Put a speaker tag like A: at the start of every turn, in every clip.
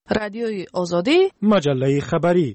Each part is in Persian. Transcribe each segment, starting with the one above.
A: رادیوی آزادی،
B: مجله خبری.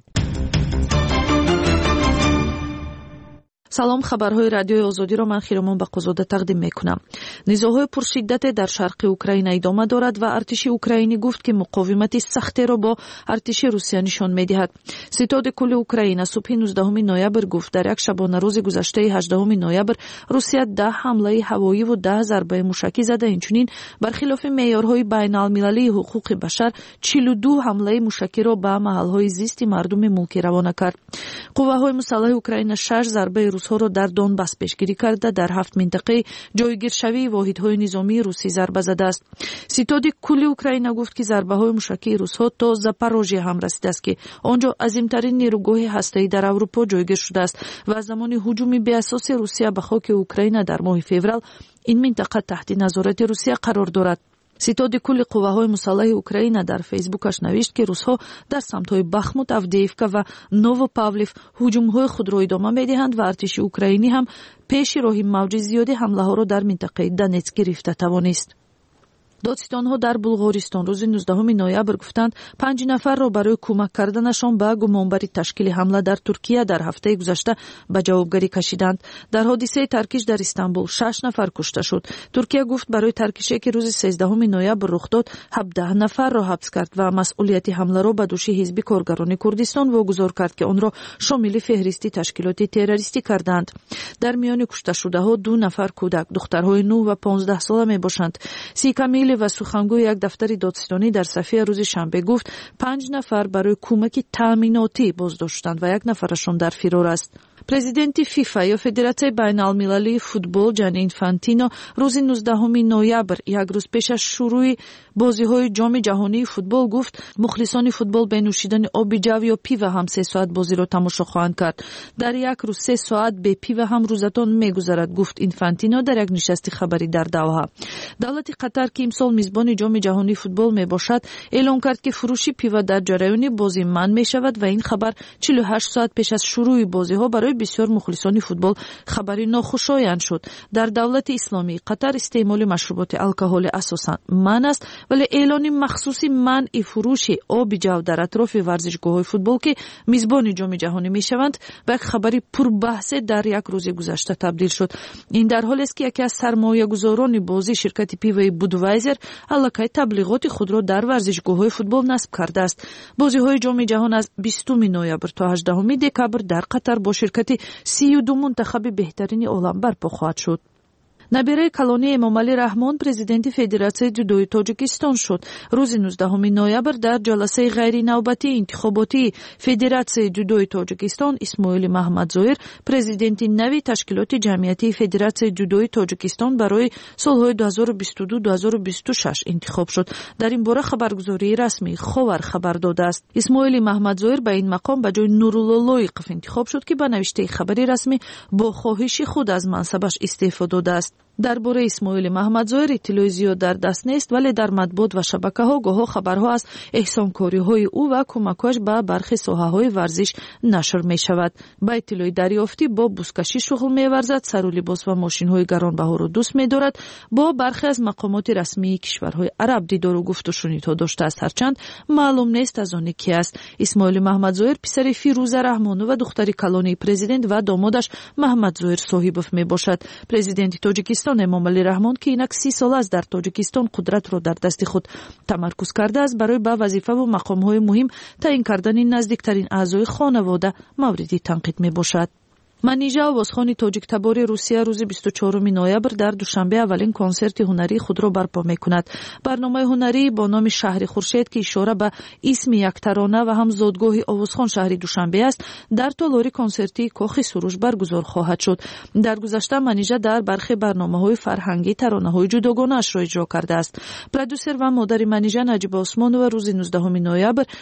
A: سلام، خبرهای رادیوی آزادی را من خیرمان بقوزاده تقدیم میکنم. نزاع‌های پرشدت در شرق اوکراین ادامه دارد و ارتش اوکراینی گفت که مقاومت سخت را با ارتش روسیه نشان میدهد. ستاد کل اوکراین صبح 19 نوامبر گفت در یک شبانه روز گذشته 18 نوامبر روسیه 10 حمله هوایی و 10 ضربه موشکی زده. اینچنین برخلاف معیارهای بین المللی حقوق بشر 42 حمله موشکی را به محل‌های زیست مردم ملکی روانه کرد. قوه‌های مسلح اوکراین 6 ضربه ها را در دونباس پیشگیری کرده در 7 منطقه جایگیرشوی واحدهای نظامی روسی ضربه زده است. ستاد کل اوکراین گفت که ضربه های موشکی روس‌ها تا زاپاروژیه هم رسیده است که آنجا عظیم‌ترین نیروگاه هسته‌ای در اروپا جایگیر شده است و زمان هجوم بی‌اساس روسیه به خاک اوکراین در ماه فوریه این منطقه تحت نظارت روسیه قرار دارد. ستاد کل قوه‌های مسلح اوکراین در فیسبوکش نوشت که روس‌ها در سمت‌های بخموت، авдеевка و نووپاولف هجوم‌های خود را ادامه می‌دهند و ارتش اوکراینی هم پیش راه موج زیاد حمله‌ها را در منطقه دونецک گرفته توانست. دادستان‌ها در بلغارستان روز 19 نوامبر گفتند 5 نفر را برای کمک کردنشان به گمانبری تشکیل حمله در ترکیه در هفته گذشته به جوابگری کشیدند. در حادثه ترکش در استانبول 6 نفر کشته شد. ترکیه گفت برای ترکشی که روز 13 نوامبر رخ داد 17 نفر را حبس کرد و مسئولیت حمله را به دوش حزب کارگران کردستان واگذار کرد که آن را شامل فهرست تشکیلات تروریستی کردند. در میان کشته شده‌ها 2 نفر کودک، دخترهای 9 و 15 ساله میباشند. سیکامیلی و سخنگوی یک دفتر دادستانی در صفحه روز شنبه گفت 5 نفر برای کمک تامیناتی بازداشت شدند و 1 نفرشان در فرار است. پرزیدنت فیفا یا فدراسیون بین المللی فوتبال جانی اینفانتینو روز 19 نوامبر یک روز پیش از شروع بازی‌های جام جهانی فوتبال گفت مخلصان فوتبال به نوشیدن آب جو یا پیو هم 3 ساعت بازی را تماشا خواهند کرد. در یک روز 3 ساعت به پیو هم روزتان می‌گذرد، گفت اینفانتینو در یک نشست خبری در دوحه. دولت قطر که امسال میزبان جام جهانی فوتبال میباشد اعلام کرد که فروش پیو در جریان بازی منع می‌شود و این خبر 48 ساعت پیش از شروع بازی‌ها برای بسیار مخلصان فوتبال خبری ناخوشایند شد. در دولت اسلامی قطر استعمال مشروبات الکلی اساساً منع است، ولی اعلان مخصوصی منع فروش آب جو در اطراف ورزشگاه‌های فوتبال که میزبان جام جهانی میشوند به یک خبری پربحث در یک روز گذشته تبدیل شد. این در حالی است که یکی از سرمایه‌گذاران بازی شرکت پیوی بودوایزر علاقه تبلیغات خود را در ورزشگاه‌های فوتبال نصب کرده است. بازی‌های جام جهان از 20 نوامبر تا 18 دکامبر در قطر با شرکت 32 منتخب بهترین عالم برپا خواهد شد. نبیره کلانی امامعلی رحمان پرزیدنت فدراسیون جودوی تاجیکستان شد. روز 19 نوامبر در جلسه غیر نوبتی انتخاباتی فدراسیون جودوی تاجیکستان اسماعیل محمدزویر پرزیدنت نوی تشکیلات جمعیتی فدراسیون جودوی تاجیکستان برای سالهای 2022-2026 انتخاب شد. در این باره خبرگزاری رسمی خاور خبر داده است. اسماعیل محمدزویر به این مقام به جای نورالله‌لایقف انتخاب شد که به نوشته خبری رسمی با خواهش خود از منصبش استعفا داده است. درباره اسماعیل محمدزویر اطلاعی زیاد در دست نیست، ولی در مطبوعات و شبکه‌ها گاهی خبرها از احسانکاری‌های او و کمک‌هاش به برخی ساحه‌های ورزش نشر می‌شود. با اطلاعی دریافتی با بوسکشی شغل می‌ورزد، سر و لباس و ماشین‌های گرانبها را دوست می‌دارد، با برخی از مقامات رسمی کشورهای عرب دیدار و گفت و شنیدها داشته است، هرچند معلوم نیست از آن کی است. اسماعیل محمدزویر پسر فیروزه رحمانو و دختر کلانی پرزیدنت و دامادش محمدزویر صاحبوف میباشد. پرزیدنت تاجیکستان امامعلی رحمان که اینک 30 سال است در تاجیکستان قدرت را در دست خود تمرکز کرده است، برای به وظیفه و مقام‌های مهم تعیین کردن نزدیکترین اعضای خانواده مورد تنقید میباشد. منیژه آوازخوان تاجیک تبار روسیه روز 24 نوامبر در دوشنبه اولین کنسرت هنری خود را برپا می‌کند. برنامه هنری با نام شهر خورشید که اشاره به اسم یک ترانه و هم زادگاه آوازخوان شهر دوشنبه است، در تالار کنسرتی کاخ سروش برگزار خواهد شد. در گذشته منیژه در برخی برنامه‌های فرهنگی ترانه‌های جداگانه‌اش را اجرا کرده است. پرودوسر و مادر منیژه نجیب عثمانو روز 19 نوامبر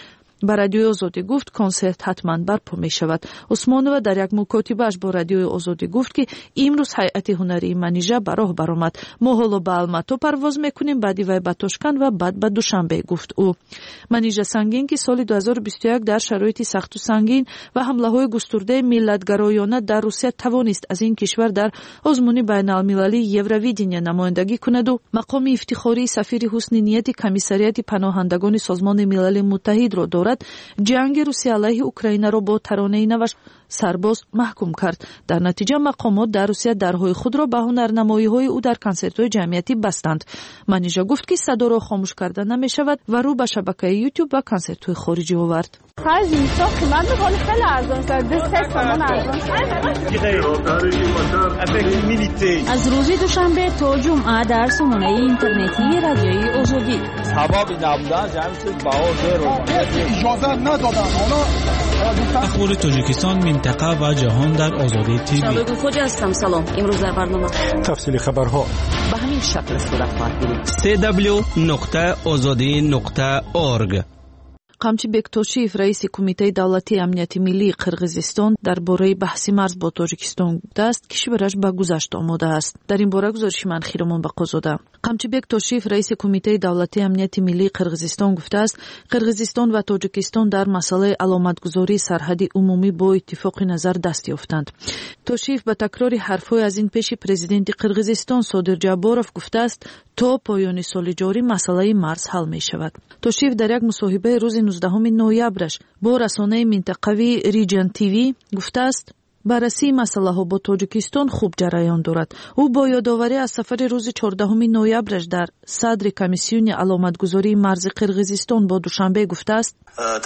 A: ба радиои озодӣ гуфт консерт ҳатман барпо мешавад. Усмонова дар як мукотибааш бо радиои озодӣ гуфт ки имрӯз ҳайати ҳунарии манижа ба роҳ баромад. мо ҳоло ба Алмато парвоз мекунем, баъди вай ба Тошканд ва баъд ба Душанбе, гуфт ӯ. манижа сангин ки соли 2021 дар шароити сахту сангин ва ҳамлаҳои густурдаи миллатгароёна дар Русия тавонист аз ин кишвар дар озмуни байналмилалии Евровидение намояндагӣ кунаду мақоми ифтихории сафири ҳусни нияти комиссарияти паноҳандагони Созмони Милали Муттаҳидро дорад, ҷанги Русия алайҳи Украинаро бо таронаи наваш сарбоз маҳкум кард. дар натиҷа мақомот дар Русия дарҳои худро ба ҳунарнамоиҳои ӯ дар консертҳои ҷамъиятӣ бастанд. манижа гуфт ки садоро хомӯш карда намешавад ва рӯ ба шабакаи YouTube ва консертҳои хориҷӣ овард.
B: аз рӯзи душанбе то ҷумъа дар сомонаи интернетии радиои озодӣ
C: ахбори Тоҷикистон, минтақа ва ҷаҳон дар Озодӣ ТВ.
B: шабаи хоҷа ҳастам. салом. имрӯз дар барнома
C: тафсили хабарҳо
B: ба ҳамин шакл сурат хоҳад гирифт.
D: www.ozodi.org.
A: Қамчи Бектошиев, раиси Кумитаи давлатии амнияти миллии Қирғизистон, дар бораи баҳси марз бо Тоҷикистон гуфтааст, кишвараш ба гузашт омода аст. Дар ин бора гузориши ман Хиромон Бақозода. Қамчи Бектошиев, раиси Кумитаи давлатии амнияти миллии Қирғизистон гуфтааст, Қирғизистон ва Тоҷикистон дар масъалаи аломатгузории сарҳади умумӣ бо иттифоқи назар даст ёфтанд. Тошиев ба такрори ҳарфҳои аз ин пеши президенти Қирғизистон Содир Ҷабборов гуфтааст, то поёни соли ҷорӣ масъалаи марз ҳал мешавад. Тошиев дар як мусоҳибаи рӯзи 19 ноябраш бо расонаи минтақавии Region TV гуфтааст, баррасии масъалаҳо бо Тоҷикистон хуб ҷараён дорад. ӯ бо ёдоварӣ аз сафари рӯзи 14 ноябраш дар садри комиссиони аломатгузории марзи Қирғизистон бо Душанбе гуфтааст,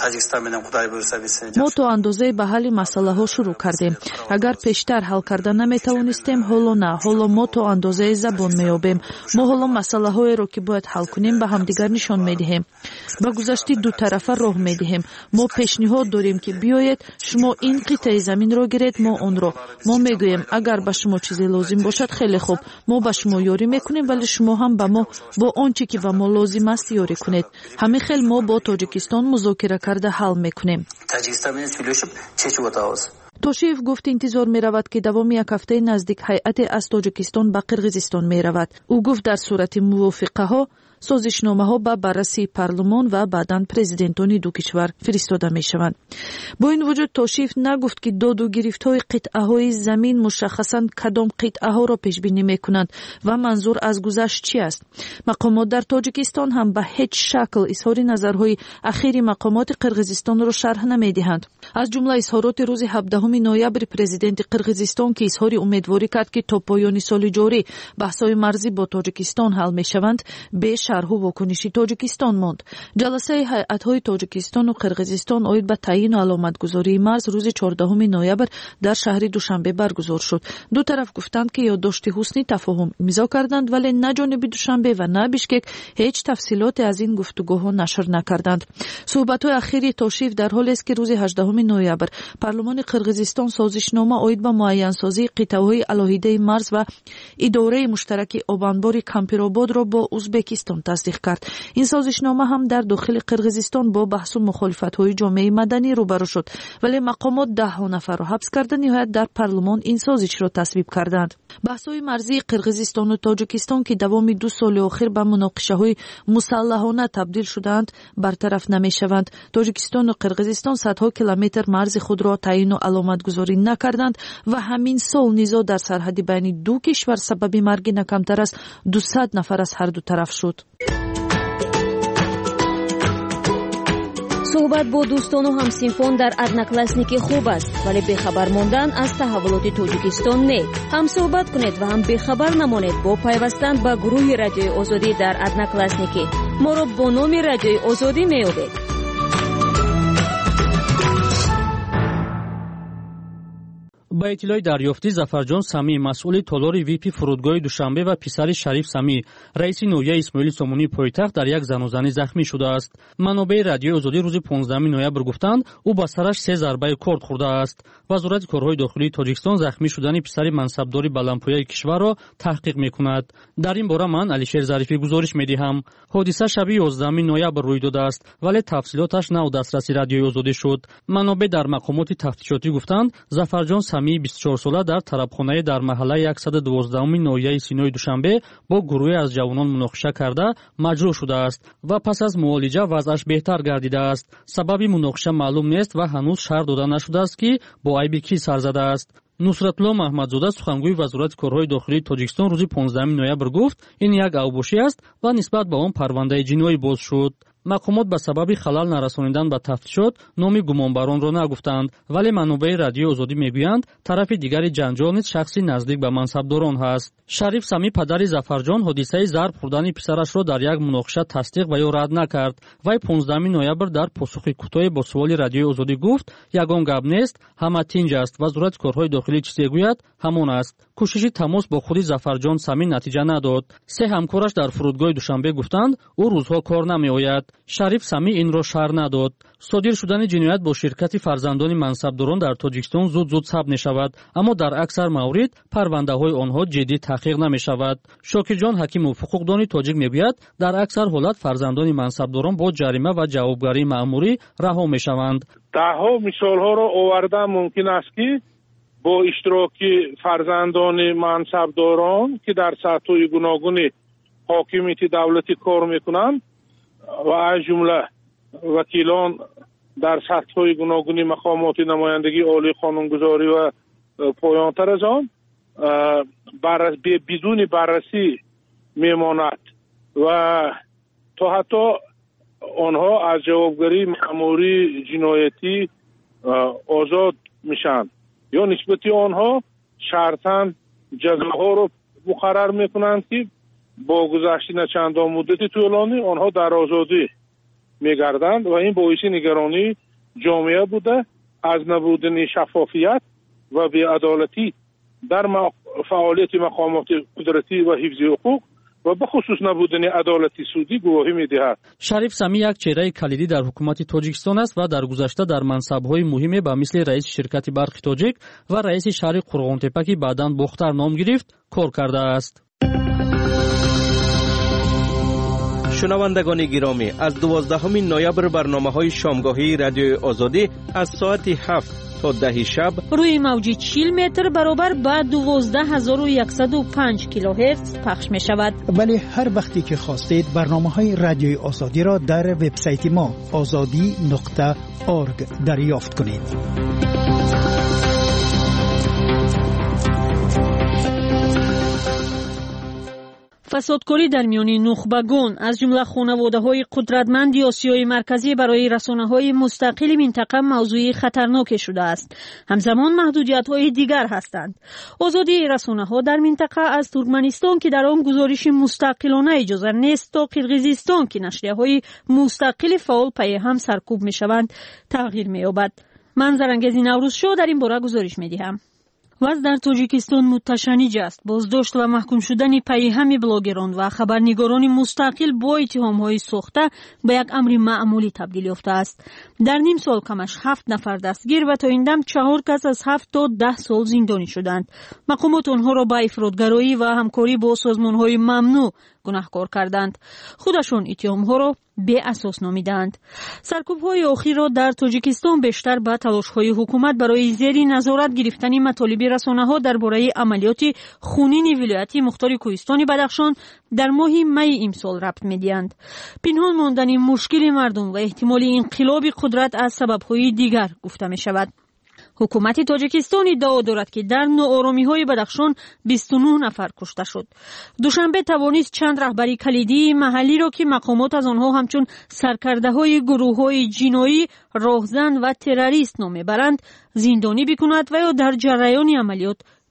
A: мо то андозае ба ҳалли масъалаҳо шурӯъ кардем. агар пештар ҳал карда наметавонистем, ҳоло на, ҳоло мо то андозае забон меёбем. мо ҳоло масъалаҳоеро ки бояд ҳал кунем ба ҳамдигар нишон медиҳем. ба гузашти дутарафа роҳ медиҳем. мо пешниҳод дорем ки биёед шумо ин қитъаи заминро гиред, мо онро. мо мегӯем, агар ба шумо чизе лозим бошад, хеле хуб, мо ба шумо ёрӣ мекунем, вале шумо ҳам ба мо бо он чӣ ки ба мо лозим аст ёрӣ кунед. ҳамин хел мо бо Тоҷикистон музокира карда ҳал мекунем. Тошиев гуфт интизор меравад ки давоми як ҳафтаи наздик ҳайате аз Тоҷикистон ба Қирғизистон меравад. ӯ гуфт дар сурати мувофиқаҳо созишномаҳо ба баррасии парлумон ва баъдан президентони ду кишвар фиристода мешаванд. бо ин вуҷуд Тошиев нагуфт ки доду гирифтҳои қитъаҳои замин мушаххасан кадом қитъаҳоро пешбинӣ мекунанд ва манзур аз гузашт чӣ аст. мақомот дар Тоҷикистон ҳам ба ҳеҷ шакл изҳори назарҳои ахири мақомоти Қирғизистонро шарҳ намедиҳанд. аз ҷумла изҳороти рӯзи 17 ноябри президенти Қирғизистон ки изҳори умедворӣ кард ки то поёни соли ҷорӣ баҳсҳои марзӣ бо Тоҷикистон ҳал мешаванд, бе шарҳу вокуниши Тоҷикистон монд. ҷаласаи ҳайатҳои Тоҷикистону Қирғизистон оид ба таъину аломатгузории марз рӯзи 14 ноябр дар шаҳри Душанбе баргузор шуд. ду тараф гуфтанд ки ёддошти ҳусни тафоҳум имзо карданд, вале на ҷониби Душанбе ва на Бишкек ҳеҷ тафсилоте аз ин гуфтугӯҳо нашр накарданд. суҳбатҳои ахири Тошиев дар ҳолест ки рӯзи 18 ноябр парлумони Қирғизистон созишнома оид ба муайянсозии қитъаҳои алоҳидаи марз ва идораи муштараки обанбори Кампирободро бо Узбекистон тасдиқ кард. ин созишнома ҳам дар дохили Қирғизистон бо баҳсу мухолифатҳои ҷомеаи маданӣ рӯбарӯ шуд, вале мақомот даҳҳо нафарро ҳабс карда ниҳоят дар парлумон ин созишро тасвиб карданд. баҳсҳои марзии Қирғизистону Тоҷикистон ки давоми 2 соли охир ба муноқишаҳои мусаллаҳона табдил шудаанд, бартараф намешаванд. Тоҷикистону Қирғизистон садҳо километр марзи худро таъину аломатгузорӣ накарданд ва ҳамин сол низоъ дар сарҳади байни ду кишвар сабаби марги на камтар аз 200 нафар аз ҳарду тараф шуд.
B: суҳбат бо дӯстону ҳамсинфон дар одноклассники хуб аст, вале бехабар мондан аз таҳаввулоти Тоҷикистон не. ҳам суҳбат кунед ва ҳам бехабар намонед бо пайвастан ба гурӯҳи радиои озодӣ дар одноклассники. моро бо номи радиои озодӣ меёбед.
D: با اطلاع دریافتی ظفرجان سمی مسئول تالار ویپی فرودگاه دوشنبه و پسر شریف سمی رئیس نویه اسماعیل سامونی پایتخت در یک زن و زنی زخمی شده است. منابع رادیوی آزادی روز 15 نوامبر گفتند او با سرش 3 ضربه کورد خورده است. وزارت کارهای داخلی تاجیکستان زخمی شدن پسر منصبداری بلندپایه کشور را تحقیق میکند. در این باره من علیشیر ظریفی گزارش میدهم. حادثه شب 11 نوامبر روی داده است ولی تفصیلاتش نه دسترسی رادیوی آزادی شد. منابع در مقامات تفتیشاتی گفتند ظفرجان سمی 24 ساله در طربخانه در محله 112 ناحیه سینای دوشنبه با گروهی از جوانان مناقشه کرده مجروح شده است و پس از معالجه وضعش بهتر گردیده است. سبب مناقشه معلوم نیست و هنوز شرح داده نشده است که با عیب کی سر زده است. نصرتالله محمدزاده سخنگوی وزارت کارهای داخلی تاجیکستان روز 15 نوامبر گفت این یک اوباشی است و نسبت به آن پرونده جنایی باز شد. مقامات به سبب خلل نرسانیدن به تفتیشات نام گمانبران را نگفتند ولی منابع رادیوی آزادی میگویند طرف دیگری جنجال نیز شخصی نزدیک به منصبداران است. شریف سمی پدر ظفرجان حادثه ضرب خوردن پسرش را در یک مناقشه تصدیق و یا رد نکرد. وی 15 نوامبر در پاسخ کوتاه با سوال رادیوی آزادی گفت یگان گپ نیست، همه تینج است. وزارت کارهای داخلی چیزی گوید همان است. کوشش تماس با خود ظفرجان سمی نتیجه نداد. 3 همکارش در فرودگاه دوشنبه گفتند او روزها کار نمیآید. شریف سمی این را شرح نداد. صادر شدن جنایت با شرکت فرزندان منصبداران در تاجیکستان زود ثبت می شود اما در اکثر موارد پرونده های آنها جدی تحقیق نمی شود. شاکرجان حکیم و حقوقدان تاجیک می گوید در اکثر حالت فرزندان منصبداران با جریمه و جوابگری مأموری رها می شوند.
E: دهها مثال ها را آوردن ممکن است که با اشتراک فرزندان منصبداران که در سطح گوناگون حاکمیت دولتی کار میکنند و از جمله وکیلان در سطح گوناگون مقامات نمایندگی عالی قانونگذاری و پایان‌تر از آن بدون بررسی میماند و تا حتی آنها از جوابگری مأموری جنایتی آزاد میشن یا نسبت آنها شرطاً جزاها رو مقرر میکنند که با گذشتن چندان مدت طولانی آنها در آزادی میگردند و این باعث نگرانی جامعه بوده از نبودن شفافیت و بی‌عدالتی در فعالیت مقامات قدرتی و حفظ حقوق و به خصوص نبودن عدالت سودی گواهی می‌دهد.
D: شریف سمی یک چهره کلیدی در حکومت تاجیکستان است و در گذشته در منصب‌های مهم به مثل رئیس شرکت برق تاجیک و رئیس شهر قرغانتپه که بعداً بختر نام گرفت کار کرده است.
F: شنوندگان گرامی، از 12 نوامبر برنامه‌های شامگاهی رادیوی آزادی از ساعت 7 تا 10 شب
B: روی موج 40 متر برابر با 12105 کیلوهرتز پخش می شود.
G: ولی هر وقتی که خواستید برنامه‌های رادیوی آزادی را در وبسایت ما azadi.org دریافت کنید.
B: فسادکاری در میان نخبگان از جمله خانواده‌های قدرتمند آسیای مرکزی برای رسانه‌های مستقل منطقه موضوع خطرناک شده است. همزمان محدودیت‌های دیگر هستند. آزادی رسانه‌ها در منطقه از ترکمنستان که در آن گزارش مستقلانه اجازه نیست تا قرقیزستان که نشریه‌های مستقل فعال پی هم سرکوب می‌شوند تغییر می‌یابد. من زرنگز نوروزشو در این باره گزارش می‌دهم. وضع در تاجیکستان متشنج است. بازداشت و محکوم شدن پیهمی بلاگران و خبرنگاران مستقل با اتهام‌های ساخته به یک امر معمولی تبدیل یافته است. در نیم سال کمش 7 نفر دستگیر و تا این دم 4 کس از 7 تا 10 سال زندانی شدند. مقامات آنها را به افراطگرایی و همکاری با سازمان‌های ممنوع گناهکار کردند. خودشان اتهام‌ها را بی اساس نامیدند. سرکوب‌های اخیر را در تاجیکستان بیشتر به تلاش‌های حکومت برای زیر نظارت گرفتن مطالب رسانه‌ها درباره عملیات خونین ولایت مختار کوهستان بدخشان در ماه می امسال ربط می‌دهند. پنهان ماندن مشکل مردم و احتمال انقلاب قدرت از سبب‌های دیگر گفته می‌شود. حکومت تاجیکستان ادعا دارد که در ناآرامی‌های بدخشان 29 نفر کشته شد. دوشنبه توانست چند رهبری کلیدی محلی را که مقامات از آنها همچون سرکرده‌های گروه‌های جنایی، راهزن و تروریست نام می‌برند زندانی بکند و یا در جریان عملیات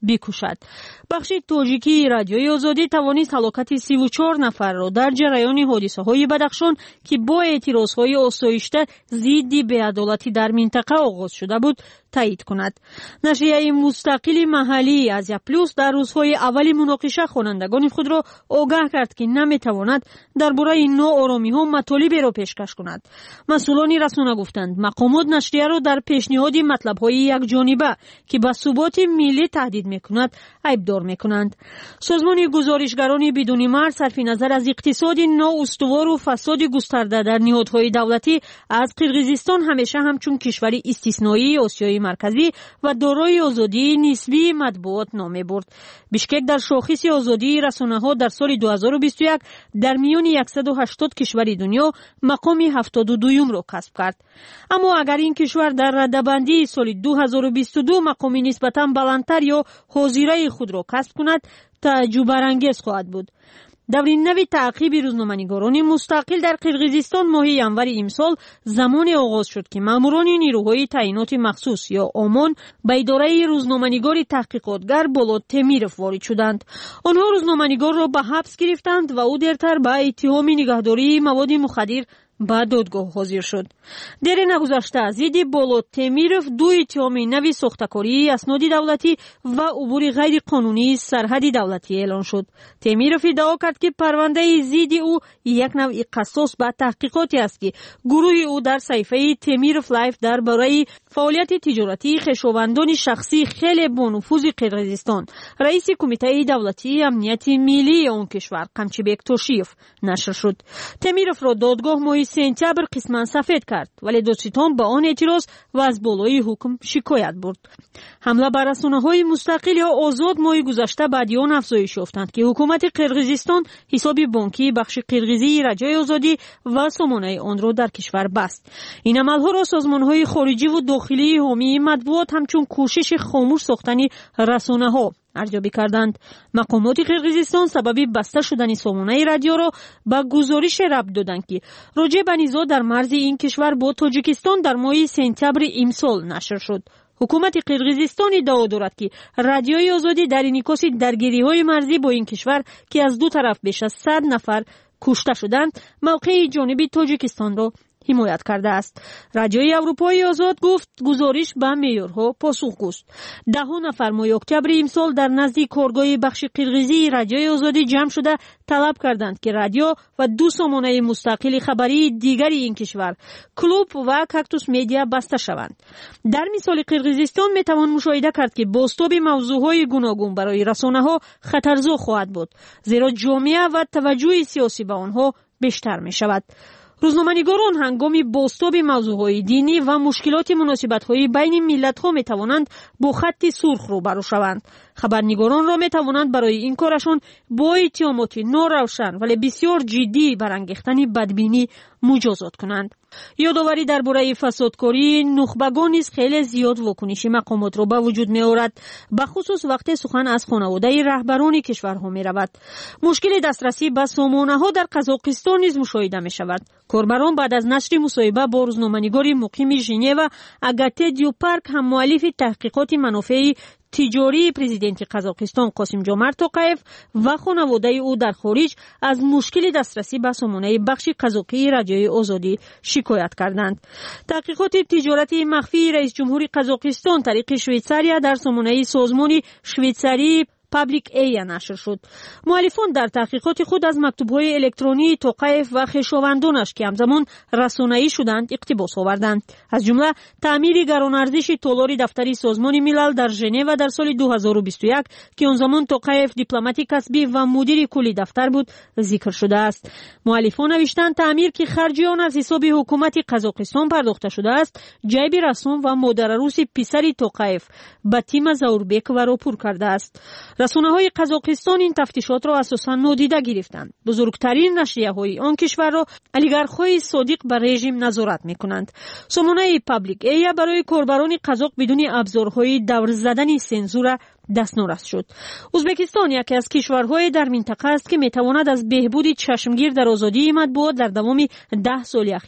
H: بکشد. بخش تاجیکی رادیوی آزادی توانست هلاکت 34 نفر را در جریان حادثه‌های بدخشان که با اعتراضهای آسایشته ضد بی‌عدالتی در منطقه آغاز شده بود تایید کند. نشریه مستقل محلی آزیا پلوس در روزهای اول مناقشه خوانندگان خود را آگاه کرد که نمیتواند درباره ناآرامی‌ها مطالبی را پیشکش کند. مسئولان رسانه گفتند مقامات نشریه را در پیشنهاد مطلب‌های یکجانبه که به ثبات ملی تهدید می‌کند عیبدار می‌کنند. سازمان گزارشگران بدون مرز صرف نظر از اقتصاد نااستوار و فساد گسترده در نهادهای دولتی از قرقیزستان همیشه همچون کشوری استثنایی آسیای مرکزی و دارای آزادی نسبی مطبوعات نام برد. بیشکک در شاخص آزادی رسانه‌ها در سال 2021 در میان 180 کشور دنیا مقام 72 را کسب کرد. اما اگر این کشور در رده‌بندی سال 2022 مقام نسبتاً بلندتر یا حاضره خود را کسب کند تعجب برانگیز خواهد بود. دورین نوی تعقیب روزنامه‌نگاران مستقل در قرقیزستان ماه ینور امسال زمان آغاز شد که ماموران نیروهای تعیینات مخصوص یا آمان به اداره روزنامه‌نگار تحقیقاتگر بولود تمیرف وارد شدند. آنها روزنامه‌نگار را به حبس گرفتند و او دیرتر به اتهام نگهداری مواد مخدر به دادگاه حاضر شد. در نگذشته ضد بولود تمیرف دو اتهام نوی ساختکاری اسناد دولتی و عبور غیر قانونی سرحد دولتی اعلان شد. تمیرف ادعا کرد که پرونده ضد او یک نوع قصاص به تحقیقاتی است که گروه او در صفحه تمیرف لایف درباره فعالیت تجارتی خویشاوندان شخصی خیلی با نفوذ قرقیزستان رئیس کمیته دولتی امنیت ملی آن کشور قمچیبک توشیف نشر شد. تمیرف را دادگاه ماه سپتامبر قسماً سفید کرد ولی دادستان به آن اعتراض و از بالای حکم شکایت برد. حمله بر رسانه‌های مستقل یا آزاد ماه گذشته بعد آن افزایش یافتند که حکومت قرقیزستان حساب بانکی بخش قرقیزی رجای آزادی و سامانه آن را در کشور بست. این عملها را سازمان‌های خارجی و داخلی حامی مطبوعات همچون کوشش خاموش ساختن رسانه‌ها ارزیابی کردند. مقامات قرقیزستان سبب بسته شدن سامانه رادیو را به گزارش ربط دادند که راجع به نزاع در مرز این کشور با تاجیکستان در ماه سپتامبر امسال نشر شد. حکومت قرقیزستان ادعا دارد که رادیوی آزادی در انعکاس درگیری‌های مرزی با این کشور که از دو طرف بیش از 100 نفر کشته شدند موقع جانبی تاجیکستان را حمایت کرده است. رادیوی اروپایی آزاد گفت گزارش به معیارها پاسخگوست. 10 نفر ماه اکتبر امسال در نزد کارگاه بخش قرقیزی رادیوی آزادی جمع شده طلب کردند که رادیو و دو سامانه مستقل خبری دیگر این کشور کلوب و کاکتوس مدیا بسته شوند. در مثال قرقیزستان میتوان مشاهده کرد که بازتاب موضوعهای گوناگون برای رسانه‌ها خطرزا خواهد بود زیرا جامعه و توجه سیاسی به آنها بیشتر می شود. روزنامه‌نگاران هنگامی بازتاب موضوعهای دینی و مشکلات مناسبت‌های بین ملت‌ها می‌توانند با خط سرخ روبرو شوند. خبرنگاران را می‌توانند برای این کارشان با اتهامات ناروشن ولی بسیار جدی برانگیختن بدبینی مجازات کنند. یادآوری درباره فسادکاری نخبگان نیز خیلی زیاد واکنش مقامات را به وجود می‌آورد، به خصوص وقتی سخن از خانواده رهبران کشورها می‌رود. مشکل دسترسی به سامانه‌ها در قزاقستان نیز مشاهده می‌شود. کاربران بعد از نشر مصاحبه با روزنامه‌نگار مقیم ژنو اگاته دیوپارک هم مؤلف تحقیقات منافع تجاری پرزیدنت قزاقستان قاسم جومرت توقیف و خانواده او در خارج از مشکل دسترسی به سامانه بخش قزاقی رادیوی آزادی شکایت کردند. تحقیقات تجارتی مخفی رئیس جمهور قزاقستان طریق شویتساریا در سامانه سازمان شویتساری پابلیک ای نشر شد. مؤلفان در تحقیقات خود از مکتوب‌های الکترونی توقیف و خویشاوندانش که همزمان رسانه‌ای شدند اقتباس آوردند. از جمله تعمیر گران‌ارزش تالار دفتری سازمان ملل در ژنو در سال 2021 که آن زمان توقیف دیپلمات کسبی و مدیر کلی دفتر بود ذکر شده است. مؤلفان نوشتند تعمیر که خرج آن از حساب حکومت قزاقستان پرداخته شده است، جیب رسام و مادر عروس پسر توقیف باتیما زاوربک و را پر کرده است. رسانه‌های قزاقستان این تفتیشات را اساساً نادیده گرفتند. بزرگترین نشریه‌های آن کشور را اولیگارخ‌های صادق به رژیم نظارت می‌کنند. سامانه پابلیک ای برای کاربران قزاق بدون ابزارهای دور زدن سنزور دستنورس شد. ازبکستان یکی از کشورهای در منطقه است که می‌تواند از بهبود چشمگیر در آزادی مطبوعات در دوام 10 سال اخیر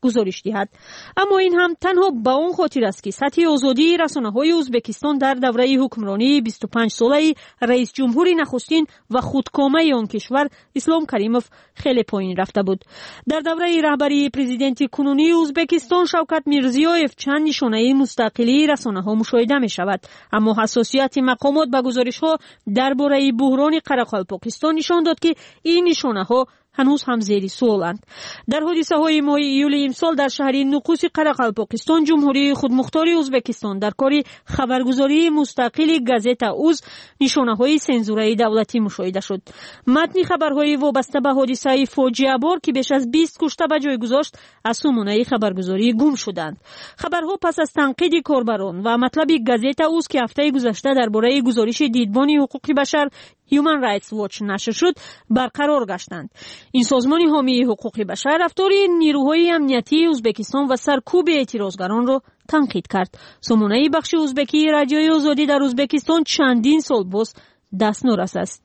H: گزارش دهد. اما این هم تنها به اون خاطر است که سطح آزادی رسانه‌های ازبکستان در دوره حکمرانی 25 ساله رئیس جمهور نخستین و خودکامه آن کشور اسلام کریموف خیلی پایین رفته بود. در دوره رهبری پرزیدنت کنونی ازبکستان شوکت میرزیویف چند نشانه مستقلی رسانه‌ها مشاهده می‌شود، اما حساسیت مقامات به گزارش‌ها درباره بحران قرقلپاکستان نشان داد که این نشانه‌ها هنوز هم زیر سوالند. در حادثه‌های ماه ایول امسال در شهر نقوس قرقلپاکستان جمهوری خودمختار ازبکستان در کار خبرگزاری مستقل گازت اوز نشانه‌های سنزوره دولتی مشاهده شد. متن خبرهای وابسته به حادثه فاجعه بار که بیش از 20 کشته به جای گذاشت از سامانه خبرگزاری گم شدند. خبرها پس از تنقید کاربران و مطلب گازت اوز که هفته گذشته درباره گزارش دیدبان حقوق بشر Human Rights Watch نشر شد برقرار گشتند. این سازمان حامی حقوق بشر رفتار نیروهای امنیتی ازبکستان و سرکوب اعتراضگران را تنقید کرد. سامانه بخش ازبکی رادیوی آزادی در ازبکستان چندین سال باز دست نورس است.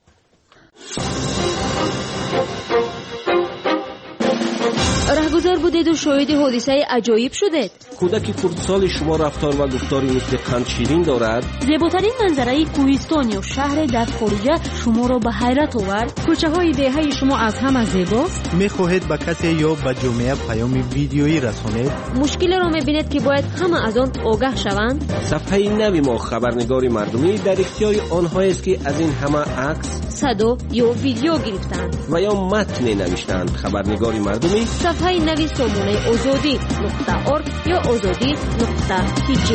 B: رهگذر بودید و شاهد حادثه عجایب شدید.
F: کودک خردسال شما رفتار و گفتاری مثل قند شیرین دارد.
H: زیباترین منظره کوهستان یا شهر در خارجه شما را به حیرت آورد.
I: کوچه های دهه شما از همه زیباست.
J: میخواهید به کسی یا به جامعه پیام ویدیویی رسانید؟
B: مشکل را میبینید که باید همه از آن آگاه شوند.
F: صفحه نوی ما خبرنگار مردمی در اختیار آنها است که از این همه عکس،
B: صدا یا ویدیو گرفتند
F: و یا متن نوشتند. خبرنگار مردمی
B: صفحه نوی سامانه azadi.org یا azadi.tg.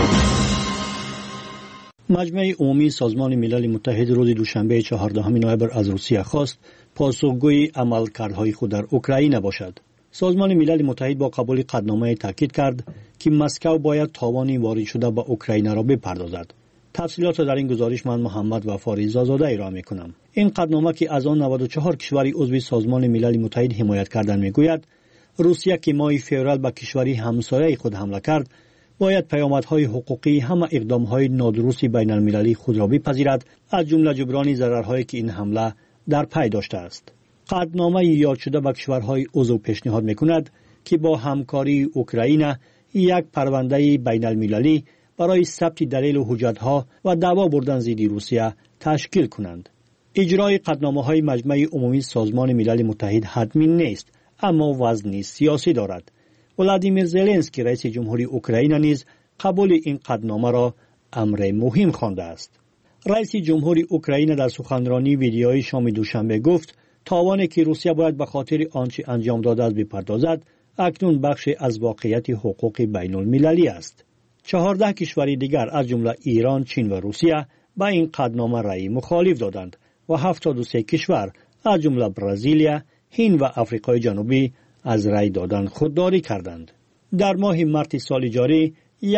K: مجمع عمومی سازمان ملل متحد روز دوشنبه 14 نوامبر از روسیه خواست پاسخگوی عملکردهای خود در اوکراین باشد. سازمان ملل متحد با قبول قطعنامه تاکید کرد که مسکو باید تاوان وارد شده به اوکراین را بپردازد. تفصیلات در این گزارش من محمد وفاری زازاده ارائه می‌کنم. این قطعنامه که از آن 94 کشور عضو سازمان ملل متحد حمایت کردن میگوید روسیه که ماه فوریه به کشوری همسایه خود حمله کرد باید پیامدهای حقوقی همه اقدامهای نادرست بین المللی خود را بپذیرد، از جمله جبران ضررهایی که این حمله در پی داشته است. قطعنامه یاد شده به کشورهای عضو پیشنهاد میکند که با همکاری اوکراین یک پرونده بین المللی برای ثبت دلیل و حجتها و دعوا بردن ضد روسیه تشکیل کنند. اجرای قطعنامه‌های مجمع عمومی سازمان ملل متحد حتمی نیست، اما وزنی سیاسی دارد. ولادیمیر زلنسکی رئیس جمهوری اوکراین نیز قبول این قطعنامه را امر مهم خوانده است. رئیس جمهوری اوکراین در سخنرانی ویدیویی شام دوشنبه گفت تاوانی که روسیه باید به خاطر آنچه انجام داده است بپردازد اکنون بخش از واقعیت حقوق بین المللی است. 14 کشور دیگر از جمله ایران، چین و روسیه به این قطعنامه رأی مخالف دادند و 73 کشور از جمله برزیل، هند و آفریقای جنوبی از رأی دادن خودداری کردند. در ماه مارس سال جاری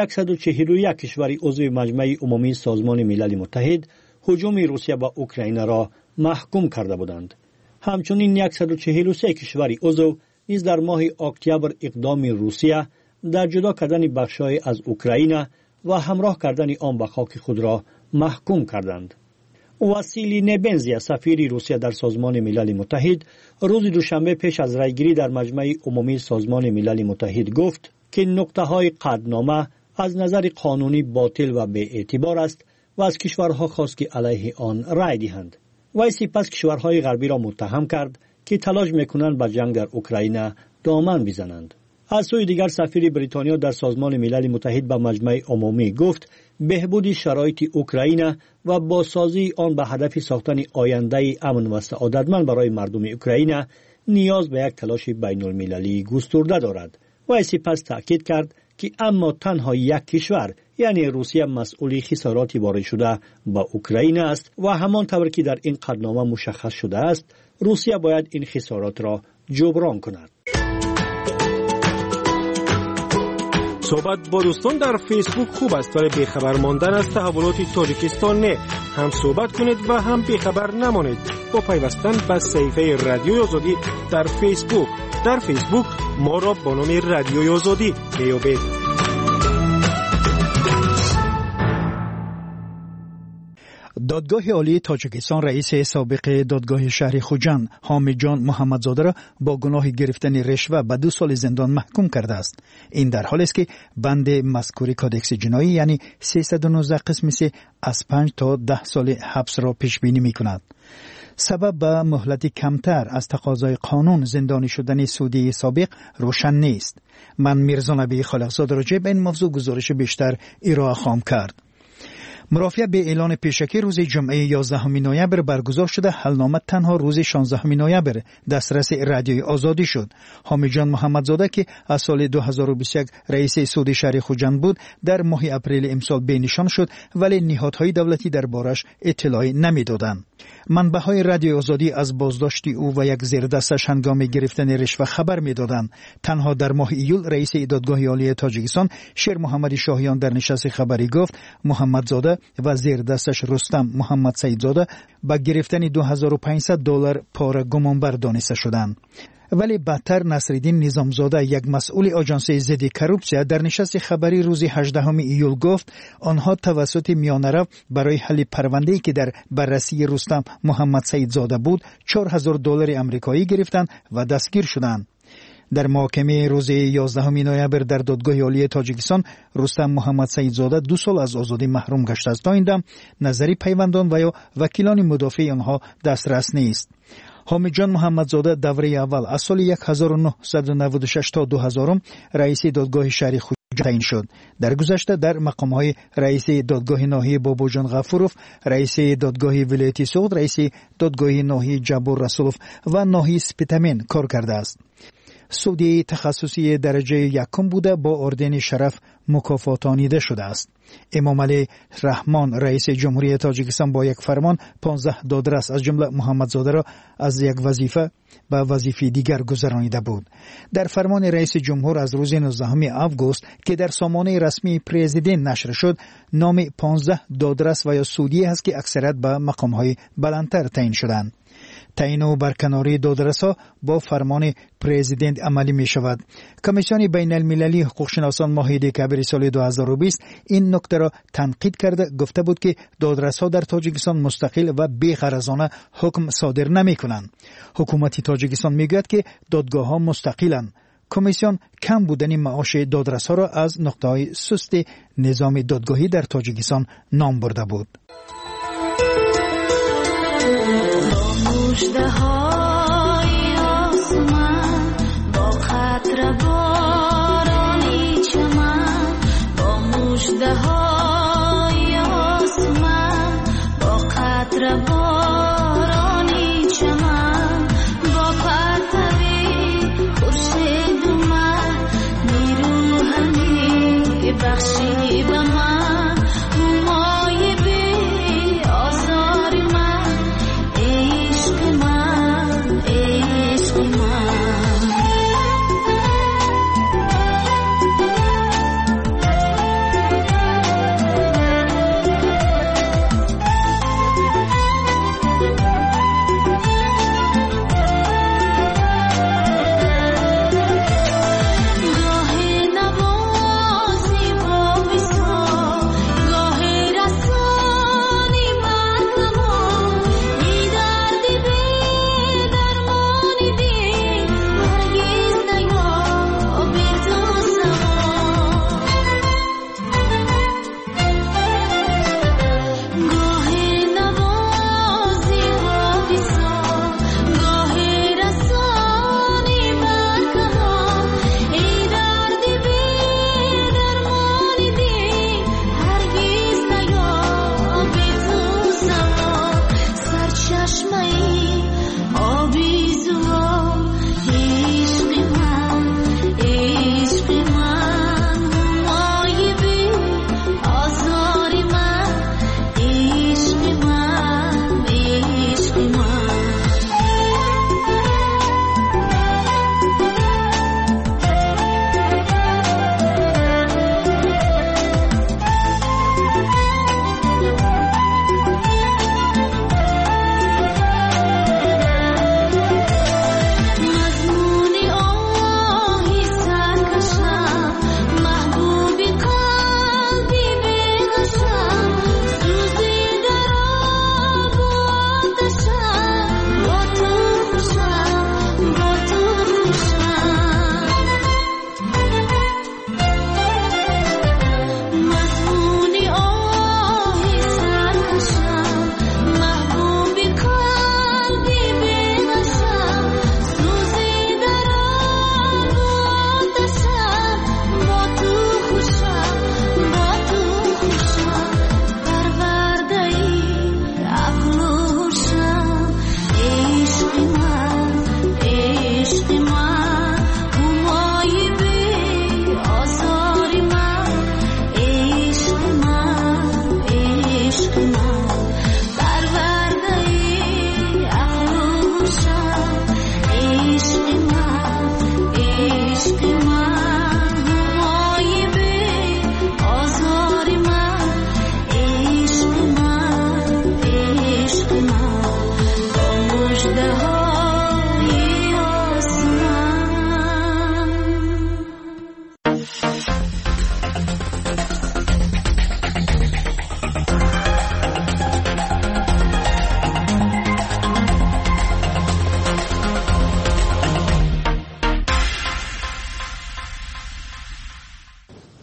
K: 141 کشور عضو مجمع عمومی سازمان ملل متحد هجوم روسیه به اوکراین را محکوم کرده بودند. همچنین 143 کشور عضو نیز در ماه اکتبر اقدام روسیه در جدا کردن بخش‌های از اوکراین و همراه کردن آن به خاک خود را محکوم کردند. واسیلی نبنزی سفیر روسیه در سازمان ملل متحد روز دوشنبه پیش از رأیگیری در مجمع عمومی سازمان ملل متحد گفت که نقطه‌های قطعنامه از نظر قانونی باطل و بی‌اعتبار است و از کشورها خواست که علیه آن رأی دهند. وی سپس کشورهای غربی را متهم کرد که تلاش می‌کنند به جنگ در اوکراین دامن بزنند. از سوی دیگر سفیر بریتانیا در سازمان ملل متحد به مجمع عمومی گفت بهبود شرایط اوکراین و بازسازی آن به هدف ساختن آینده امن و سعادتمند برای مردم اوکراین نیاز به یک تلاش بین المللی گسترده دارد. و سپس تأکید کرد که اما تنها یک کشور یعنی روسیه مسئول خسارات وارد شده به اوکراین است و همان طور که در این قطعنامه مشخص شده است روسیه باید این خسارات را جبران کند.
L: صحبت با دوستان در فیسبوک خوب است ولی بیخبر ماندن از تحولات تاجیکستان نه. هم صحبت کنید و هم بیخبر نمانید با پیوستن به صفحه رادیوی آزادی در فیسبوک. در فیسبوک ما را با نام رادیوی آزادی میابید.
G: دادگاه عالی تاجیکستان رئیس سابق دادگاه شهر خوجند حامد جان محمدزاده را با گناه گرفتن رشوه به 2 سال زندان محکوم کرده است. این در حالی است که بند مذکور کادکس جنایی یعنی 319 قسم 3 از 5 تا 10 سال حبس را پیش بینی می کند. سبب به مهلت کمتر از تقاضای قانون زندانی شدن سعودی سابق روشن نیست. من میرزا نبی خالقزاد راجع به این موضوع گزارش بیشتر ارائه خواهم کرد. مرافعه به اعلان پیشکی روز جمعه 11 نوامبر برگزار شده، حلنامه تنها روز 16 نوامبر دسترس رادیوی آزادی شد. حامد جان محمدزاده که از سال 2021 رئیس سود شهر خوجند بود، در ماه اپریل امسال بینشان شد، ولی نهادهای دولتی دربارش اطلاعی نمیدادند. منبع‌های رادیوی آزادی از بازداشت او و یک زیردستش هنگام گرفتن رشوه خبر میدادند. تنها در ماه ایول رئیس دادگاه عالی تاجیکستان شیر محمد شاهیان در نشست خبری گفت محمدزاده و زیردستش رستم محمد سیدزاده با گرفتن $2500 پاره گمانبر دانسته شدند. ولی بدتر نصرالدین نظامزاده یک مسئول آژانس ضد کروپسیا در نشست خبری روز 18 ایول گفت آنها توسط میانرو برای حل پرونده‌ای که در بررسی رستم محمد سیدزاده بود $4000 آمریکایی گرفتند و دستگیر شدند. در محاکمه روز 11 نوامبر در دادگاه عالی تاجیکستان رستم محمد سیدزاده 2 سال از آزادی محروم گشته است. تا این دم نظری پیوندان و یا وکیلان مدافع آنها دسترس نیست. حامد جان محمدزاده دوره اول از سال 1996 تا 2000 رئیس دادگاه شهر خوجند تعیین شد. در گذشته در مقام‌های رئیس دادگاه ناحیه باباجان غفوروف، رئیس دادگاه ولایتی سوغد، رئیس دادگاه ناحیه جبور رسولوف و ناحیه سپیتامین کار کرده است. سودی تخصصی درجه یکم بوده، با اردن شرف مکافاتانیده شده است. امام علی رحمان رئیس جمهوری تاجیکستان با یک فرمان 15 دادرس از جمله محمدزاده را از یک وظیفه به وظیفه دیگر گذرانیده بود. در فرمان رئیس جمهور از روز 19 آگوست که در سامانه رسمی پرزیدنت نشر شد، نام 15 دادرس و یا سودی است که اکثریت به مقام‌های بلندتر تعیین شدند. تعیین و برکناری دادرس‌ها با فرمان پرزیدنت عملی می شود. کمیسیون بین المللی حقوق شناسان ماه دکامبر سال 2020 این نکته را تنقید کرده، گفته بود که دادرس‌ها در تاجیکستان مستقل و بی‌غرضانه حکم صادر نمی‌کنند. حکومت تاجیکستان میگوید که دادگاه‌ها مستقلند. کمیسیون کم بودن معاش دادرس‌ها را از نقطه‌های سست نظام دادگاهی در تاجیکستان نام برده بود.
M: مژده‌های آسمان با قطره بارانی چمن، با مژده‌های آسمان با قطره بارانی چمن، با پرتوی خورشید من نیرو همی بخشی به من، موهای بی آزار من،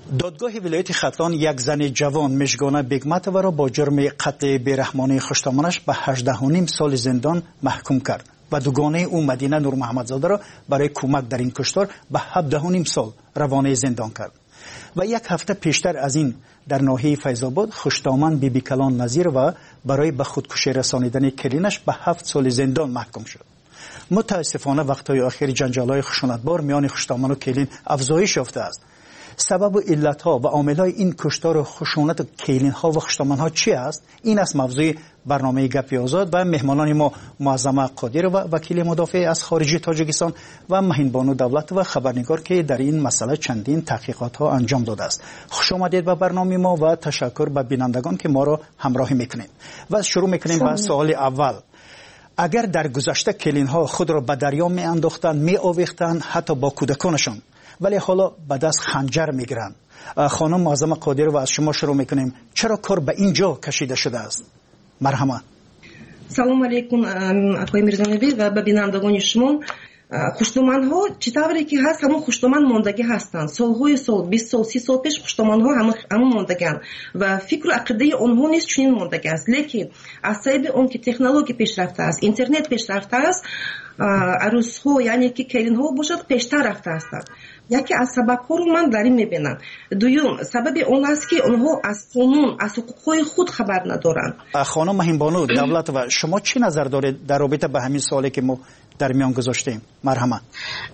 G: دادگاه ولایت ختلان یک زن جوان مژگانه بیگمتووا را با جرم قتل بیرحمانه خوشتامانش به 18.5 سال زندان محکوم کرد و دوگانه او مدینه نور محمدزاده را برای کمک در این کشتار به 17.5 سال روانه زندان کرد. و یک هفته پیشتر از این در ناحیه فیض‌آباد خوشتامان بیبی کلان نظیر و برای به خودکشی رسانیدن کلینش به 7 سال زندان محکوم شد. متاسفانه وقت‌های اخیر جنجال‌های خشونتبار میان خوشتامان و کلین افزایش یافته است. سبب و علت‌ها و عامل‌های این کشتار و خشونت کلین‌ها و خوشتامان‌ها چی است؟ این است موضوع برنامه گپ آزاد و مهمانان ما معظمه قادر و وکیل مدافع از خارجی تاجیکستان و مهین بانو دولت و خبرنگار که در این مسئله چندین تحقیقات‌ها انجام داده است. خوش آمدید به برنامه ما و تشکر به بینندگان که ما را همراهی می‌کنید. و شروع می‌کنیم با سوال اول. اگر در گذشته کلین‌ها خود را به دریا می‌انداختند، می‌آویختند، حتی با کودکانشان، ولی حالا به دست خنجر میگیرند. خانم معظمه قادر و از شما شروع میکنیم. چرا کار به اینجا کشیده شده است؟ مرحمت.
N: سلام علیکم آقای میرزانبی و به بینندگان شما. خوشتومان ها چطوری که هست همون خوشتومان ماندگی هستند. سالهای سال 20 سال 30 سال پیش خوشتومان ها همون ماندگان و فکر و عقیده آنها نیست چنین ماندگی است. لیکن از سبب اون که تکنولوژی پیشرفته است، اینترنت پیشرفته است، عروس ها یعنی که کلین ها باشد پیشتر رفته هستند. یکی از سبب‌ها رو من در این می‌بینم. دوم سبب اون است که آنها از قانون از حقوق‌های خود خبر ندارند.
G: خانم مهین بانو دولت و شما چی نظر دارید در رابطه با همین سوالی که ما در میان گذاشتیم؟ مرحمت.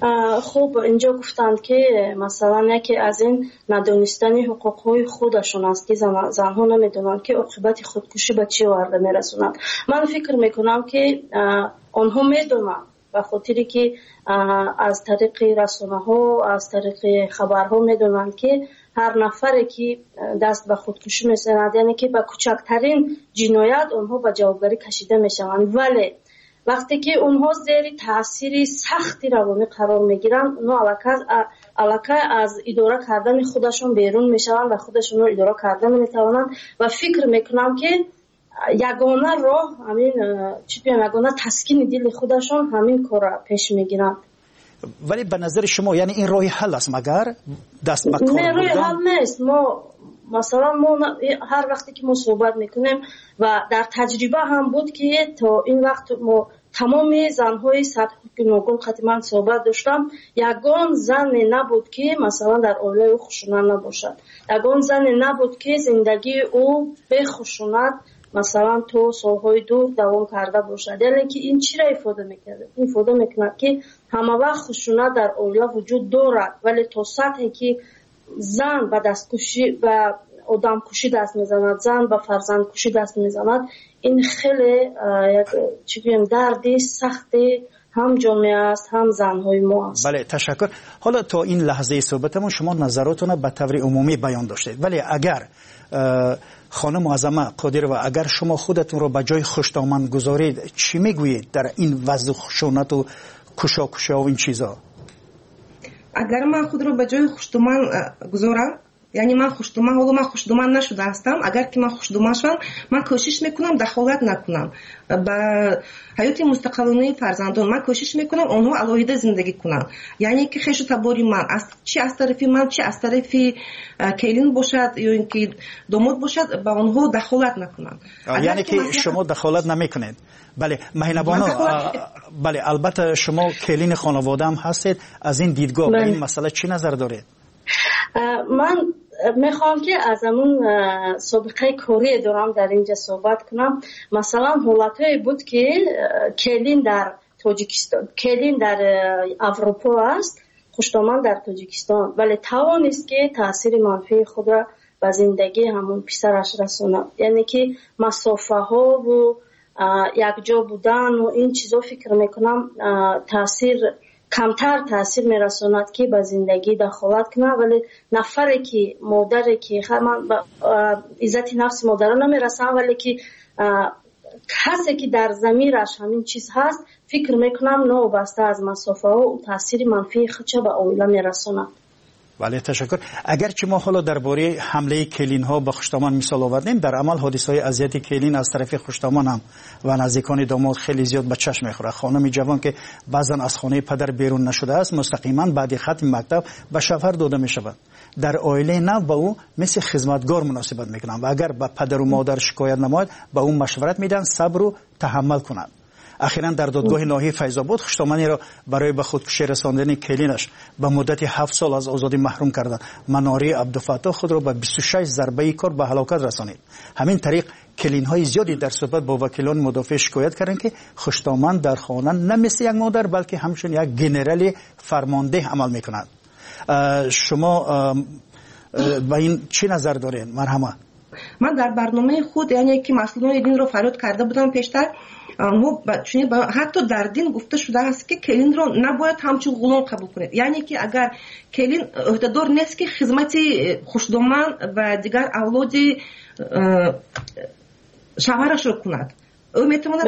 O: خب اینجا گفتند که مثلا یکی از این ندانستن حقوق‌های خودشون است که زن‌ها نمی‌دونن که عاقبت خودکشی به چی آورده می‌رسونند. من فکر می‌کنم که آنها می‌دونن به خاطری که از طریق رسانه‌ها از طریق خبرها میدونن که هر نفری که دست به خودکشی میزند یعنی که به کوچکترین جنایت اونها به جوابگری کشیده میشوند، ولی وقتی که اونها زیر تاثیر سختی روانی قرار میگیرن اونها علاقه از اداره کردن خودشون بیرون میشوند و خودشون رو اداره کردن نمیتوانند و فکر میکنم که یگانه راه همین یگانه تسکین دل خودشون همین کار را پیش میگیرند.
G: ولی به نظر شما یعنی این راه حل است مگر دست به کار بردن؟
O: نه، راه حل نیست. ما مثلا هر وقتی که ما صحبت میکنیم و در تجربه هم بود که تا این وقت ما تمام زنهای سطح نوگل قطعا صحبت داشتم، یگان زن نبود که مثلا در اوله او خشونت نباشد، یگان زن نبود که زندگی او به خشونت مثلا تو سالهای دور دوام کرده باشد. یعنی که این چی را ifade میکنه؟ ifade میکنه که همه وقت خشونت در اوله وجود دارد، ولی تا سطحی که زن به دستکشی و آدم کشی دست میزند، زن به فرزند کشی دست میزند، این خیلی چی بگم دردی سختی هم جامعه است هم زنهای ما است.
G: بله تشکر. حالا تا این لحظه صحبتمون شما نظراتون به طور عمومی بیان داشتید، ولی اگر خانم معظمه قادر و اگر شما خودتون رو به جای خوشتامن گذارید چی میگویید در این وضع خشونت و کشاکشی و این چیزا؟
N: اگر من خود رو به جای خوشتامن گذارم، یعنی من خوشتومان نشده هستم، اگر که من خوشتومان شدم من کوشش میکنم دخالت نکنم به حیات مستقلانه فرزندان، من کوشش میکنم آنها علاهیده زندگی کنن، یعنی که خیش تباری من چی از طرف من چی از طرف کلین باشد یا اینکه داماد باشد به آنها دخالت نکنم.
G: یعنی که شما دخالت نمیکنید؟ بله مهین بانو، بله البته شما کلین خانواده هم هستید، از این دیدگاه به این مسئله چی نظر دارید؟
O: من میخوام که از همون سابقه کاری دارم در اینجا صحبت کنم. مثلا حالتهایی بود که کلین در تاجیکستان، کلین در اروپا است، خوشتومان در تاجیکستان، ولی توانست که تاثیر منفی خود را به زندگی همون پسرش رسونه، یعنی که مسافه ها و یک جا بودن و این چیزا فکر میکنم کمتر تاثیر میرساند که به زندگی دخالت کنه، ولی نفری که مادری که من عزت نفس مادر نمیرسم، ولی که کسی که در ضمیرش همین چیز هست فکر میکنم نوبسته از مسافه ها و تاثیر منفی خودش به عائله میرساند.
G: بله تشکر. اگرچه ما حالا درباره حمله کلین ها به خشتامان مثال آوردیم، در عمل حادثه های اذیت کلین از طرف خشتامان هم و نزدیکان داماد خیلی زیاد به چشم میخوره. خانم جوان که بعضا از خانه پدر بیرون نشده است مستقیما بعد ختم مکتب به شوهر داده می شود. در عائله نو به او مثل خدمتگار مناسبت میکنند و اگر به پدر و مادر شکایت نماید به او مشورت میدن صبر و تحمل کنند. اخیراً در دادگاه ناحیه فیض‌آباد خشتامانی را برای به خودکشی رساندن کلینش به مدت 7 سال از آزادی محروم کردند. مناری عبدالفتاح خود را به 26 ضربه کار به هلاکت رسانید. همین طریق کلین‌های زیادی در صحبت با وکیلان مدافع شکایت کردند که خشتامان در خانه نه مثل یک مادر بلکه همچون یک گنرال فرمانده عمل می‌کند. شما با این چی نظر دارین؟ مرحمت.
N: من در برنامه خود یعنی که مسئولان دین رو فریاد کرده بودم پیشتر، حتی در دین گفته شده است که کلین رو نباید همچون غلام قبول کنید. یعنی که اگر کلین عهدهدار نیست که خدمت خشتامان و دیگر اولاد شوهرش رو کند، او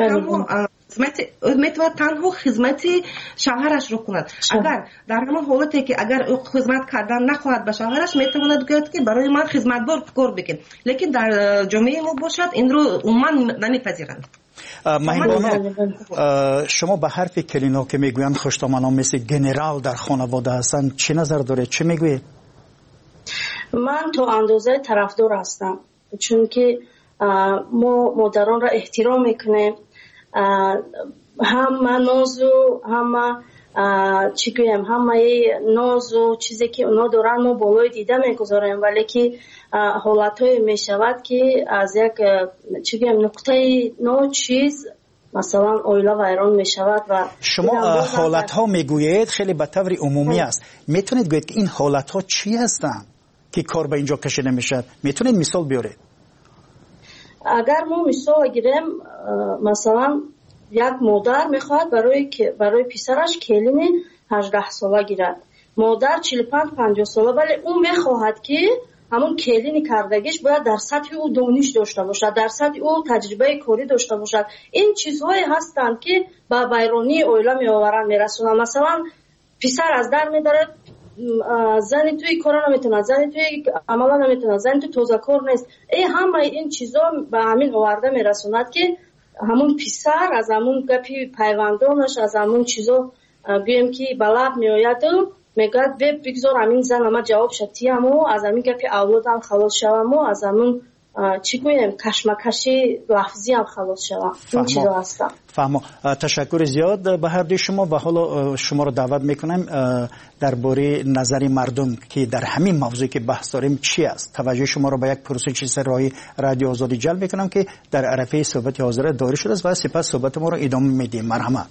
N: میتواند تنها خدمت شوهرش رو کند. اگر در همان حالتی که اگر او خدمت کردن نخواهد به شوهرش میتواند بگوید که برای من خدمتگار کار بکن، لیکن در جامعه ما باشد این رو عموما نمیپذیرند.
G: شما به حرف کلینا که میگویند خشتامانا مثل گنرال در خانواده هستند چه نظر داره؟ چه میگوید؟
O: من تو اندازه طرفدار هستم، چون که ما مادران را احترام میکنیم، همه نازو همه چی گویم همه نازو چیزی که اونا دارن ما بالای دیده میگذاریم، ولی که حالتهای میشود که از یک چی گویم نقطه نو چیز مثلا اویلا ویران میشود. و
G: شما حالتها میگویید خیلی به طور عمومی است، میتونید گویید که این حالتها چی هستند که کار به اینجا کشیده میشد؟ میتونید مثال بیارید؟
O: اگر ما مثال گیریم، مثلا یک مادر میخواد برای پسرش کلین 18 ساله گیرد، مادر 45-50 ساله، ولی اون میخواهد که همون کلین کردگیش باید در سطح او دانش داشته باشد، در سطح او تجربه کاری داشته باشد. این چیزهایی هستند که به ویرانی اویلا میآورند میرسونند. مثلا پسر از در میداره، زنی توی کار نمیتونه، زنی توی عملا نمیتونه، زنی توی تازه کار نیست. همه این چیزا به همین آورده میرسوند که همون پسر از همون گپی پیوندانش از همون چیزا گویم که بلب میآید میگد بگذار همین زن اما جواب شدی همو از همین گپی اولادم خلاص شوم و از همون چی گویم کشمکشی لفظی هم خلاص شوم. این چیزا هستم.
G: فهمم. تشکر زیاد به هر دوی شما و حالا شما رو دعوت میکنم درباره نظر مردم که در همین موضوعی که بحث داریم چی است. توجه شما رو به یک پروسه چیز راهی رادیو آزادی جلب میکنم که در عرفه صحبت حاضره داری شده است و سپس صحبت ما رو ادامه میدیم. مرحمت.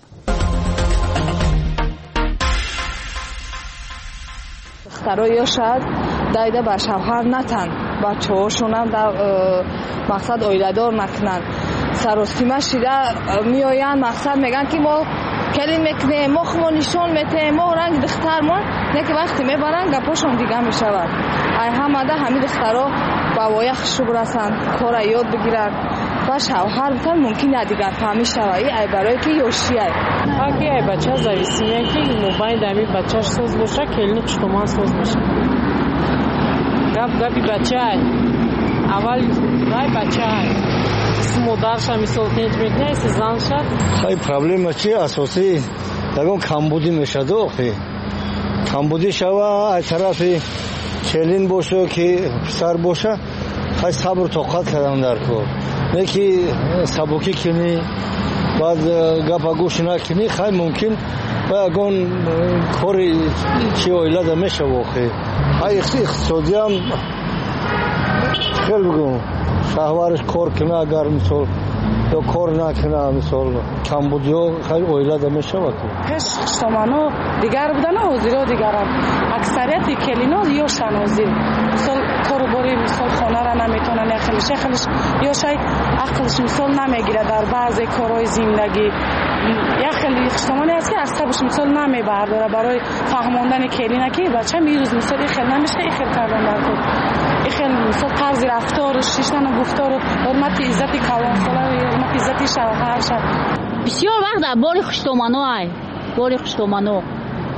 P: دخترها شاید دایده به شوهر نتن، بچه هاشون هم در مقصد اویله‌دار نکنن، سراسیمه شده میآیند مقصد میگن که ما کلین میکنیم، ما نشان میتیم، ما رنگ دخترمان، نه که وقتی میبرن گپاشون دیگه میشود. ای همه همین دخترها با وایخش برسن، کار یاد بگیرن و شوهر بتن ممکنه دیگر فهمی شوی ای برای که یوشی ای
Q: اگه ای بچه زایسیه که موبایل دمی بچهش سوز باشه کلین خشتامان سوز باشه. گپی بچه ای اول رای بچه ای مادرش هم مثال تنج میکنه ایسی زنشه
R: خیلی پرابلم چی اساسی دگون کمبودی میشد آخی کمبودی شوه ای طرفی کلین باشه که پسر باشه خیلی صبر و طاقت کردن در کار نکی سبوکی کنی بعد گپا گوش نکنی خیلی ممکن و اگون کاری چی اویلده میشه واقعی های اقتصادی هم خیلی بگم شهوارش کار کنه اگر مثال یا کار نکنه مثال کمبودی ها خیلی اویلده میشه واقعی
Q: پیش خشتامانو دیگر بودن حاضر دیگر هم اکثریت کلینا یا شنازیر مثال کاروباری مثال خانه را نمیتونه نخلش یا شاید عقلش مثال نمیگیره در بعضی کارهای زندگی یا خیلی خشتامانی هست که عصبش مثال نمیبرداره برای فهماندن کلینه که بچه میروز مثال این خیلی نمیشه این خیلی کردن در کن این خیلی مثال طرز رفتار شیشتن و گفتار و حرمت عزت کلان ساله و حرمت عزت شوهر شد
S: بسیار وقت در بار خشتامانو های بار خشتامانو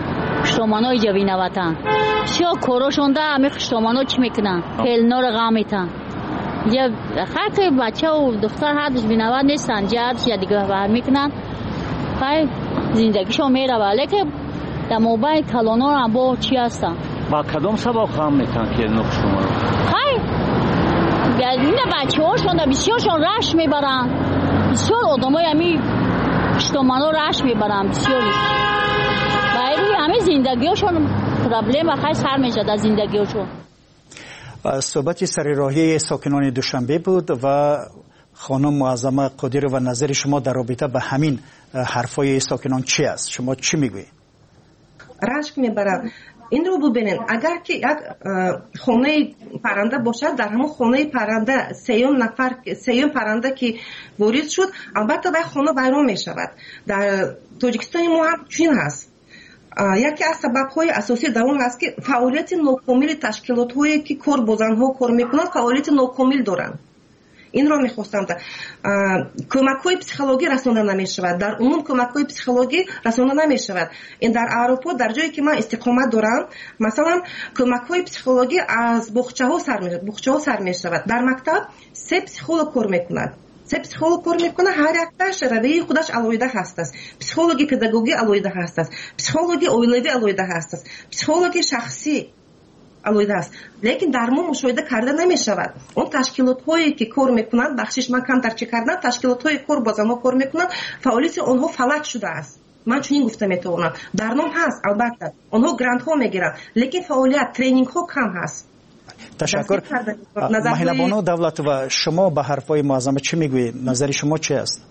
S: خشتمانای جوینواتن شو کوروشون ده همه خشتمانا چی میکنن هلنا رو غم میتن یا خاطر بچه و دختر حدش بینوات نیستن جدش یا دیگه بر میکنن خیلی زندگیشو میره ولی که در موبایل کلونا هم با چی هستن
T: با کدام سبب غم میتن که هلنا خشتمانا
S: خیلی این بچه هاشون بسیارشون رشت میبرن بسیار آدم های همی خشتمانا رشت میبرن بسیارش باید همه زندگی هاشون پرابلم خیلی سر میشه در زندگی هاشون.
G: صحبت سر راهی ساکنان دوشنبه بود و خانم معظمه قادر و نظر شما در رابطه به همین حرفای ساکنان چی است؟ شما چی میگویید؟
N: رشک میبرن. این رو ببینید اگر که یک خانه پرنده باشد در همون خانه پرنده سیوم پرنده که وارد شد البته باید خانه ویران میشود. در تاجیکستان ما هم چنین هست. یکی از سبب‌های اساسی در اون هست که فعالیت ناکامل تشکیلات‌هایی که کار با زن‌ها کار میکنند فعالیت ناکامل دارند. این را میخواستم کمک‌های پسیخولوژی رسانده نمیشود. در عموم کمک‌های پسیخولوژی رسانده نمیشود. این در اروپا در جایی که من استقامت دارم مثلا کمک‌های پسیخولوژی از باغچه‌ها سر میشود. در مکتب 3 پسیخولوژ کار میکنند. 3 پسیخولوژ کار میکنه هر یکش روی خودش علایده هست است. پسیخولوژی پداگوژی علایده هست است. پسیخولوژی اویلوی علایده هست است. پسیخولوژی شخصی علایده است. لیکن در ما مشاهده کرده نمی شود. اون تشکیلات هایی که کار میکنند بخشش من کم ترچه کردن تشکیلات های کار با زنها کار میکنند فعالیت آنها فلج شده است. من چنین گفته میتونم. در نام هست البته آنها گرانت ها میگیرند لیکن فعالیت ترینینگ ها کم هست.
G: تشکر. مهیلا بانو دولت و شما به حرفای معظمه چی میگویید؟ نظر شما چی است؟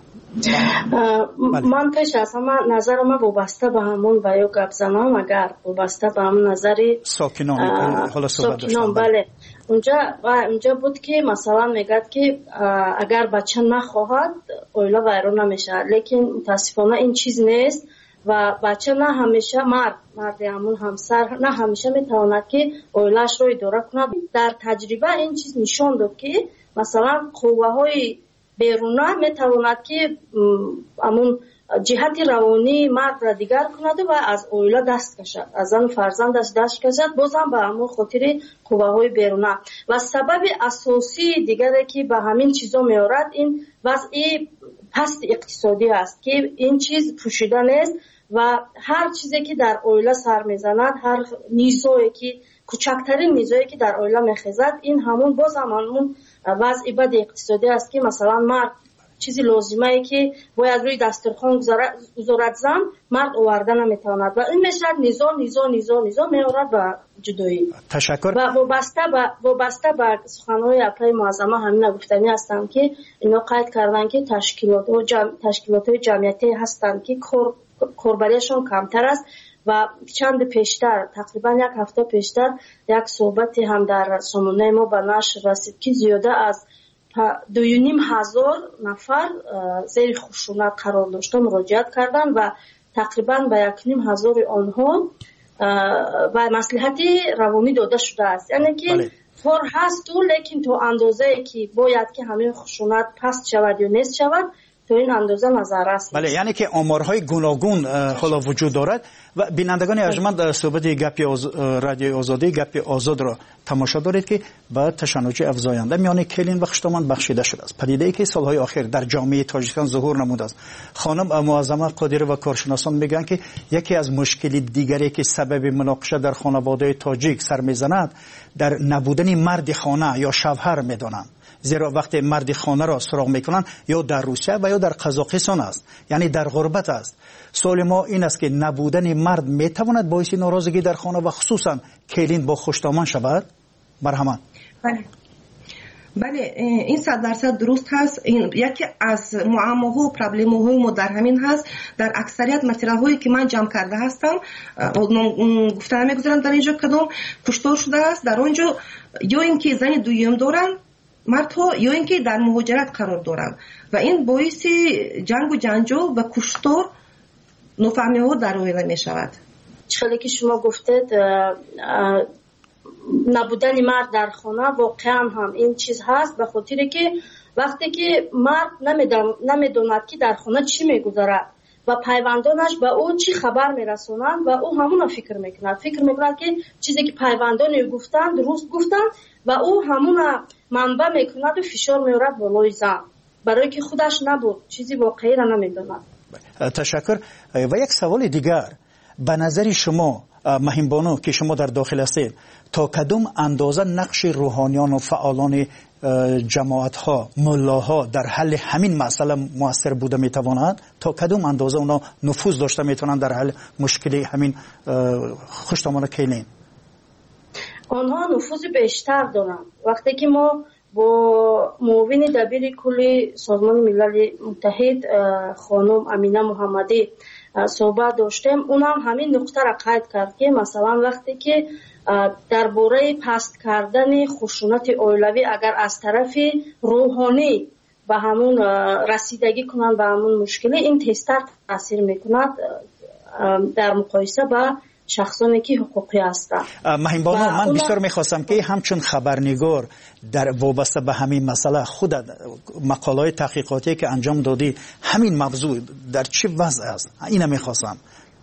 O: من پیش از همه نظر ما وابسته به همون و یا گپ زنان اگر وابسته به همون نظر ساکنان بله اونجا بود که مثلا میگد که اگر بچه نخواهد اویلا ویران نمیشه لیکن متاسفانه این چیز نیست و بچه نه همیشه مرد همون همسر نه همیشه میتواند که اویلاش رو اداره کند. در تجربه این چیز نشان داد که مثلا قوه های بیرونه میتواند که همون جهت روانی مرد را دیگر کند و از اویلا دست کشد از زن فرزندش دست کشد بازم به همون خاطر قوه های بیرونه و سبب اساسی دیگری که به همین چیزا میارد این وضع پست اقتصادی است که این چیز پوشیده نیست و هر چیزی که در اویلا سر میزند هر نیزویی که کوچکترین نیزویی که در اویلا میخیزد این همون باز همون وضع بد اقتصادی است که مثلا مرد چیزی لازمه ای که باید روی دسترخوان گذارد زن مرد آورده نمیتواند و این میشه نیزو میارد به جدایی.
G: تشکر.
O: و وابسته به سخنهای اپلای معظمه همین گفتنی هستم که اینا قید کردن که تشکیلات جمعیتی هستند که کاربریشون کمتر است و چند پیشتر تقریبا 1 هفته پیشتر یک صحبتی هم در سامانه ما به نشر رسید که زیاده از 2,500 نفر زیر خشونت قرار داشته مراجعت کردن و تقریبا به 1,500 آنها و مصلحت روانی داده شده است. یعنی که کار هست تو لیکن تو اندازه که باید که همین خشونت پست شود یا نیست شود تو این اندازه نظر است.
G: بله یعنی که آمارهای گوناگون حالا وجود دارد و بینندگان ارجمند صحبت رادیوی آزادی گپ آزاد را تماشا دارید که با تشنج افزاینده میان کلین و خشتمان بخشیده شده است. پدیده‌ای که سالهای اخیر در جامعه تاجیکستان ظهور نموده است. خانم معظمه قادر و کارشناسان میگن که یکی از مشکلی دیگری که سبب مناقشه در خانواده تاجیک سر میزند در نبودن مرد خانه یا شوهر میدانند. زیرا وقتی مرد خانه را سراغ میکنن یا در روسیه و یا در قزاقستان است یعنی در غربت است. سوال ما این است که نبودن مرد میتواند باعث ناراضگی در خانه و خصوصا کلین با خشتمان شود؟ مرحمت.
N: بله این 100% درست هست. این یکی از معماها و پرابلم‌های ما در همین هست. در اکثریت مترهایی که من جمع کرده هستم گفتن نمیگذارم در اینجا کدام کشتار شده است در اونجا یا اینکه زن دویم دارن مردها یا اینکه در مهاجرت قرار دارن و این باعث جنگ و جنجال و کشتار نفهمی ها در اویلا می شود.
O: چخیلی که شما گفتید نبودن مرد در خانه واقعا هم این چیز هست به خاطر که وقتی که مرد نمیدوند که در خانه چی میگذاره و پیوندانش به او چی خبر میرسونند و او همون فکر میکند که چیزی که پیوندان گفتند درست گفتند و او همون منبع میکند و فشار میارد بالای زن برای که خودش نبود چیزی واقعی را نمیداند.
G: تشکر. و یک سوال دیگر، به نظر شما مهم بانو که شما در داخل هستید، تا کدام اندازه نقش روحانیان و فعالان جماعت ها، ملاها در حل همین مسئله موثر بوده میتواند؟ تا کدام اندازه اونا نفوذ داشته میتونند در حل مشکل همین خوشتمان کلین؟
O: آنها نفوذ بیشتر دارند. وقتی که ما با معاون دبیر کل سازمان ملل متحد خانم امینه محمدی صحبت داشتیم، اونم همین نقطه را قید کرد که مثلا وقتی که درباره پست کردن خشونت اولیوی اگر از طرف روحانی به همون رسیدگی کنند به همون مشکل، این تیزتر تاثیر میکند در مقایسه با شخصانی که حقوقی هستند.
G: مهم بانو، من بسیار میخواستم که همچون خبرنگار در وابسته به همین مسئله خود مقاله تحقیقاتی که انجام دادی همین موضوع در چه وضع است؟ اینو میخواستم.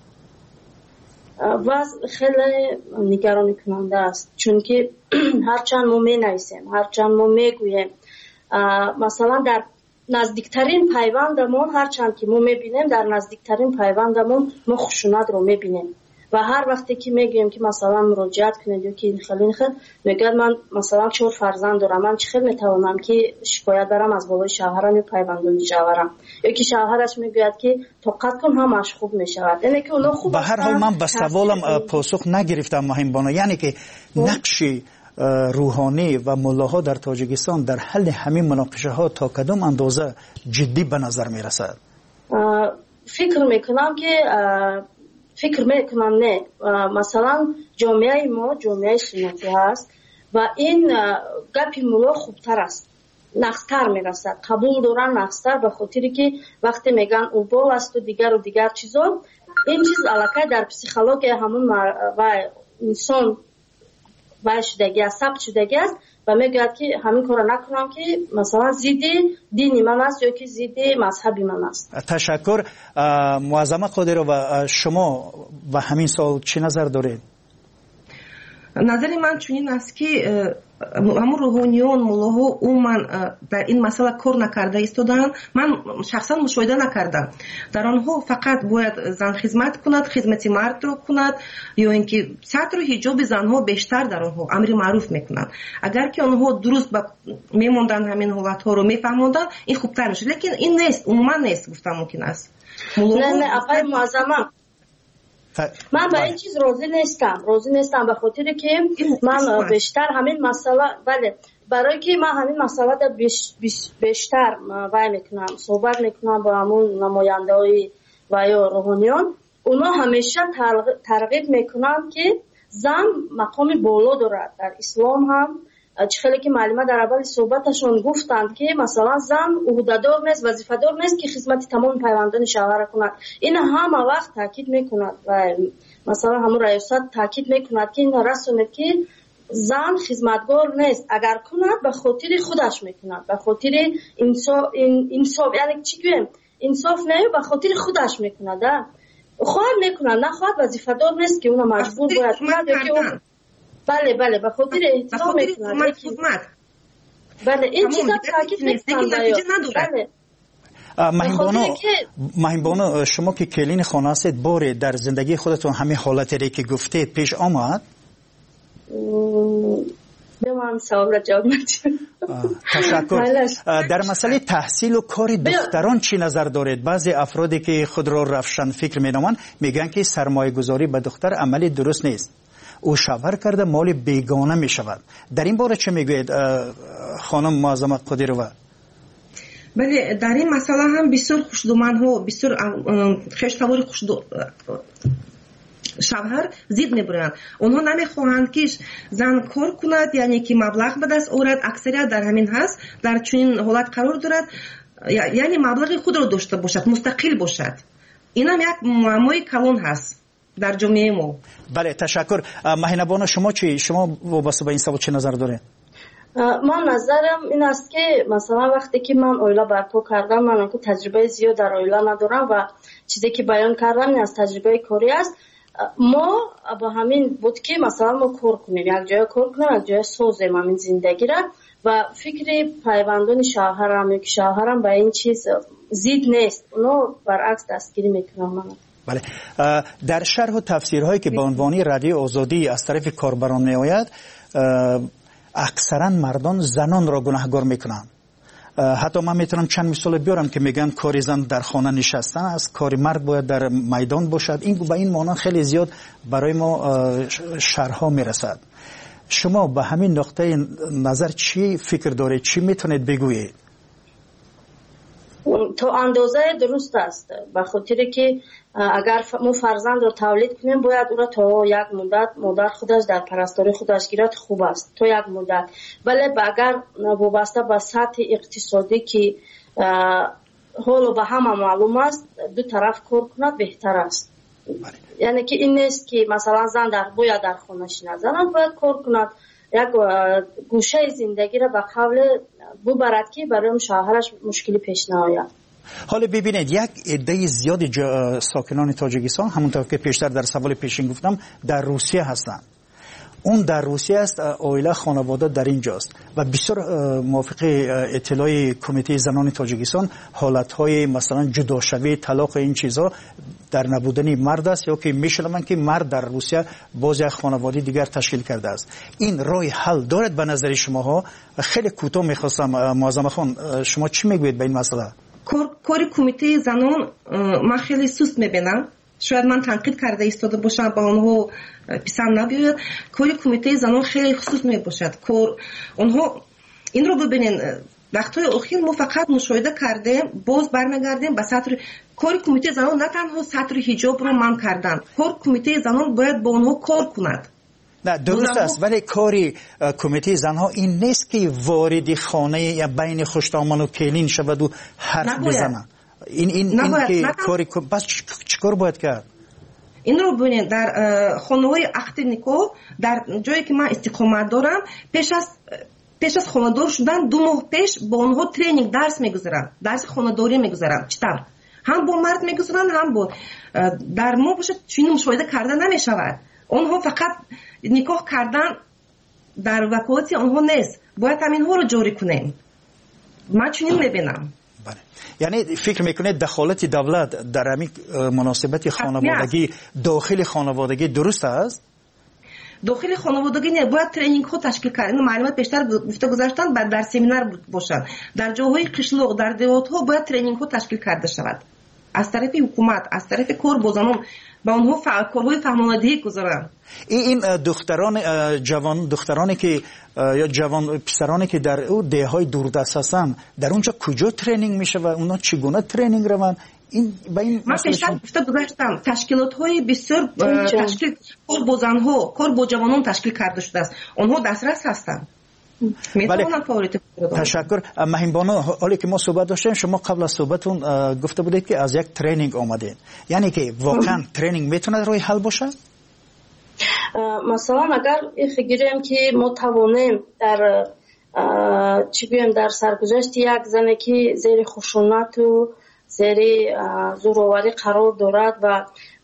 O: وضع خیلی نگران کننده است، چون که هرچند ما مینویسیم، هرچند ما میگوییم، مثلا در نزدیکترین پیوندمون هرچند که ما میبینیم در نزدیکترین پیوندمون ما خشونت رو میبینیم و هر وقتی که میگیم که مثلا مراجعت کنید یا که این خیلی میگه من مثلا 4 فرزند دارم، من چه میتوانم که شکایت برم از بالای شوهرم یا پیوندون شوهرم، یا که شوهرش میگوید که طاقت کن همش خوب میشود. یعنی که اونا خوب.
G: به هر حال من به سوالم پاسخ نگرفتم مهم بانو، یعنی که نقش روحانی و ملاها در تاجیکستان در حل همین مناقشه ها تا کدام اندازه جدی به نظر میرسد؟
O: فکر میکنم نه. مثلا جامعه ما جامعه سنتی هست و این گپی ملا خوبتر است، نقصتر میرسد، قبول دارن نقصتر، به خاطری که وقتی میگن اوبال است و دیگر چیزا، این چیز علاقه در پسیخولوژی همون و انسان و شدگی است، ثبت شدگی است و میگوید که همین کار نکنم که مثلا ضد دین من است یا که ضد مذهبی من است.
G: تشکر. معظمه قادرو، و شما و همین سوال چه نظر دارید؟
N: نظر من چنین است که همون روحانیون ملاها عموما در این مسئله کار نکرده ایستادن. من شخصا مشاهده نکردم در آنها فقط باید زن خدمت کند، خدمت مرد رو کند، یا اینکه سطر و حجاب زنها بیشتر در آنها امر معروف میکنند. اگر که آنها درست میموندن همین حالت ها رو میفهموندن این خوبتر میشه، لیکن این نیست، عموما نیست. گفتم ممکن است.
O: نه آقای معظمه، من به این چیز راضی نیستم به خاطر که من بیشتر همین مسئله، بله، برای که من همین مسئله در بیشتر وای میکنم، صحبت میکنم با همون نماینده های و یا روحانیان، اونا همیشه ترغیب میکنن که زن مقام بالا دارد. در اسلام هم خیلی که معلومه در اول صحبتشون گفتند که مثلا زن عهده‌دار نیست، وظیفه‌دار نیست که خدمت تمام پیوندان شوهر کند. این همه وقت تاکید میکند و مثلا همون ریاست تاکید میکند که این رسمه که زن خدمتگار نیست، اگر کند به خاطر خودش میکند، به خاطر انصاف، یعنی چی گویم، انصاف نه، به خاطر خودش میکند، خواهد میکند، نه خواهد وظیفه‌دار نیست که اون مجبور باید کند که بله به خاطر احترام میکنند. بله این چیزا تاکید میکنند. بله
G: مهم بانو، شما که کلین خانه هستید، باره در زندگی خودتون همین حالتی که گفتید پیش آمد؟
O: به من سوال را جواب ندید.
G: تشکر. در مسئله تحصیل و کار دختران چی نظر دارید؟ بعضی افرادی که خود را روشن فکر مینامند میگن که سرمایه گذاری به دختر عملی درست نیست، او شوهر کرده مال بیگانه می شود. در این باره چه میگوید خانم معظمه قادرو؟
N: بله، در این مسئله هم بسیار خوشدومان ها، بسیار خشتوار شوهر زید میبرند. اونها نمیخواهند که زن کار کند، یعنی که مبلغ به دست آورد. اکثریت در همین هست، در چنین حالت قرار دارد، یعنی مبلغ خود را داشته باشد، مستقل باشد. این هم یک معمای کلان هست در جامعه ما.
G: بله تشکر. مهینبانو، شما چی؟ شما وابسته به این سوال چه نظر داره؟
O: من نظرم این است که مثلا وقتی که من اویلا برپا کردم، من که تجربه زیاد در اویلا ندارم و چیزی که بیان کردم از تجربه کاری است. ما با همین بود که مثلا ما کار کنیم، یک جای کار کنیم، یک جای سازیم همین زندگی را و فکر پیوندون شوهرم که شوهرم به این چیز زید نیست، اونو برعکس دستگیری میکنم.
G: بله، در شرح و تفسیرهایی که به عنوان رادیو آزادی از طرف کاربران می آید، اکثرا مردان زنان را گناهکار میکنن. حتی من میتونم چند مثال بیارم که میگن کاری زن در خانه نشستن است، کاری مرد باید در میدان باشد. این به این معنی خیلی زیاد برای ما شرحها میرسد. شما به همین نقطه نظر چی فکر دارید؟ چی میتونید بگویید؟
O: تا اندازه درست است، به خاطر که اگر ما فرزند را تولید کنیم باید او را تا یک مدت مادر خودش در پرستاری خودش گیرد، خوب است تا یک مدت. ولی اگر وابسته به سطح اقتصادی که حالا به همه معلوم است دو طرف کار کند بهتر است. یعنی که این نیست که مثلا زن باید در خانه‌اش نزند، باید کار کند، یک گوشه زندگی را به قول ببرد که برای شوهرش مشکلی پیش نیاید.
G: حالا ببینید یک عده زیاد ساکنان تاجیکستان، همونطور که پیشتر در سوال پیشین گفتم، در روسیه هستند. اون در روسیه است، عائله خانواده در اینجاست و بسیار موافق اطلاع کمیته زنان تاجیکستان حالتهای مثلا جداشوی، طلاق، این چیزها در نبودن مرد است، یا که میشنوم که مرد در روسیه باز یک خانواده دیگر تشکیل کرده است. این راه حل دارد به نظر شماها؟ خیلی کوتاه میخواستم معظم خان شما چی میگوید به این مسئله؟
N: کار کمیته زنان من خیلی سست میبینم. شاید من تنقید کرده ایستاده باشم با آنها پسند نبیاید. کار کمیته زنان خیلی خصوص میباشد. آنها این رو ببینین، وقتهای اخیر ما فقط مشاهده کردیم، باز برمیگردیم به سطر کار کمیته زنان. نه تنها سطر حجاب رو من کردن، کار کمیته زنان باید با آنها کار کند.
G: نه درست است، ولی کاری کمیته زنها این نیست که وارد خانه یا بین خوشتامان و کلین شود و حرف بزنه. این که کاری بس چیکار باید کرد؟
N: این رو ببینید، در خانه‌های عقد نکاح در جایی که من استقامت دارم، پیش از خانه‌دار شدن 2 ماه پیش با اونها ترینینگ درس میگذارن، درس خانه‌داری میگذارن. چطور؟ هم با مرد میگذارن هم با در ما باشه چنین مشاهده کردن نمیشود. اونها فقط نکاح کردن در وکالت اونها نیست، باید همین ها رو جاری کنیم. من چنین میبینم.
G: بله، یعنی فکر میکنید دخالت دولت در همین مناسبت خانوادگی داخل خانوادگی درست است؟
N: داخل خانوادگی نه، باید ترینینگ ها تشکیل کردن. معلومات بیشتر گفته گذاشتن بعد در سمینار باشن. در جاهای قشلاق، در دیهات ها باید ترینینگ ها تشکیل کرده شود از طرف حکومت، از طرف کارگزاران، با اونها کارهای فهماندهی گذارن.
G: این دختران جوان، دخترانی که یا جوان پسرانی که در او دههای دوردست هستن، در اونجا کجا ترینینگ میشه و اونا چگونه ترینینگ روند؟ این با این
N: من پیشتر گفته گذاشتم تشکیلات های بسیار تشکیل کار با زنها، کار با جوانان تشکیل کرده شده است. اونها دسترس هستند.
G: بله، تشکر. مهم بانو، حالی که ما صحبت داشتیم، شما قبل از صحبتون گفته بودید که از یک ترینینگ آمدید، یعنی که واقعا ترینینگ میتونه روی حل باشه؟
O: مثلا اگر فکریم که ما توانیم در در سرگذشت یک زنی که زیر خشونت و زیر زورآوری قرار دارد و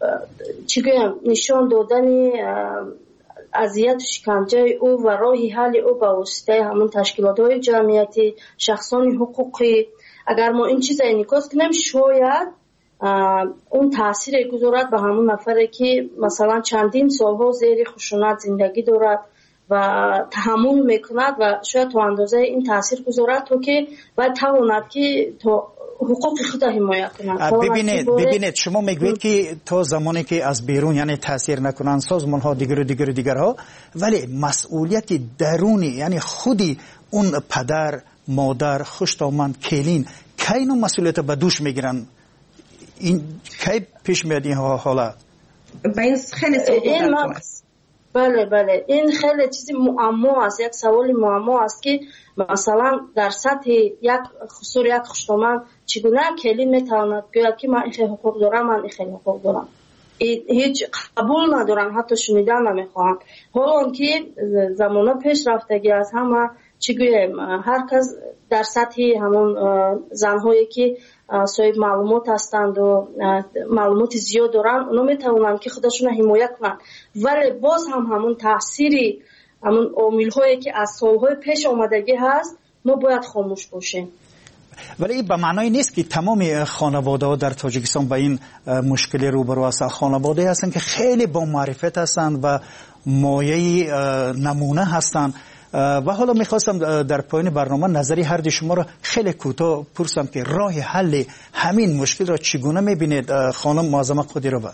O: نشان دادن اذیت و شکنجه او و راه حل او به واسطه همون تشکیلات‌های جمعیتی، شخصان حقوقی، اگر ما این چیز انعکاس کنیم، شاید اون تاثیر گذارد به همون نفری که مثلا چندین سالها زیر خشونت زندگی دارد و تحمل میکند و شاید تا اندازه این تاثیر گذارد تا که باید تواند که تا حقوق خود حمایت کنند.
G: ببینید شما میگوید که تا زمانی که از بیرون یعنی تاثیر نکنند سازمان ها دیگرها، ولی مسئولیت درونی یعنی خودی اون پدر، مادر، خوشتامند، کلین کی اینو مسئولیت به دوش میگیرن؟ این کی پیش میاد این حالا؟
N: این خیلی سوال است.
O: بله این خیلی چیزی معما است، یک سوال معما است که مثلا در سطح یک خصوص یک خوشتامند چگونه کلی میتواند بگوید که من این خیلی حقوق دارم، من این خیلی حقوق دارم. هیچ قبول ندارن، حتی شنیدن نمیخواهند. حالا که زمانه پیش رفتگی از همه چی گویم، هر کس در سطح همون زنهایی که صاحب معلومات هستند و معلومات زیاد دارن، اونا میتونن که خودشون حمایت کنن، ولی باز هم همون تاثیری همون عامل‌هایی که از سالهای پیش آمدگی هست ما باید خاموش باشیم.
G: ولی این به معنای نیست که تمام خانواده در تاجیکستان با این مشکل روبرو هستند. خانواده هستند که خیلی با معرفت هستند و مایه نمونه هستند. و حالا میخواستم در پایان برنامه نظری هر دو شما را خیلی کوتاه پرسم که راه حل همین مشکل را چگونه میبینید خانم معظمه قادرova؟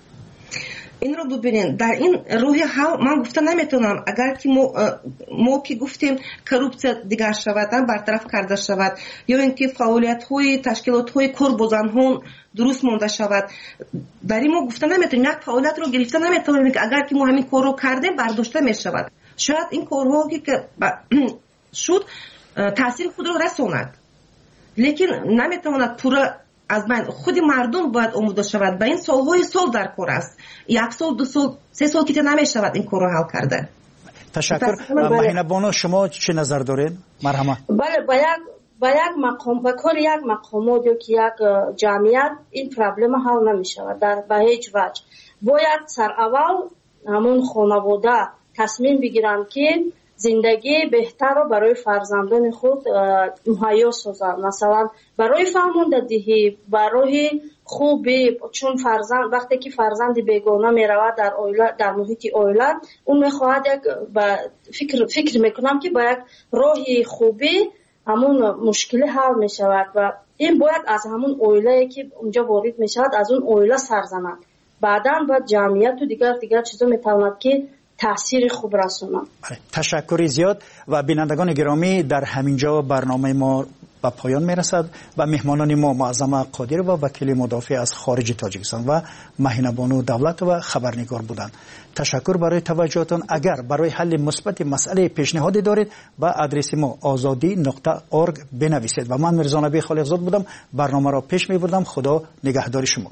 N: این رو ببینید، در این راه حل من گفته نمیتونم اگر که ما که گفتیم کروپسیا دیگر شود، برطرف کرده شود، یا اینکه فعالیت های تشکیلات های کور با زنان درست مونده شود، در این ما گفته نمیتونیم یک فعالیت رو گرفته نمیتونیم که اگر که ما همین کار رو کردیم برداشته میشود. شاید این کارها که شد تاثیر خود رو رساند، لیکن نمیتواند پورا از من خود مردم باید آموزش شود. به این سالهای سال در کار است، 1 سال 2 سال 3 سال که نمیشود این کار رو حل کرده.
G: تشکر. مهینه بانو شما چه نظر دارین؟ مرحبا.
O: بله، با یک مقام و کل یک مقامات یا که یک جمعیت این پرابلم حل نمی شود به هیچ وجه. باید سر اول همون خانواده تصمیم بگیرند که زندگی بهتر رو برای فرزندان خود مهیا سازند، مثلا برای فرماندهی، برای خوبی، چون فرزند وقتی که فرزند بیگانه می رود در اویله، در محیط اویله، اون میخواهد فکر میکنم که با یک راهی خوبی همون مشکل حل می شود و این باید از همون اویله که اونجا وارد می شود از اون اویله سر زند، بعدا با جمعیت و دیگر چیزا میتواند که تأثیر خوب رسونم.
G: تشکر زیاد. و بینندگان گرامی، در همینجا برنامه ما به پایان میرسد و مهمانان ما معظمه قادرova و وکیل مدافع از خارج تاجیکستان و مهینه بانو دولتova خبرنگار بودند. تشکر برای توجهتان. اگر برای حل مثبت مسئله پیشنهادی دارید با آدرس ما azadi.org بنویسید. و من میرزا نبی خالقزاد بودم، برنامه را پیش میبردم. خدا نگهدار شما.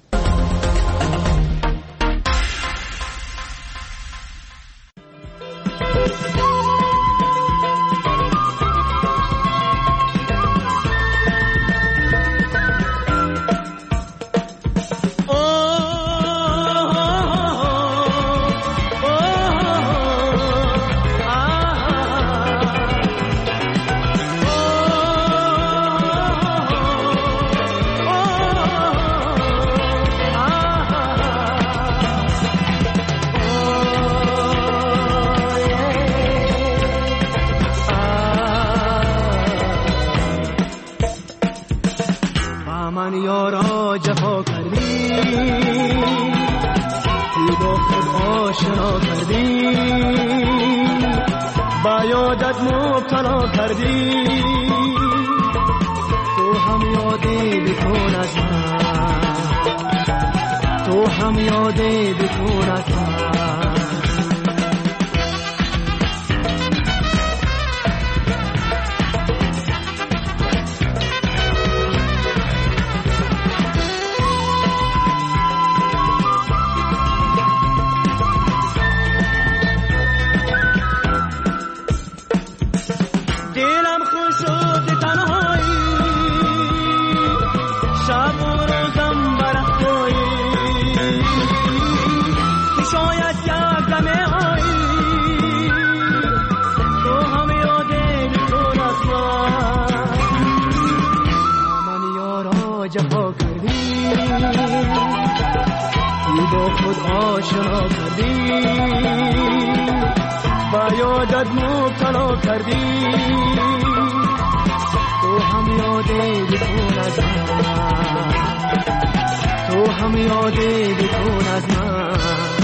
U: تو هم یادی بکن از من.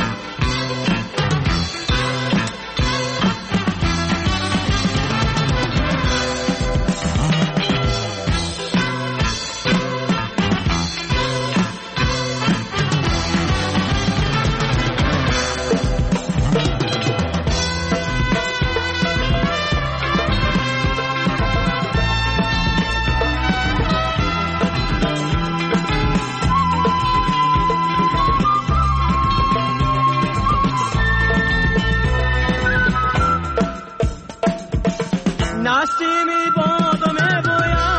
U: نسیمی باد میبوید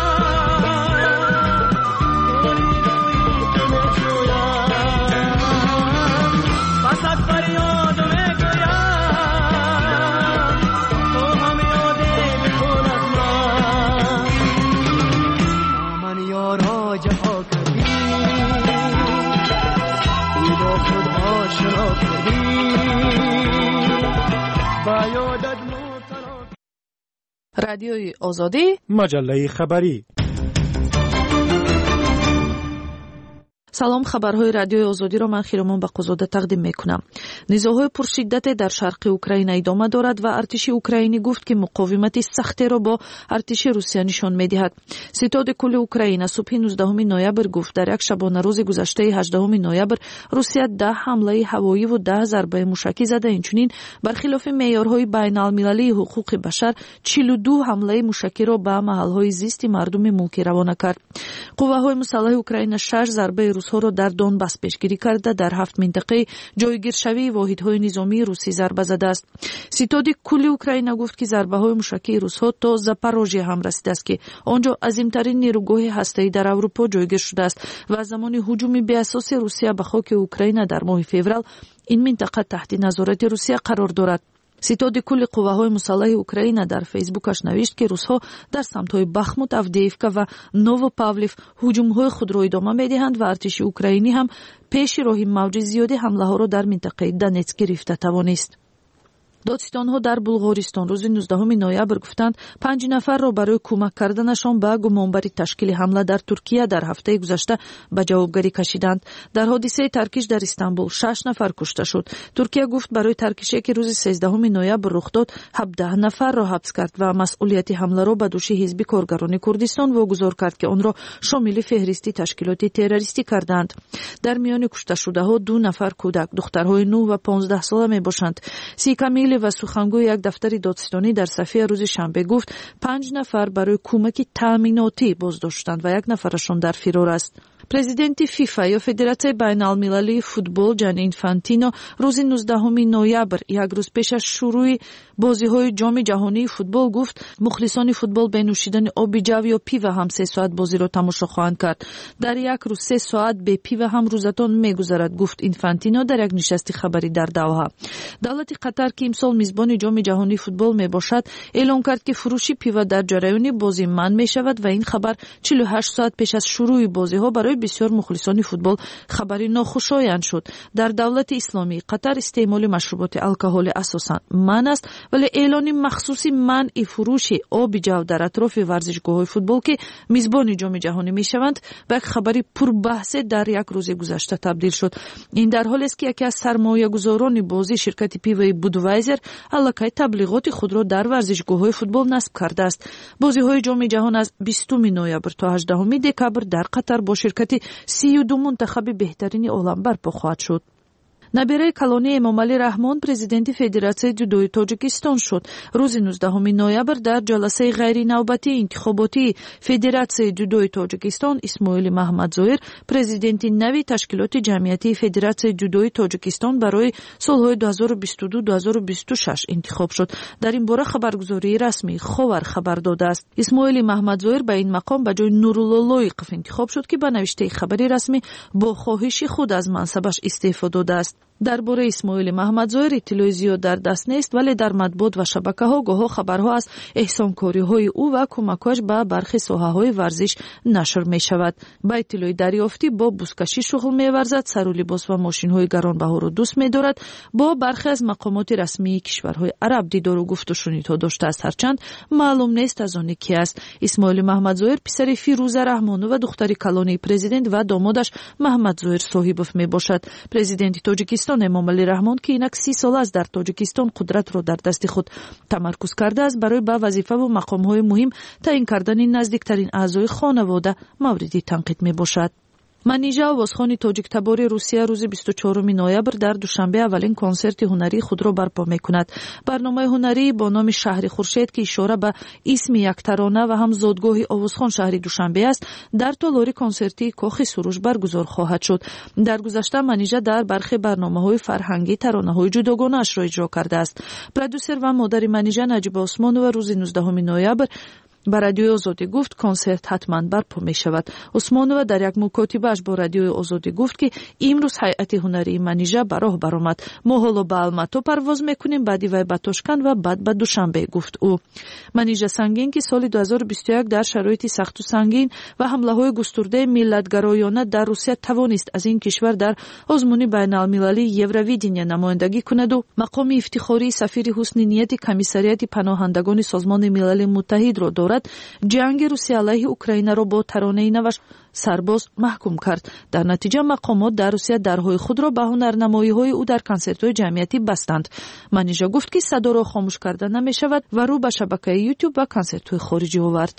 A: رادیوی آزادی
L: مجله خبری.
A: салом, хабарҳои радиои озодиро ман Хиромон Бақозода тақдим мекунам. низоъҳои пуршиддате дар шарқи Украина идома дорад ва артиши Украинӣ гуфт ки муқовимати сахтеро бо артиши Русия нишон медиҳад. Ситоди кулли Украина субҳи 19 ноябр гуфт дар як шабонарӯзи гузаштаи 18 ноябр Русия 10 ҳамлаи ҳавоиву 10 зарбаи мушакӣ зада, инчунин бархилофи меъёрҳои байналмилалии ҳуқуқи башар 42 ҳамлаи мушакиро ба маҳалҳои зисти мардуми мулкӣ равона кард. қувваҳои мусаллаҳи Украина 6 зарбаи русҳоро дар Донбас пешгирӣ карда дар 7 минтақаи ҷойгиршавии воҳидҳои низомии русӣ зарба задааст. Ситоди кулли Украина гуфт ки зарбаҳои мушакии русҳо то Запорожье ҳам расидааст ки он ҷо азимтарин нерӯгоҳи ҳастаӣ дар Аврупо ҷойгир шудааст ва аз замони ҳуҷуми беасоси Русия ба хоки Украина дар моҳи феврал ин минтақа таҳти назорати Русия қарор дорад. ситоди кулли қувваҳои мусаллаҳи Украина дар фейсбукаш навишт ки русҳо дар самтҳои Бахмут, Авдеевка ва Новопавлив ҳуҷумҳои худро идома медиҳанд ва артиши украинӣ ҳам пеши роҳи мавҷи зиёди ҳамлаҳоро дар минтақаи Донецк гирифта тавонист. додистонҳо дар Булғористон рӯзи 19 ноябр гуфтанд 5 нафарро барои кӯмак карданашон ба гумонбари ташкили ҳамла дар Туркия дар ҳафтаи гузашта ба ҷавобгарӣ кашиданд. дар ҳодисаи таркиш дар Истанбул 6 нафар кушта шуд. Туркия гуфт барои таркише ки рӯзи 13 ноябр рух дод 17 нафарро ҳабс кард ва масъулияти ҳамларо ба дӯши ҳизби коргарони Курдистон вогузор кард ки онро шомили феҳристи ташкилоти террористӣ карданд. дар миёни кушташудаҳо 2 нафар кӯдак, духтарҳои 9 ва 15 сола мебошанд. Сикамили ва сухангӯи як дафтари додистонӣ дар София рӯзи шанбе гуфт 5 нафар барои кӯмаки таъминотӣ боздошт шуданд ва як нафарашон дар фирор аст. президенти ФИФА ё Федератсияи байналмилалии футбол Ҷани Инфантино рӯзи 19 ноябр, як рӯз пеш аз шурӯи бозиҳои ҷоми ҷаҳонии футбол гуфт мухлисони футбол бе нӯшидани оби ҷав ё пива ҳам 3 соат бозиро тамошо хоҳанд кард. дар як рӯз 3 соат бе пива ҳам рӯзатон мегузарад, гуфт Инфантино дар як нишасти хабарӣ дар Давҳа. давлати Қатар ки имсол мизбони ҷоми ҷаҳонии футбол мебошад, эълон кард ки фурӯши пива дар ҷараёни бозӣ манъ мешавад ва ин хабар 48 соат пеш аз шурӯи бозиҳо барои бисёр мухлисони футбол хабари нохушоянд шуд. дар давлати исломии Қатар истеъмоли машруботи алкоҳолӣ асосан манъ аст, вале эълони махсуси манъи фурӯши оби ҷав дар атрофи варзишгоҳҳои футбол ки мизбони ҷоми ҷаҳонӣ мешаванд ба як хабари пурбаҳсе дар як рӯзи гузашта табдил шуд. ин дар ҳолест ки яке аз сармоягузорони бозии ширкати пивои Будвайзер аллакай таблиғоти худро дар варзишгоҳҳои футбол насб кардааст. бозиҳои ҷоми ҷаҳон аз 20 ноябр то 18 декабр дар Қатар бо ширкати 32 мунтахаби беҳтарини олам барпо хоҳад шуд. набираи Калони Эмомалӣ Раҳмон президенти Федератсияи ҷудои Тоҷикистон шуд. рӯзи 19 ноябр дар ҷаласаи ғайринавбатии интихоботии Федератсияи ҷудои Тоҷикистон Исмоили Маҳмадзоир президенти нави ташкилоти ҷамъиятии Федератсияи ҷудои Тоҷикистон барои солҳои 2022-2026 интихоб шуд. дар ин бора хабаргузории расмии Ховар хабар додааст. Исмоили Маҳмадзоир ба ин мақом ба ҷои Нурулло Лоиқов интихоб шуд ки ба навиштаи хабари расмӣ бо хоҳиши худ аз мансабаш истеъфо додааст. дар бораи Исмоили Маҳмадзоир иттилои зиёд дар даст нест, вале дар матбуот ва шабакаҳо гоҳо хабарҳо аз эҳсонкориҳои ӯ ва кӯмакҳояш ба бархи соҳаҳои варзиш нашр мешавад. ба иттилои дарёфтӣ бо бузкашӣ шуғл меварзад, сару либос ва мошинҳои гаронбаҳоро дӯст медорад, бо бархе аз мақомоти расмии кишварҳои араб дидору гуфтушунидҳо доштааст, ҳарчанд маълум нест аз он ки аст. Исмоили Маҳмадзоир писари Фирӯза Раҳмонова, духтари калонии президент ва домодаш Маҳмадзоир Соҳибов мебошад. президенти Тоҷикистон Эмомалӣ Раҳмон ки инак 30 сол аст дар Тоҷикистон қудратро дар дасти худ тамаркуз кардааст, барои ба вазифаву мақомҳои муҳим таъин кардани наздиктарин аъзои хонавода мавриди танқид мебошад. манижа овозхони тоҷиктабори русия рӯзи 24 ноябр дар душанбе аввалин консерти ҳунарии худро барпо мекунад. барномаи ҳунарӣ бо номи шаҳри хуршед ки ишора ба исми яктарона ва ҳам зодгоҳи овозхон шаҳри душанбе аст, дар толори консерти кохи суруш баргузор хоҳад шуд. дар гузашта манижа дар бархи барномаҳои фарҳангӣ таронаҳои ҷудогонаашро иҷро кардааст. продюсер ва модари манижа наҷиба усмонова рӯзи 19 ноябр ба радиои озодӣ гуфт консерт ҳатман барпо мешавад. усмонова дар як мукотибааш бо радиои озодӣ гуфт ки имрӯз ҳайати ҳунарии манижа ба роҳ баромад. мо ҳоло ба алмато парвоз мекунем, баъди вай ба тошканд ва баъд ба душанбе, гуфт ӯ. манижа сангин ки соли 2021 дар шароити сахту сангин ва ҳамлаҳои густурдаи миллатгароёна дар русия тавонист аз ин кишвар дар озмуни байналмилалии евровидение намояндагӣ кунаду мақоми ифтихории сафири ҳусни нияти комиссарияти паноҳандагони созмони милали муттаҳидро дорад, ҷанги русия алайҳи украинаро бо таронаи наваш сарбоз маҳкум кард. дар натиҷа мақомот дар русия дарҳои худро ба ҳунарнамоиҳои ӯ дар консертҳои ҷамъиятӣ бастанд. манижа гуфт ки садоро хомӯш карда намешавад ва рӯ ба шабакаи ютуб ва консертҳои хориҷӣ овард.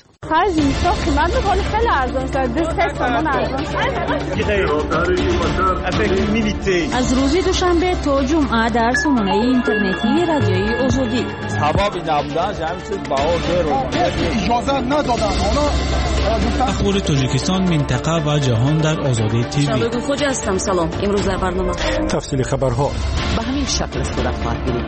H: аз рӯзи душанбе то ҷумъа дар сомонаи интернетии радиои озодӣ
C: ахбори тоҷикистон минтақа ва ҷаҳон дар озодӣ тв.
B: خوجا هستم. سلام. امروز در برنامه
L: تفصیل خبرها
B: به همین شکل صورت خواهد گرفت.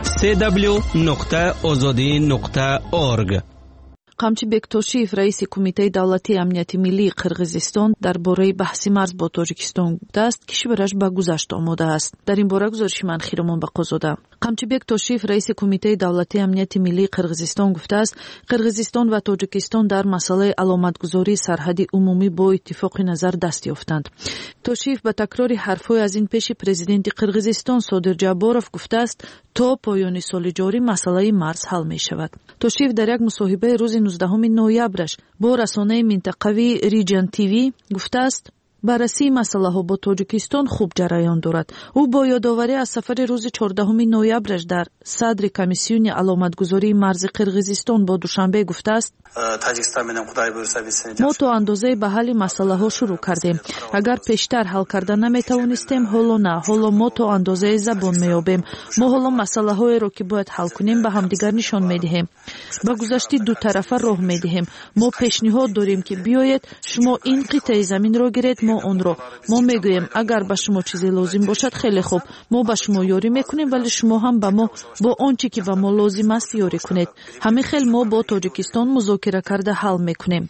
F: www.azadi.org.
A: қамчибек тошиев раиси кумитаи давлатии амнияти миллии қирғизистон дар бораи баҳси марз бо тоҷикистон гуфтааст кишвараш ба гузашт омода аст. дар ин бора гузориши ман Хиромон Бақозода. қамчибек тошиев раиси кумитаи давлатии амнияти миллии қирғизистон гуфтааст қирғизистон ва тоҷикистон дар масъалаи аломатгузории сарҳади умумӣ бо иттифоқи назар даст ёфтанд. тошиев ба такрори ҳарфҳои аз ин пеши президенти қирғизистон Содир Ҷабборов гуфтааст то поёни соли ҷорӣ масъалаи марз ҳал мешавад. тошиев дар як мусоҳибаи рӯзи 19 ноябраш бо расонаи минтақавии Region TV гуфтааст баррасии масъалаҳо бо тоҷикистон хуб ҷараён дорад. ӯ бо ёдоварӣ аз сафари рӯзи 14 ноябраш дар садри комиссиони аломатгузории марзи қирғизистон бо душанбе гуфтааст мо то андозае ба ҳалли масъалаҳо шурӯъ кардем. агар пештар ҳал карда наметавонистем, ҳоло на, ҳоло мо то андозае забон меёбем. мо ҳоло масъалаҳоеро ки бояд ҳал кунем ба ҳамдигар нишон медиҳем. ба гузашти дутарафа роҳ медиҳем. мо пешниҳод дорем ки биёед шумо ин қитъаи заминро гиред, мо онро. мо мегӯем агар ба шумо чизе лозим бошад, хеле хуб, мо ба шумо ёрӣ мекунем, вале шумо ҳам ба мо бо он чӣ ки ба мо лозим аст ёрӣ кунед. ҳамин хел мо бо тоҷикистон музокира карда ҳал мекунем.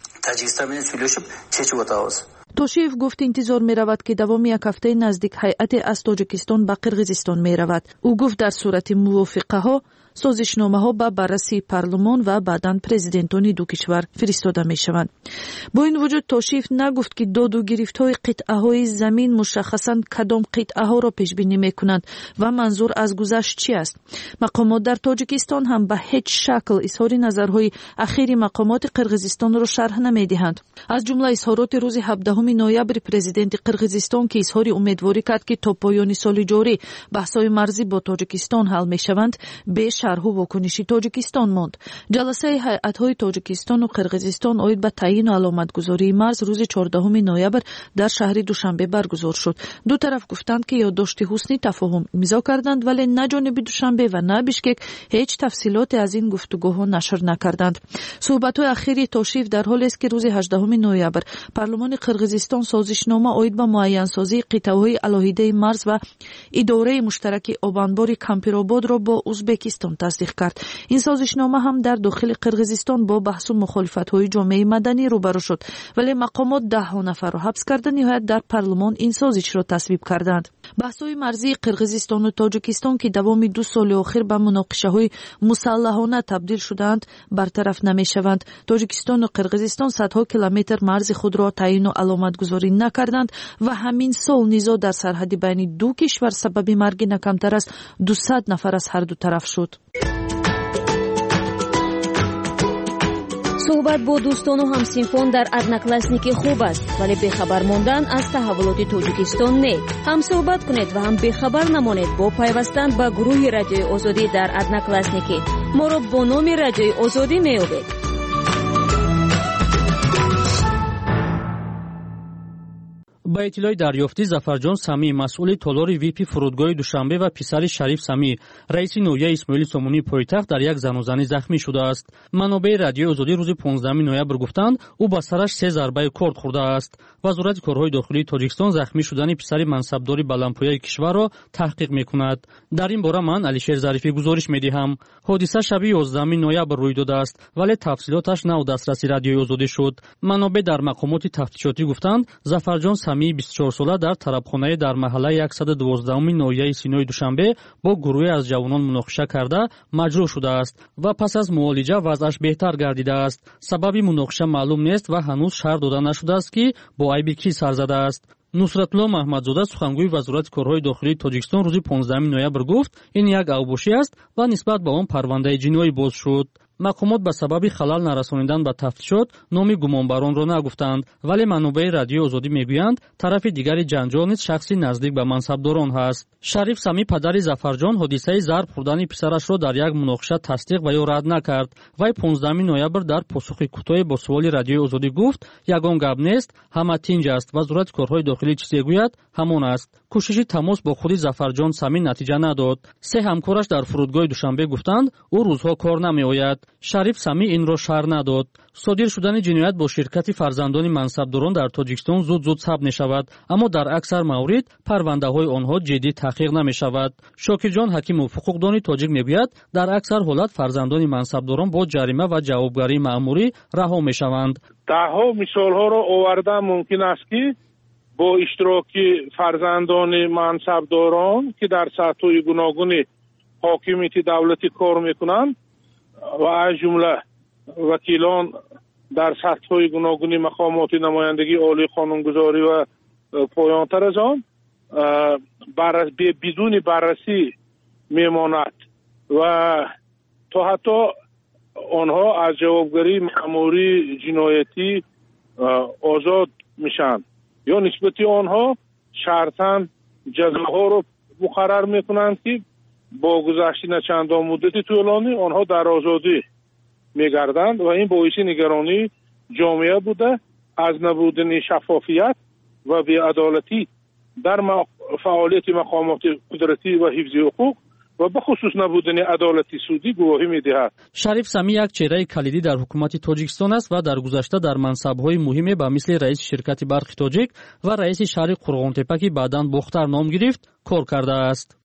A: тошиев гуфт интизор меравад ки давоми як ҳафтаи наздик ҳайате аз тоҷикистон ба қирғизистон меравад. ӯ гуфт дар сурати мувофиқаҳо созишномаҳо ба баррасии парлумон ва баъдан президентони ду кишвар фиристода мешаванд. бо ин вуҷуд тошиев нагуфт ки доду гирифтҳои қитъаҳои замин мушаххасан кадом қитъаҳоро пешбинӣ мекунанд ва манзур аз гузашт чӣ аст. мақомот дар тоҷикистон ҳам ба ҳеҷ шакл изҳори назарҳои ахири мақомоти қирғизистонро шарҳ намедиҳанд. аз ҷумла изҳороти рӯзи 17 ноябри президенти қирғизистон ки изҳори умедворӣ кард ки то поёни соли ҷорӣ баҳсҳои марзӣ бо тоҷикистон ҳал мешаванд, бе шарҳу вокуниши тоҷикистон монд. ҷаласаи ҳайатҳои тоҷикистону қирғизистон оид ба таъину аломатгузории марз рӯзи 14 ноябр дар шаҳри душанбе баргузор шуд. ду тараф гуфтанд ки ёддошти ҳусни тафоҳум имзо карданд, вале на ҷониби душанбе ва на бишкек ҳеҷ тафсилоте аз ин гуфтугӯҳо нашр накарданд. суҳбатҳои ахири тошиев дар ҳолест ки рӯзи 18 ноябр парлумони қирғизистон созишнома оид ба муайянсозии қитъаҳои алоҳидаи марз ва идораи муштараки обанбори Кампирободро бо Узбекистон тасдиқ кард. ин созишнома ҳам дар дохили қирғизистон бо баҳсу мухолифатҳои ҷомеаи маданӣ рӯбарӯ шуд, вале мақомот даҳҳо нафарро ҳабс карда ниҳоят дар парлумон ин созишро тасвиб карданд. баҳсҳои марзии қирғизистону тоҷикистон ки давоми 2 соли охир ба муноқишаҳои мусаллаҳона табдил шудаанд, бартараф намешаванд. тоҷикистону қирғизистон садҳо километр марзи худро таъину аломатгузорӣ накарданд ва ҳамин сол низоъ дар сарҳади байни ду кишвар сабаби марги на камтар аз 200 нафар аз ҳар ду тараф шуд.
B: суҳбат бо дӯстону ҳамсинфон дар одноклассники хуб аст, вале бехабар мондан аз таҳаввулоти тоҷикистон не. ҳам суҳбат кунед ва ҳам бехабар намонед бо пайвастан ба гурӯҳи радиои озодӣ дар одноклассники. моро бо номи радиои озодӣ меёбед.
D: با اطلاع دریافتی ظفرجان سمی مسئول تالار ویپی فرودگاه دوشنبه و پسر شریف سمی رئیس نویه اسماعیل سامونی پایتخت در یک زن و زنی زخمی شده است. منابع رادیو آزادی روز 15 نوامبر گفتند او با سرش 3 ضربه کورد خورده است. وزارت کارهای داخلی تاجیکستان زخمی شدن پسر منصبداری بلندپایه کشور را تحقیق میکند. در این باره من علیشیر ظریفی گزارش میدهم. حادثه شب 11 نوامبر روی داده است ولی تفصیلاتش نه دسترسی رادیو آزادی شد. منابع در مقامات تفتیشاتی گفتند ظفرجان سمی 24 ساله در طربخانه در محله 112 ناحیه سینای دوشنبه با گروهی از جوانان مناقشه کرده مجروح شده است و پس از معالجه وضعش بهتر گردیده است. سبب مناقشه معلوم نیست و هنوز شرح داده نشده است که با عیب کی سر زده است. نصرتالله محمدزاده سخنگوی وزارت کارهای داخلی تاجیکستان روز 15 نوامبر گفت این یک اوباشی است و نسبت به آن پرونده جنایی باز شد. مقامات به سبب خلل نرسانیدن به تفتیشات نام گمانبران را نگفتند ولی منابع رادیو آزادی میگویند طرف دیگر جنجال نیز شخصی نزدیک به منصبداران هست. شریف سمی پدر ظفرجان حادثه ضرب خوردن پسرش را در یک مناقشه تصدیق و یا رد نکرد. وی 15 نوامبر در پاسخ کوتاه با سوال رادیو آزادی گفت یگان گپ نیست، همه تنج است. وزارت کارهای داخلی چیزی گوید همان است. کوشش تماس با خود ظفرجان سمی نتیجه نداد. 3 همکارش در فرودگاه دوشنبه گفتند او روزها کار نمیآید. شریف سمی این را شرح نداد. صادر شدن جنایت با شرکت فرزندان منصبداران در تاجیکستان زود ثبت می‌شود، اما در اکثر موارد پرونده‌های آنها جدی تحقیق نمی‌شود. شاکرجان حکیم و حقوقدان تاجیک می‌گوید در اکثر حالات فرزندان منصبداران با جریمه و جوابگاری مأموری رها می‌شوند.
E: ده‌ها مثال‌ها را آوردن ممکن است که با اشتراک فرزندان منصبداران که در سطح‌های گوناگون حاکمیت دولتی کار می‌کنند و از جمله وکیلان در سطح‌های گوناگون مقامات نمایندگی عالی قانونگذاری و پایان‌تر از آن بدون بررسی میماند و تا حتی آنها از جوابگری مأموری جنایتی آزاد میشن یا نسبت آنها شرطاً جزاها رو مقرر میکنند که با گذشتن چندان مدت طولانی آنها در آزادی میگردند و این باعث نگرانی جامعه بوده از نبودن شفافیت و بی‌عدالتی در فعالیت مقامات قدرتی و حفظ حقوق و به خصوص نبودن عدالت سودی گواهی می‌دهد.
D: شریف سمی یک چهره کلیدی در حکومت تاجیکستان است و در گذشته در منصب‌های مهمی به مثل رئیس شرکت برق تاجیک و رئیس شهر قرغان‌تپه که بعداً بختر نام گرفت کار کرده است.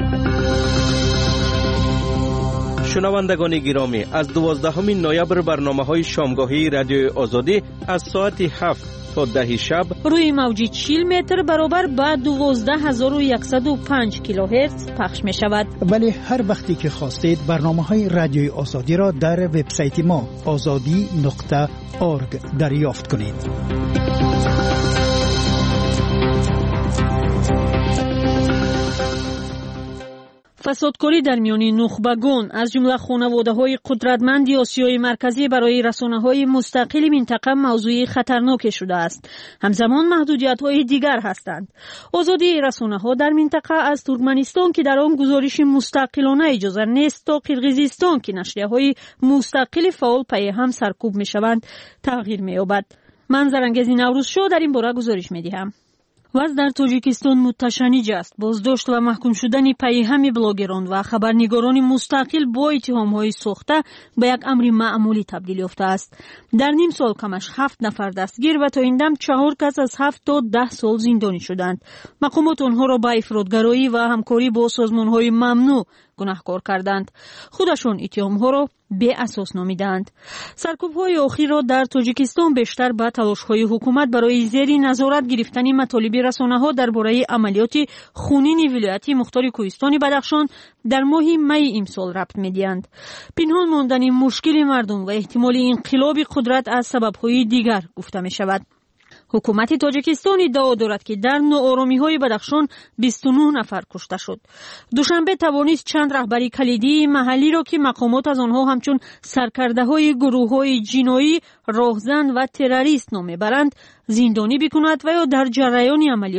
F: شنوندگان گرامی، از 12 نوامبر برنامه‌های شامگاهی رادیو آزادی از ساعت 7 تا 10 شب
H: روی موج 40 متر برابر با 12105 کیلوهرتز پخش می شود.
G: ولی هر وقتی که خواستید برنامه‌های رادیوی آزادی را در وبسایت ما azadi.org دریافت کنید.
H: فسادکاری در میان نخبگان از جمله خانواده‌های قدرتمند آسیای مرکزی برای رسانه‌های مستقل منطقه موضوع خطرناک شده است. همزمان محدودیت‌های دیگر هستند. آزادی رسانه‌ها در منطقه از ترکمنستان که در آن گزارش مستقلانه اجازه نیست تا قرقیزستان که نشریه‌های مستقل فعال پی هم سرکوب می‌شوند تغییر می‌یابد. من زرنگزی نوروز شو در این باره گزارش می‌دهم. وضع در تاجیکستان متشنج است. بازداشت و محکوم شدن پیهمی بلاگران و خبرنگاران مستقل با اتهام‌های ساخته به یک امر معمولی تبدیل یافته است. در نیم سال کمش 7 نفر دستگیر و تا این دم 4 کس از 7 تا 10 سال زندانی شدند. مقامات آنها را به افراطگرایی و همکاری با سازمان‌های ممنوع گناهکار کردند. خودشان اتهام‌ها را بی اساس نامیدند. سرکوب‌های اخیر را در تاجیکستان بیشتر به تلاش‌های حکومت برای زیر نظارت گرفتن مطالب رسانه‌ها درباره عملیات خونین ولایت مختار کوهستان بدخشان در ماه می امسال ربط می‌دهند. پنهان ماندن مشکل مردم و احتمال انقلاب قدرت از سبب‌های دیگر گفته می‌شود. حکومت تاجیکستان ادعا دارد که در ناآرامی‌های بدخشان 29 نفر کشته شد. دوشنبه توانست چند رهبری کلیدی محلی را که مقامات از آنها همچون سرکرده‌های گروه‌های جنایی، راهزن و تروریست نام می‌برند زندانی بکند و یا در جریان عملیات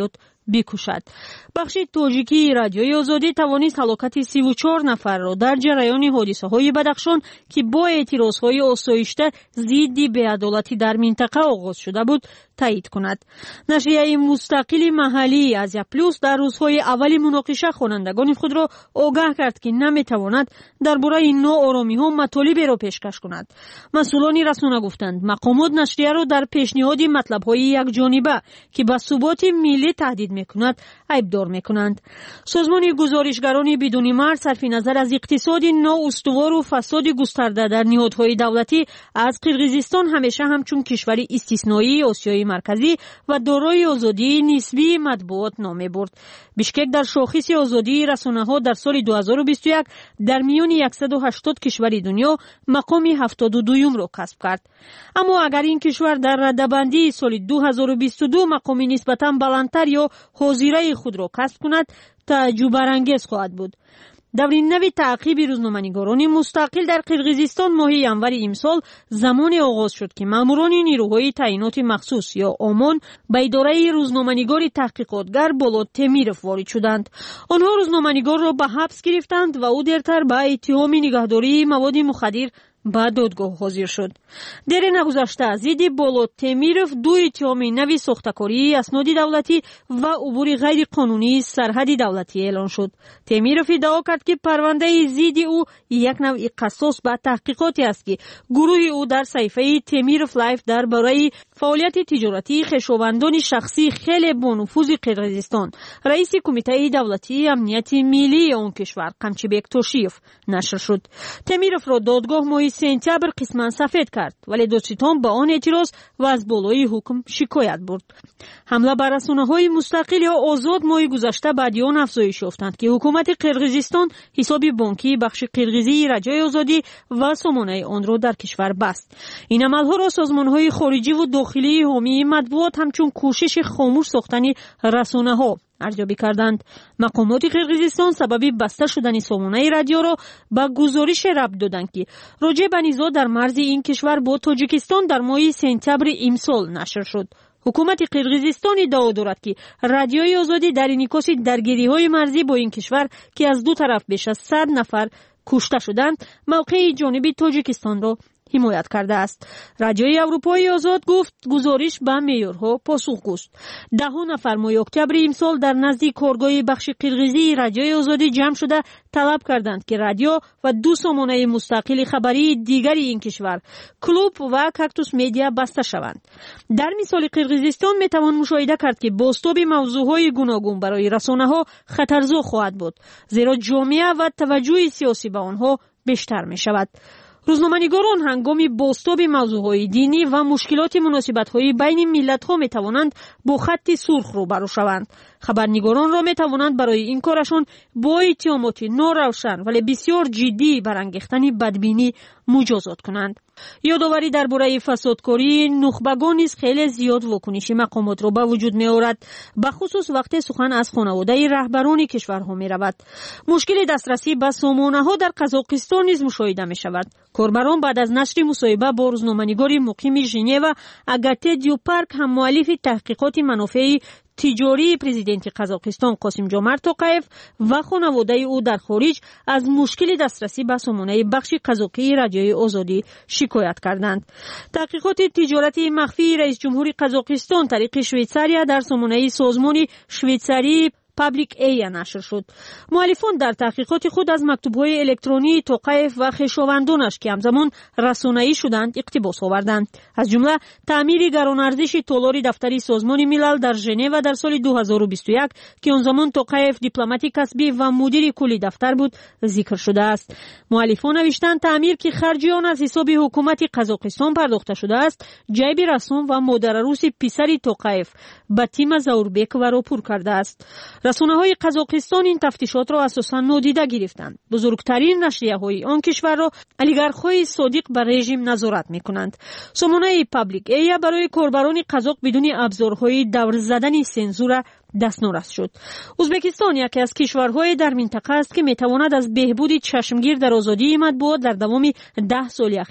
H: بکشد. بخش تاجیکی رادیوی آزادی توانست هلاکت 34 نفر را در جریان حادثه‌های بدخشان که با اعتراضهای آسایشته ضد بی‌عدالتی در منطقه آغاز شده بود تایید کند. نشریه مستقل محلی آزیا پلوس در روزهای اول مناقشه خوانندگان خود را آگاه کرد که نمیتواند درباره ناآرامی‌ها مطالب را پیشکش کند. مسئولان رسانه گفتند مقامات نشریه را در پیشنهاد مطلب‌های یکجانبه که به ثبات ملی تهدید می‌کند عیبدار می‌کنند. سازمان گزارشگران بدون مرز صرف نظر از اقتصاد نااستوار و فساد گسترده در نهادهای دولتی از قرقیزستان همیشه همچون کشوری استثنایی آسیای مرکزی و دارای آزادی نسبی مطبوعات نام برد. بیشکک در شاخص آزادی رسانه‌ها در سال 2021 در میان 180 کشور دنیا مقام 72 را کسب کرد. اما اگر این کشور در رده‌بندی سال 2022 مقام نسبتاً بلندتر یا حاضره خود را کسب کند تعجب برانگیز خواهد بود. دورین نوی تعقیب روزنامه‌نگاران مستقل در قرقیزستان ماه ینور امسال زمان آغاز شد که ماموران نیروهای تعیینات مخصوص یا آمان به اداره روزنامه‌نگار تحقیقاتگر بولود تمیرف وارد شدند. آنها روزنامه‌نگار را به حبس گرفتند و او دیرتر به اتهام نگهداری مواد مخدر به دادگاه حاضر شد. در نگذشته ضد بولود تمیرف 2 اتهام نوی ساختکاری اسناد دولتی و عبور غیر قانونی سرحد دولتی اعلان شد. تمیرف ادعا کرد که پرونده ضد او یک نوع قصاص به تحقیقاتی است که گروه او در صفحه تمیرف لایف درباره فعالیت تجارتی خویشاوندان شخصی خیلی با نفوذ قرقیزستان رئیس کمیته دولتی امنیت ملی آن کشور قمچبک توشیف نشر شد. تمیرف را دادگاه ماه سپتامبر قسماً سفید کرد ولی دادستان با آن اعتراض و از بالای حکم شکایت برد. حمله بر رسانه‌های مستقل یا آزاد ماه گذشته بعد آن افزایش یافتند که حکومت قرقیزستان حساب بانکی بخش قرقیزی رجای آزادی و سامانه آن را در کشور بست. این عملها را سازمان‌های خارجی و داخلی حامی مطبوعات همچون کوشش خاموش ساختن رسانه‌ها ارزیابی کردند. مقامات قرقیزستان سبب بسته شدن سامانه رادیو را به گزارش ربط دادند که راجع به نزاع در مرز این کشور با تاجیکستان در ماه سپتامبر امسال نشر شد. حکومت قرقیزستان ادعا دارد که رادیوی آزادی در انعکاس درگیری‌های مرزی با این کشور که از دو طرف بیش از 100 نفر کشته شدند موقع جانبی تاجیکستان را حمایت کرده است. رادیوی اروپایی آزاد گفت گزارش به معیارها پاسخگوست. 10 نفر ماه اکتبر امسال در نزدیک کارگاه بخش قرقیزی رادیوی آزادی جمع شده طلب کردند که رادیو و 2 سامانه مستقل خبری دیگر این کشور کلوب و کاکتوس مدیا بسته شوند. در مثال قرقیزستان میتوان مشاهده کرد که بازتاب موضوعهای گوناگون برای رسانه‌ها خطرزا خواهد بود زیرا جامعه و توجه سیاسی به آنها بیشتر می شود. روزنامه‌نگاران هنگامی بازتاب موضوعهای دینی و مشکلات مناسبت‌های بین ملت‌ها می‌توانند با خط سرخ روبرو شوند. خبرنگاران را می‌توانند برای این کارشان با اتهامات ناروشن ولی بسیار جدی برانگیختن بدبینی مجازات کنند. یادآوری درباره فسادکاری نخبگان نیز خیلی زیاد واکنش مقامات را به وجود می‌آورد، به خصوص وقتی سخن از خانواده رهبران کشورها می‌رود. مشکل دسترسی به سامانه‌ها در قزاقستان نیز مشاهده می‌شود. کاربران بعد از نشر مصاحبه با روزنامه‌نگار مقیم ژنو اگاته دیوپارک هم مؤلف تحقیقات منافع تجاری پرزیدنت قزاقستان قاسم جومرت توقیف و خانواده او در خارج از مشکل دسترسی به سامانه بخش قزاقی رادیوی آزادی شکایت کردند. تحقیقات تجارتی مخفی رئیس جمهور قزاقستان طریق شویتساریا در سامانه سازمان شویتساری پابلیک ای نشر شد. مؤلفان در تحقیقات خود از مکتوب‌های الکترونی توقیف و خویشاوندانش که همزمان رسانه‌ای شدند اقتباس آوردند. از جمله تعمیر گران‌ارزش دلار دفتری سازمان ملل در ژنو در سال 2021 که آن زمان توقیف دیپلمات کسبی و مدیر کلی دفتر بود ذکر شده است. مؤلفان نوشتند تعمیر که خرج آن از حساب حکومت قزاقستان پرداخته شده است جیب رسوم و مادر عروس پسر توقیف باتیما زاوربک و را پر کرده است. رسانه‌های قزاقستان این تفتیشات را اساساً نادیده گرفتند. بزرگترین نشریه‌های آن کشور را اولیگارخ‌های صادق به رژیم نظارت می‌کنند. سامانه پابلیک ای برای کاربران قزاق بدون ابزارهای دور زدن سنزور دستنورس شد. ازبکستان یکی از کشورهای در منطقه است که می‌تواند از بهبود چشمگیر در آزادی مطبوعات در دوام 10 سال اخیر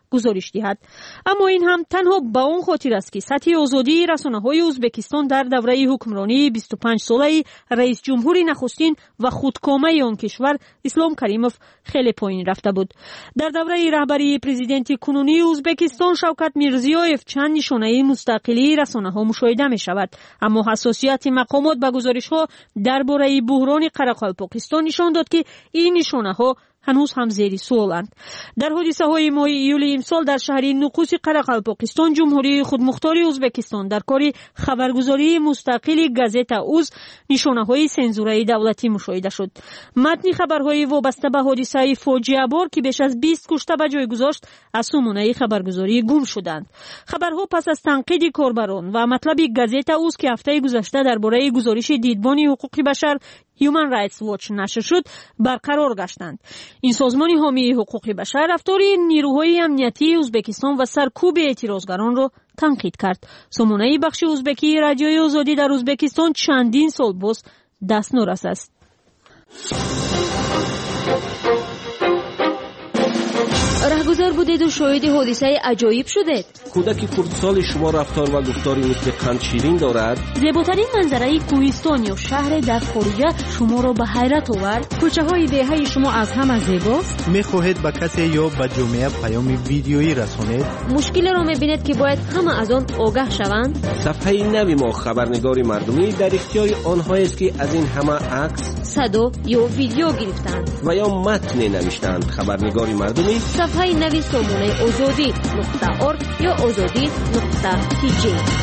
H: گزارش دهد. اما این هم تنها به اون خاطر است که سطح آزادی رسانه‌های ازبکستان در دوره حکمرانی 25 ساله رئیس جمهور نخستین و خودکامه آن کشور اسلام کریموف خیلی پایین رفته بود. در دوره رهبری پرزیدنت کنونی ازبکستان شوکت میرزیویف چند نشانه مستقلی رسانه‌ها مشاهده می‌شود، اما حساسیت مقامات به گزارش‌ها درباره بحران قرقلپاکستان نشان داد که این نشانه‌ها هنوز هم زیر سوالند. در حادثه‌های ماه ایول امسال در شهر نقوس قرقلپاکستان جمهوری خودمختار ازبکستان در کار خبرگزاری مستقل گازت اوز نشانه‌های سنزوره دولتی مشاهده شد. متن خبرهای وابسته به حادثه فاجعه بار که بیش از 20 کشته به جای گذاشت از سامانه خبرگزاری گم شدند. خبرها پس از تنقید کاربران و مطلب گازت اوز که هفته گذشته درباره گزارش دیدبان حقوق بشر Human Rights Watch نشر شد برقرار گشتند. این سازمان حامی حقوق بشر رفتار نیروهای امنیتی ازبکستان و سرکوب اعتراضگران را تنقید کرد. سامانه بخش ازبکی رادیوی آزادی در ازبکستان چندین سال باز دستنورس است.
B: رهگذر بودید و شاهد حادثه عجایب شدید.
F: کودک کردسال شما رفتار و گفتاری مثل قند شیرین دارد.
H: زیباترین منظره کوهستان یا شهر در خارجه شما را به حیرت آورد. کوچه های دهه شما از همه زیباست.
J: میخواهید به کسی یا به جامعه پیام ویدیویی رسانید.
B: مشکل را میبینید که باید همه از آن آگاه شوند.
F: صفحه نوی ما خبرنگار مردمی در اختیار آنهایی است که از این همه عکس،
B: صدا یا ویدیو گرفتند
F: و یا متن نوشتند. خبرنگار مردمی
B: صفحه نوی سامانه azadi.org یا azadi.tj.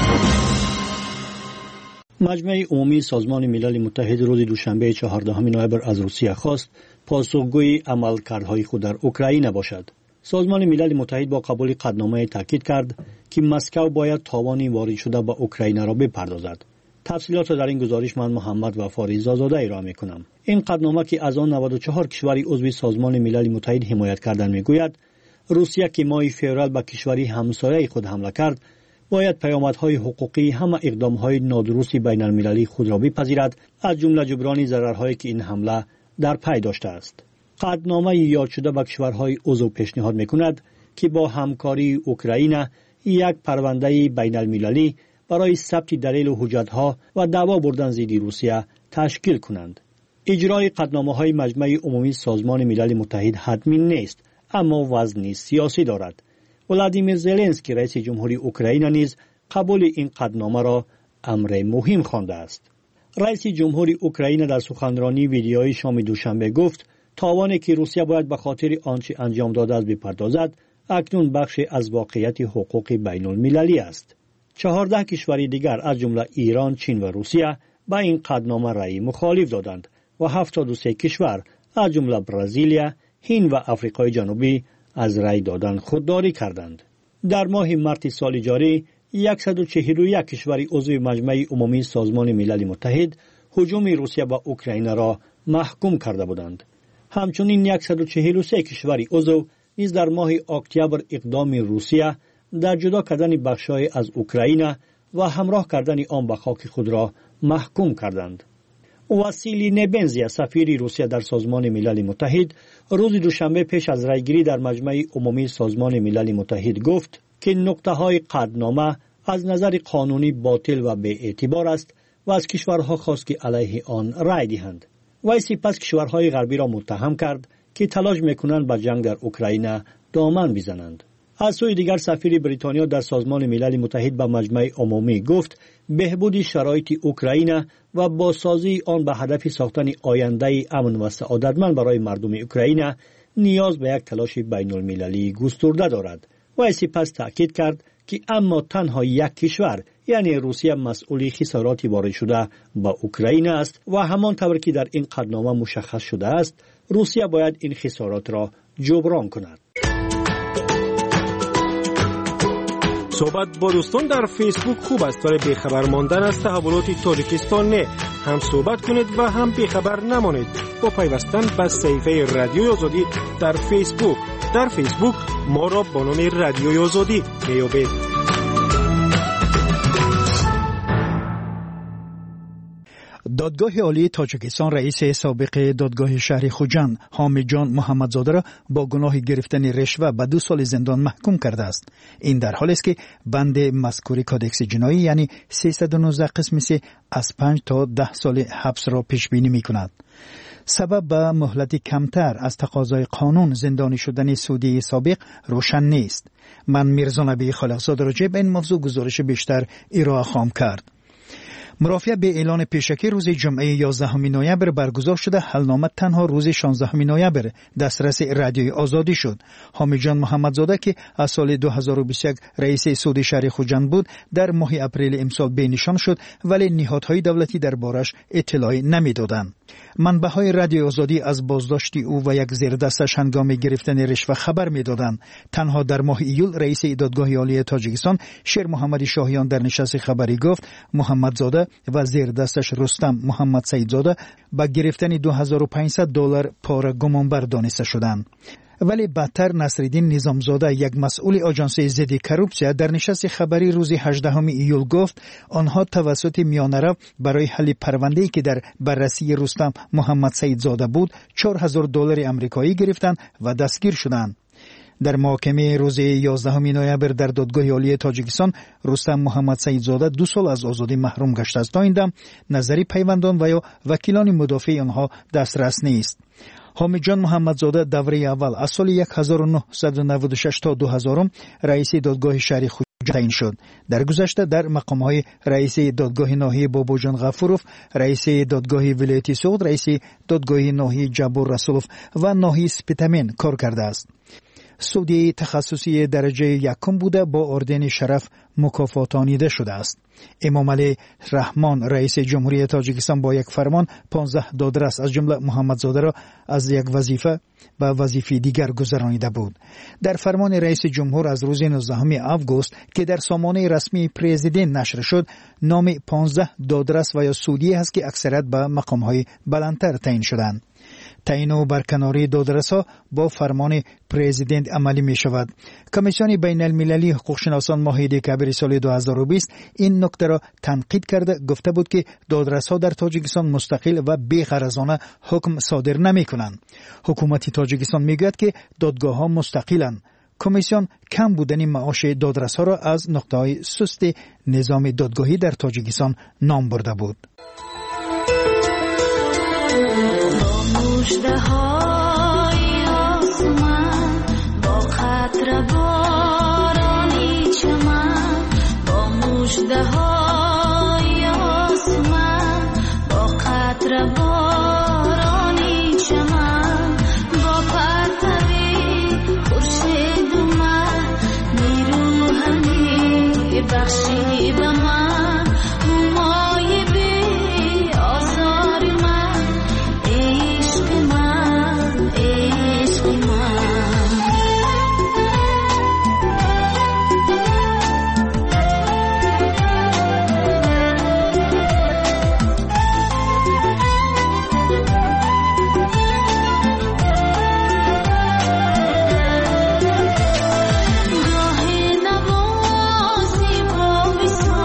K: مجمع عمومی سازمان ملل متحد روز دوشنبه 14 نوامبر از روسیه خواست پاسخگوی عملکردهای خود در اوکراین باشد. سازمان ملل متحد با قبول قطعنامه تاکید کرد که مسکو باید تاوان وارد شده به اوکراین را بپردازد. تفصیلات در این گزارش من محمد وفا رضازاده ارائه می‌کنم. این قطعنامه که از آن 94 کشور عضو سازمان ملل متحد حمایت کردن میگوید روسیه که ماه فوریه به کشوری همسایه خود حمله کرد باید پیامدهای حقوقی همه اقدامهای نادرست بین المللی خود را بپذیرد، از جمله جبران ضررهایی که این حمله در پی داشته است. قطعنامه یاد شده به کشورهای عضو پیشنهاد میکند که با همکاری اوکراین یک پرونده بین المللی برای ثبت دلیل و حجتها و دعوا بردن ضد روسیه تشکیل کنند. اجرای قطعنامه‌های مجمع عمومی سازمان ملل متحد حتمی نیست، اما وزنی سیاسی دارد. ولادیمیر زلنسکی رئیس جمهوری اوکراین نیز قبول این قطعنامه را امر مهم خوانده است. رئیس جمهوری اوکراین در سخنرانی ویدیویی شام دوشنبه گفت تاوانی که روسیه باید به خاطر آنچه انجام داده است بپردازد اکنون بخشی از واقعیت حقوق بین المللی است. 14 کشور دیگر از جمله ایران، چین و روسیه با این قطعنامه رأی مخالف دادند و 73 کشور از جمله برزیل، هند و آفریقای جنوبی از رأی دادن خودداری کردند. در ماه مارس سال جاری 141 کشور عضو مجمع عمومی سازمان ملل متحد هجوم روسیه به اوکراین را محکوم کرده بودند. همچنین 143 کشور عضو نیز در ماه اکتبر اقدام روسیه در جدا کردن بخش‌های از اوکراین و همراه کردن آن به خاک خود را محکوم کردند. واسیلی نبنزی سفیر روسیه در سازمان ملل متحد روز دوشنبه پیش از رأیگیری در مجمع عمومی سازمان ملل متحد گفت که نقطه‌های قطعنامه از نظر قانونی باطل و بی‌اعتبار است و از کشورها خواست که علیه آن رأی دهند. وی سپس کشورهای غربی را متهم کرد که تلاش می‌کنند به جنگ در اوکراین دامن بزنند. از سوی دیگر سفیر بریتانیا در سازمان ملل متحد به مجمع عمومی گفت بهبود شرایط اوکراین و بازسازی آن به هدف ساختن آینده امن و سعادتمند برای مردم اوکراین نیاز به یک تلاش بین المللی گسترده دارد. و سپس تأکید کرد که اما تنها یک کشور یعنی روسیه مسئول خسارات وارد شده به اوکراین است و همانطور که در این قطعنامه مشخص شده است روسیه باید این خسارات را جبران کند.
L: صحبت با دوستان در فیسبوک خوب است، ولی بیخبر ماندن از تحولات تاجیکستان نه. هم صحبت کنید و هم بیخبر نمانید با پیوستن به صفحه رادیوی آزادی در فیسبوک. در فیسبوک ما را با نام رادیوی آزادی میابید.
G: دادگاه عالی تاجیکستان رئیس سابق دادگاه شهر خوجند حامد جان محمدزاده را با گناه گرفتن رشوه به 2 سال زندان محکوم کرده است. این در حالی است که بند مذکور کادکس جنایی یعنی 319 قسم 3 از 5 تا 10 سال حبس را پیش بینی می کند. سبب به مهلت کمتر از تقاضای قانون زندانی شدن سعودی سابق روشن نیست. من میرزا نبی خالقزاده راجع به این موضوع گزارش بیشتر ارائه خواهم کرد. مرافعه به اعلان پیشکی روز جمعه 11 نوامبر برگزار شده، حلنامه تنها روز 16 نوامبر دسترس رادیوی آزادی شد. حامد جان محمدزاده که از سال 2021 رئیس سود شهر خوجند بود، در ماه اپریل امسال بینشان شد، ولی نهادهای دولتی دربارش اطلاعی نمیدادند. منبع‌های رادیوی آزادی از بازداشت او و یک زیردستش هنگام گرفتن رشوه خبر میدادند. تنها در ماه ایول رئیس دادگاه عالی تاجیکستان شیر محمد شاهیان در نشست خبری گفت محمدزاده و زیردستش رستم محمد سیدزاده با گرفتن $2500 پاره گمانبر دانسته شدند. ولی بدتر نصرالدین نظامزاده یک مسئول آژانس ضد کروپسیا در نشست خبری روز 18 ایول گفت آنها توسط میانه برای حل پرونده‌ای که در بررسی رستم محمد سیدزاده بود $4000 آمریکایی گرفتند و دستگیر شدند. در محاکمه روز 11 نوامبر در دادگاه عالی تاجیکستان رستم محمد سیدزاده 2 سال از آزادی محروم گشته است. تا این دم نظری پیوندان و یا وکیلان مدافع آنها دسترس نیست. حامد جان محمدزاده دوره اول از سال 1996 تا 2000 رئیس دادگاه شهر خوجند تعیین شد. در گذشته در مقام‌های رئیس دادگاه ناحیه باباجان غفوروف، رئیس دادگاه ولایتی سوخت، رئیس دادگاه ناحیه جبور رسولوف و ناحیه سپتامین کار کرده است. سودی تخصصی درجه یکم بوده با اردن شرف مکافاتانیده شده است. امام علی رحمان رئیس جمهوری تاجیکستان با یک فرمان 15 دادرس از جمله محمدزاده را از یک وظیفه به وظیفه دیگر گذرانیده بود. در فرمان رئیس جمهور از روز 19 آگوست که در سامانه رسمی پرزیدنت نشر شد، نام 15 دادرس و یا سودی است که اکثریت به مقام‌های بلندتر تعیین شدند. تعیین و برکناری دادرس‌ها با فرمان پرزیدنت عملی می شود. کمیسیون بین المللی حقوق شناسان ماه دکامبر سال 2020 این نکته را تنقید کرده، گفته بود که دادرس‌ها در تاجیکستان مستقل و بی‌غرضانه حکم صادر نمی‌کنند. حکومت تاجیکستان میگوید که دادگاه‌ها مستقلند. کمیسیون کم بودن معاش دادرس‌ها را از نقطه‌های سست نظام دادگاهی در تاجیکستان نام برده بود.
M: مژده‌های آسمان با قطره بارانی چمن، با مژده‌های آسمان با قطره بارانی چمن، با پرتوی خورشید من نیرو همی بخشی به من، مای بی آزار من، عشق من، عشق من. گاه نوازی با وصال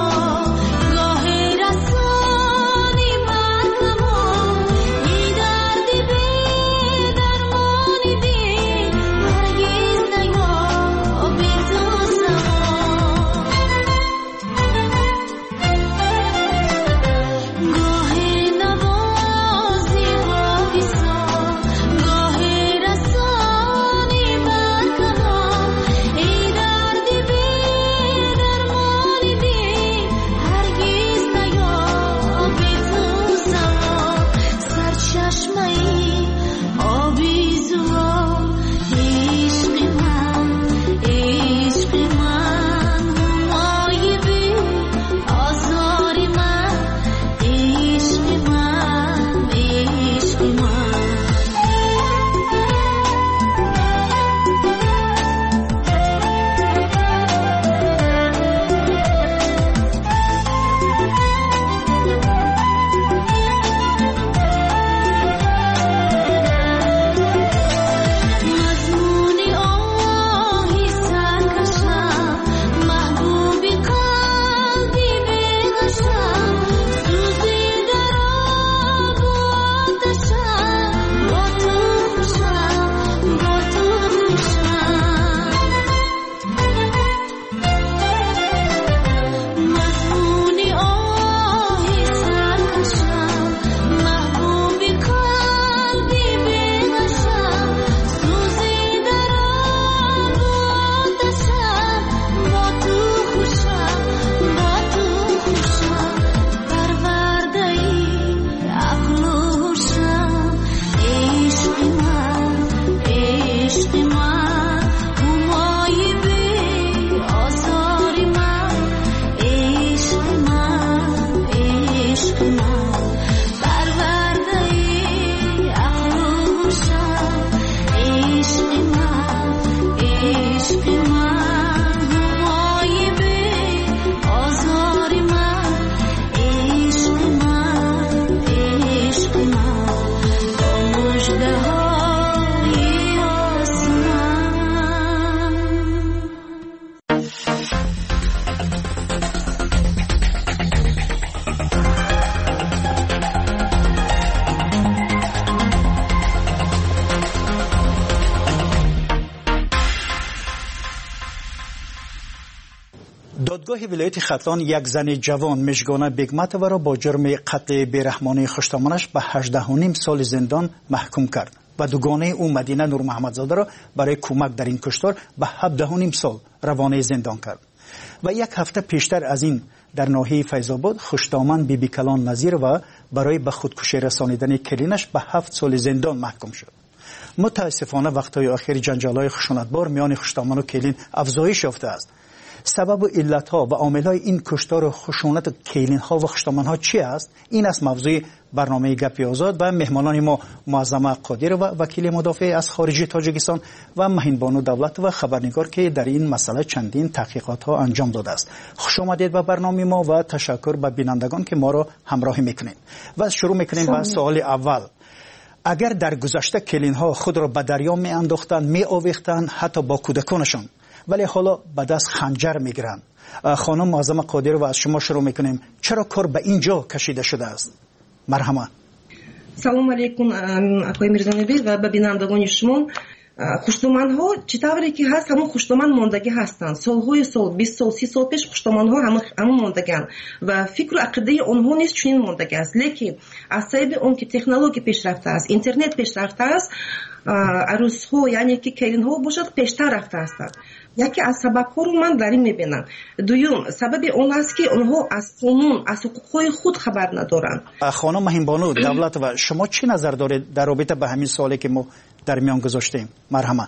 G: دادگاه ولایت ختلان یک زن جوان مژگانه بیگمتووا را با جرم قتل بیرحمانه خشتامانش به 18.5 سال زندان محکوم کرد و دوگانه او مدینه نور محمدزاده را برای کمک در این کشتار به 17.5 سال روانه زندان کرد. و یک هفته پیشتر از این در ناحیه فیض‌آباد خشتامان بیبی کلان نظیر و برای به خودکشی رسانیدن کلینش به 7 سال زندان محکوم شد. متاسفانه وقتهای اخیر جنجال‌های خشونتبار میان خشتامان و کلین افزایش یافته است. سبب و علت‌ها و عامل‌های این کشتار و خشونت کلین‌ها و خشتامان‌ها چی است؟ این است موضوع برنامه گپی آزاد و مهمانان ما معظمه قادر و وکیل مدافع از خارجی تاجیکستان و مهین بانو دولت و خبرنگار که در این مسئله چندین تحقیقات‌ها انجام داده است. خوش آمدید به برنامه ما و تشکر به بینندگان که ما را همراهی می‌کنید. و شروع می‌کنیم با سوال اول. اگر در گذشته کلین‌ها خود را به دریا می‌انداختند، می‌آویختند، حتی با کودکانشان، ولی حالا به دست خنجر میگیرند. خانم معظمه قادر و از شما شروع میکنیم. چرا کار به اینجا کشیده شده است؟ مرحمت.
N: سلام علیکم آقای میرزانبی و ببینندگان شما. خشتمان ها چطوری که هست همون خشتمان ماندگی هستند. سالهای سال 20 سال 30 سال پیش خشتمان ها همون ماندگان و فکر و عقیده آنها نیست چنین ماندگی است. لیکن از سبب اون که تکنولوژی پیشرفته است، اینترنت پیشرفته است، عروس ها یعنی که کلین ها باشد پیشتر رفته هستند. یکی از سبب ها رو من در این میبینم. دوم سبب اون است که آنها از قانون از حقوق خود خبر ندارند.
G: خانم مهین بانو دولت و شما چی نظر دارید در رابطه به همین سوالی که ما در میان گذاشتیم؟ مرحمت.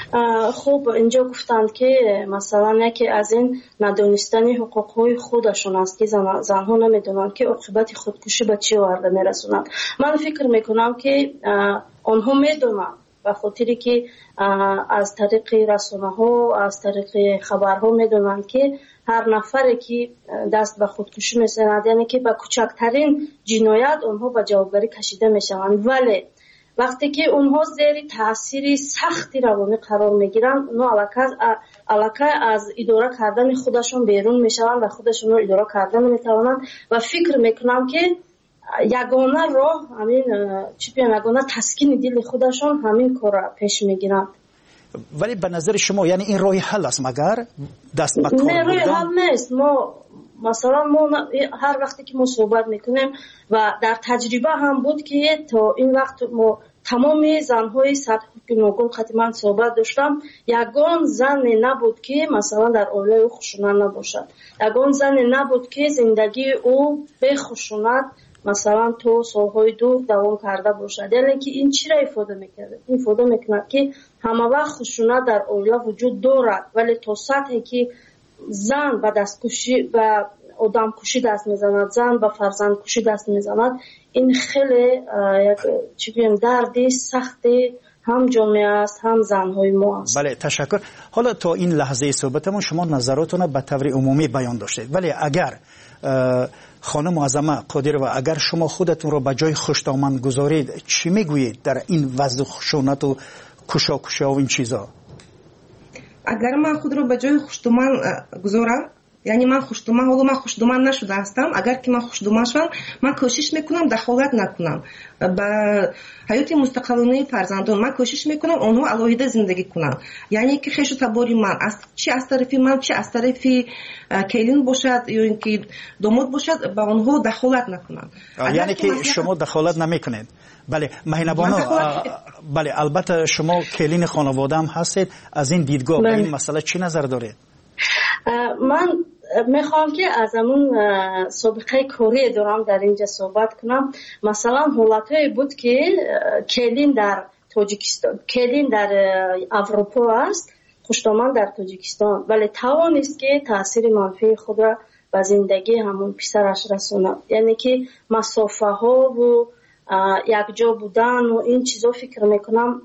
O: خب اینجا گفتند که مثلا یکی از این ندانستن حقوق خودشون است که زنها نمیدونند که عاقبت خودکشی به چه ورده میرسونند. من فکر میکنم که آنها میدونند به خاطری که از طریق رسانه ها از طریق خبرها میدونند که هر نفری که دست به خودکشی میزند یعنی که به کوچکترین جنایت آنها به جوابگری کشیده میشوند، ولی وقتی که اونها زیر تاثیر سختی روانی قرار میگیرند اونها علاقه از اداره کردن خودشون بیرون میشوند و خودشون رو اداره کردن نمیتوانند و فکر میکنم که یگانه راه همین یگانه تسکین دل خودشون همین کار را پیش میگیرند.
G: ولی به نظر شما یعنی این راه حل است مگر دست به کار بردن؟
O: نه، راه حل نیست. ما مثلا هر وقتی که ما صحبت میکنیم و در تجربه هم بود که تا این وقت ما تمام زنهای سطح نوگون خطیمان صحبت داشتم، یگان زن نبود که مثلا در اوله او خشونت نباشد، یگان زن نبود که زندگی او به خشونت مثلا تو سالهای دور دوام کرده باشد. یعنی که این چی را افاده میکرده؟ این افاده میکند که همه وقت خشونت در اوله وجود دارد، ولی تا سطحی که زن به دستکشی و آدم کشی دست میزند، زن به فرزند کشی دست میزند، این خیلی یک دردی سختی هم جامعه است هم زنهای ما است.
G: بله تشکر. حالا تا این لحظه صحبتمون شما نظراتون به طور عمومی بیان داشتید، ولی اگر خانم معظمه قادر و اگر شما خودتون رو به جای خشتامن گذارید چی میگویید در این وضع خشونت و کشا و این چیزا؟
N: اگر من خود رو به جای خشتامن گذارم، یعنی من خشتمان نشده هستم، اگر که من خشتمان شدم من کوشش میکنم دخالت نکنم به حیات مستقلانه فرزندان، من کوشش میکنم اونها علاوه زندگی کنم، یعنی که خیش و تباری من چی از طرف من چی از طرف کلین باشد یا اینکه داماد باشد به اونها دخالت نکنم.
G: یعنی که شما دخالت نمیکنید؟ بله مهینبانو، بله البته شما کلین خانواده هم هستید، از این دیدگاه به این مسئله چی نظر دارید؟
O: من میخوام که از همون سابقه کاری دارم در اینجا صحبت کنم. مثلا حالتایی بود که کلین در تاجیکستان، کلین در اروپا است، خشتامن در تاجیکستان، ولی توانست که تاثیر منفی خود را به زندگی همون پسرش رسوند. یعنی که مسافه ها و یک جا بودن و این چیزا فکر میکنم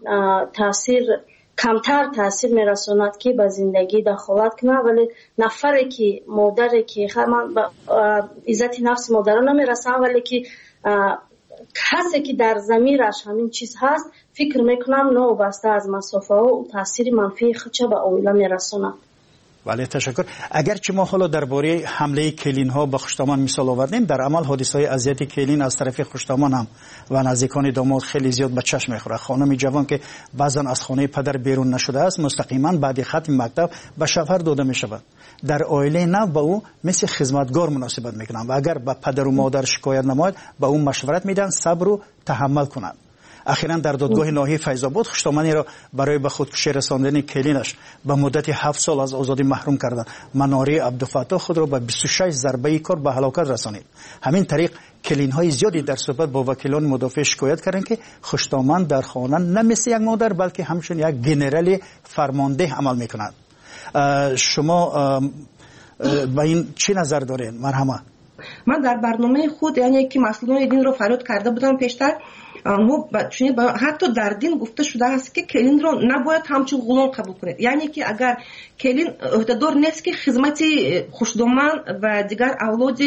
O: کمتر تاثیر میرساند که به زندگی دخالت کنه، ولی نفری که مادری که من به عزت نفس مادران نمیرسم، ولی که کسی که در ضمیرش همین چیز هست فکر میکنم نوبسته از مسافه ها و تاثیر منفی خودش به عائله میرساند.
G: بله تشکر. اگرچه ما حالا درباره حمله کلین ها به خشتامان مثال آوردیم، در عمل حادثه های اذیت کلین از طرف خشتامان هم و نزدیکان داماد خیلی زیاد به چشم میخوره. خانم جوان که بعضا از خانه پدر بیرون نشده است مستقیما بعد ختم مکتب به شوهر داده می شود. در عائله نو به او مثل خدمتگار مناسبت میکنند و اگر به پدر و مادر شکایت نماید به او مشورت میدن صبر و تحمل کنند. اخیراً در دادگاه ناحیه فیض‌آباد خشتامانی را برای به خودکشی رساندن کلینش به مدت 7 سال از آزادی محروم کردند. مناری عبدالفتاح خود را به 26 ضربه کار به هلاکت رسانید. همین طریق کلین‌های زیادی در صحبت با وکیلان مدافع شکایت کردند که خشتامان در خانه نه مثل یک مادر بلکه همچون یک گنرال فرمانده عمل می‌کند. شما با این چی نظر دارین؟ مرحمت.
N: من در برنامه خود یعنی که مسئولان دین رو فریاد کرده بودم پیشتر، حتی در دین گفته شده است که کلین رو نباید همچون غلام قبول کنید. یعنی که اگر کلین عهدهدار نیست که خدمت خشدومان و دیگر اولاد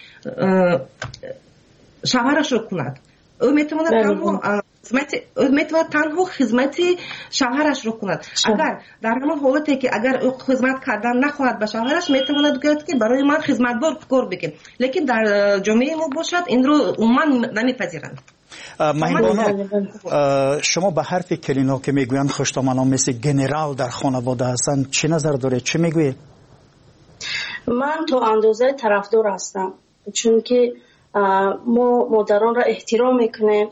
N: شوهرش رو کند، او میتواند تنها خدمت شوهرش رو کند. اگر در همون حالتی که اگر او خدمت کردن نخواهد به شوهرش میتواند بگوید که برای من خدمتگار کار بکن، لیکن در جامعه ما باشد این رو عموما نمیپذیرند.
G: مهمانان، شما به حرف کلین ها که میگویند خشتامان ها مثل گنرال در خانواده هستند چه نظر داره؟ چه میگوید؟
O: من تا اندازه طرفدار هستم، چون که ما مادران را احترام میکنیم،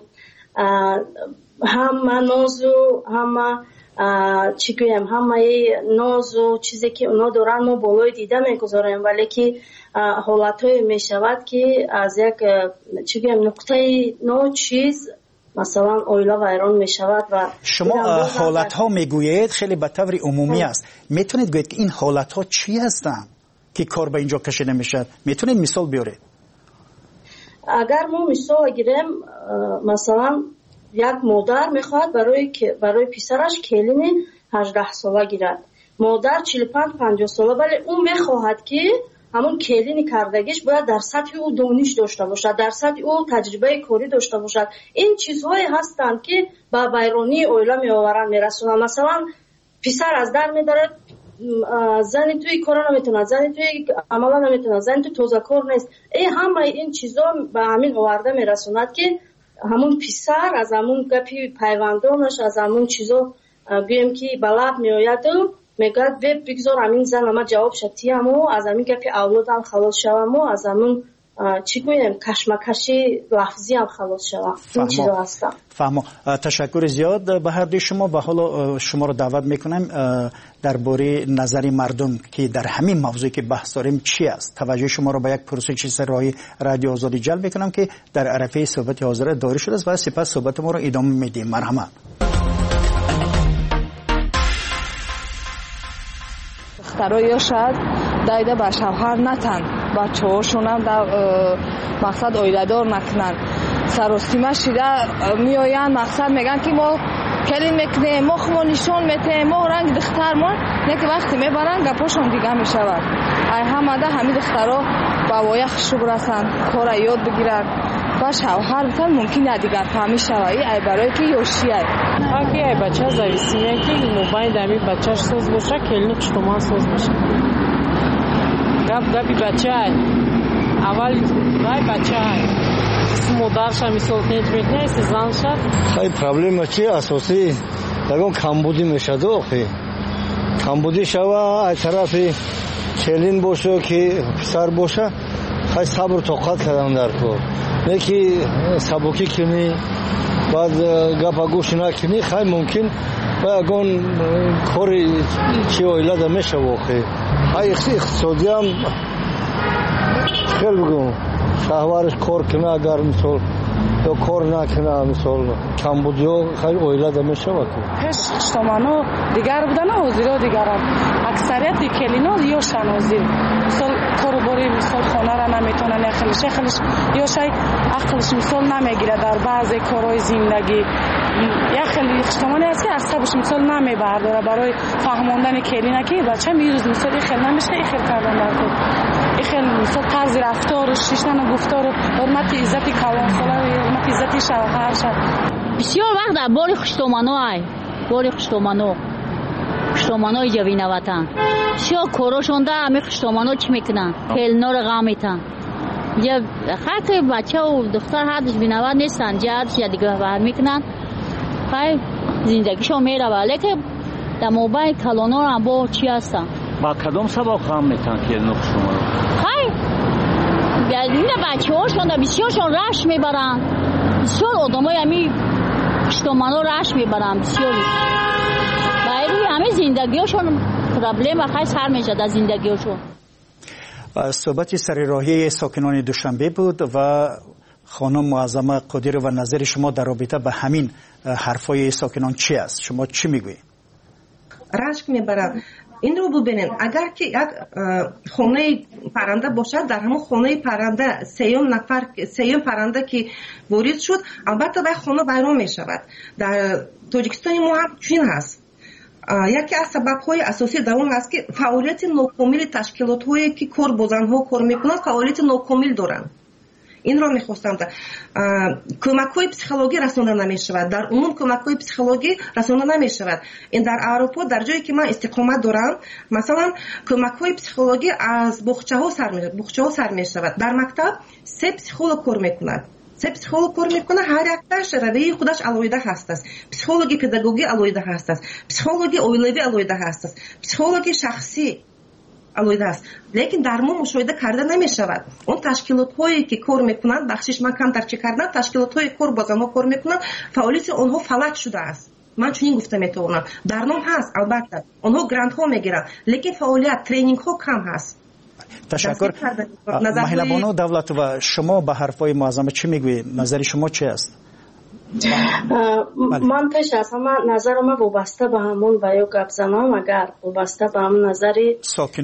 O: همه ناز و همه چی گویم همه ناز و چیزی که اونا دارن ما بالای دیده میگذاریم، ولی که حالتهای میشود که از یک چی گویم نقطه نو چیز مثلا اویلا ویران میشود. و
G: شما حالت ها میگویید خیلی به طور عمومی است، میتونید گویید که این حالت ها چی هستند که کار به اینجا کشیده میشد؟ میتونید مثال بیارید؟
O: اگر ما مثال گیریم، مثلا یک مادر میخواد برای پسرش کلین 18 ساله گیرد، مادر 45-50 ساله، ولی اون میخواهد که همون کلین کردگیش باید در سطح او دانش داشته باشد، در سطح او تجربه کاری داشته باشد. این چیزهایی هستند که به ویرانی اویلا میآورند میرسونند. مثلا پسر از در میدارد، زنی توی کارا نمیتونه، زنی توی عملا نمیتونه، زنی توی توزه کار نیست. همه این چیزا به همین آورده میرسوند که همون پسر از همون گپی پیوندانش از همون چیزا گویم که بلد میآید و میگد بگذار همین زن اما جواب شدی همو از همین گپی اولادم خلاص شوم و از همون چی گویم کشمکشی لفظی هم خلاص شوم. این چیزا هستم.
G: فهمم. تشکر زیاد به هر دوی شما و حالا شما رو دعوت میکنم درباره نظر مردم که در همین موضوعی که بحث داریم چی است. توجه شما رو به یک پرسش راهی رادیو آزادی جلب میکنم که در عرفه صحبت حاضر دایر شده است و سپس صحبت ما رو ادامه میدیم. مرحمت.
P: دخترها یا شاید دایده به شوهر نتن، بچه هاشون هم مقصد اویله‌دار نکنن، سر و سیمه شده میآین مقصد میگن که ما کلین میکنیم، ما خمو نشان میتیم، ما رنگ دخترمان، نه که وقتی میبرن گپاشون دیگه میشود. ای همه همین دخترها با وایه خوشو برسن، کار یاد بگیرن و شوهر بتن ممکنه دیگر فهمی شوایی ای برای که یوشی ای
Q: اگه ای بچه زویسیه که موبایل دمی بچهش سوز باشه کلینو پشتمان سوز باشه گپی بچه ای اول بای بچه ای مادرش هم مثال کنید نیست زنش
R: خیلی پرابلم چی اساسی یکم کمبودی میشد آخه کمبودی شوه ای طرفی کلین باشه که پسر باشه خیلی صبر و طاقت کردم در کار نه که سبکی کنی بعد گپا گوش نکنی خیلی ممکن و اگون کاری چی اویلا ده میشه واقعی های اقتصادی هم خیلی بگم شهوارش کار کنه اگر مثال یا کار نکنه مثال کمبودی ها خیلی اویلا ده میشه واقعی
Q: پیش شمانو دیگر بودن حضیرها دیگران اکثریت کلینا یا شنازی مثال کاروباری مثال خانه را نمیتونه خیلیش یا شاید عقلش مثال نمیگیره در بعضی کارهای زندگی یا خیلی اجتماعی است که اصابش مثال نمیبرداره برای فهموندن کلینه که بچه میروز مثال خیلی نمیشه خیلی کردن در کار خیلی مثال طرز رفتار شیشتن و گفتار حرمت عزت کلان ساله حرمت عزت شوهر شد
S: بسیار وقت در باری خشتومانو خشتمانای جوینواتن شو کوروشونده همه خشتمانا چی میکنن پلنا رو غم میتن یا خاطر بچه و دختر حدش بینوات نیستن جهتش یا دیگه بر میکنن خیلی زندگیشو میره ولی که در موبایل کلونا هم با چی هستن
T: با کدام سبب غم میتن پلنا شما رو
S: خیلی این بچه هاشون بسیارشون رش میبرن بسیار آدم های همی خشتمانا رش میبرن بسیار باید همه زندگیشون پرابلم خیلی سر میشه در زندگیشون.
G: صحبت سر راهی ساکنان دوشنبه بود و خانم معظمه قادری و نظر شما در رابطه به همین حرفای ساکنان چی است؟ شما چی میگویید؟
N: رشک میبرن. این رو ببینید اگر که یک خانه پرنده باشد در همون خانه پرنده سیوم پرنده که وارد شد البته به خانه ویران میشود. در تاجیکستان ما هم چنین هست. یکی از سبب‌های اساسی در اون هست که فعالیت ناکامل تشکیلات‌هایی که کار با زن‌ها کار می‌کنند فعالیت ناکامل دارند. این را می‌خواستم کمک‌های پسیخولوژی رسانده نمی‌شود. در عموم کمک‌های پسیخولوژی رسانده نمی‌شود. این در اروپا در جایی که من استقامت دارم مثلا کمک‌های پسیخولوژی از باغچه‌ها سر می‌شود. در مکتب 3 پسیخولوژ کار می‌کند. پسیخولوژ کار میکنه هر یک داشت روی خودش علایده هست است. پسیخولوژی پداگوژی علایده هست است. پسیخولوژی اویلوی علایده هست است. پسیخولوژی شخصی علایده است. لیکن در ما مشاهده کرده نمی شود. اون تشکیلات هایی که کار میکنند بخشش من کم ترچه کردن تشکیلات های کار با زنها کار میکنند فعالیت آنها فلج شده است. من چنین گفته میتونم. در نام هست البته آنها گرانت ها میگیرند لیکن فعالیت ترینینگ ها کم هست.
G: تشکر. مهیلا بانو دولت و شما به حرفای معظمه چی میگویید؟ نظر شما چی است؟
O: من پیش از همه نظر ما وابسته به همون و یا گپ زنم اگر وابسته به همون نظری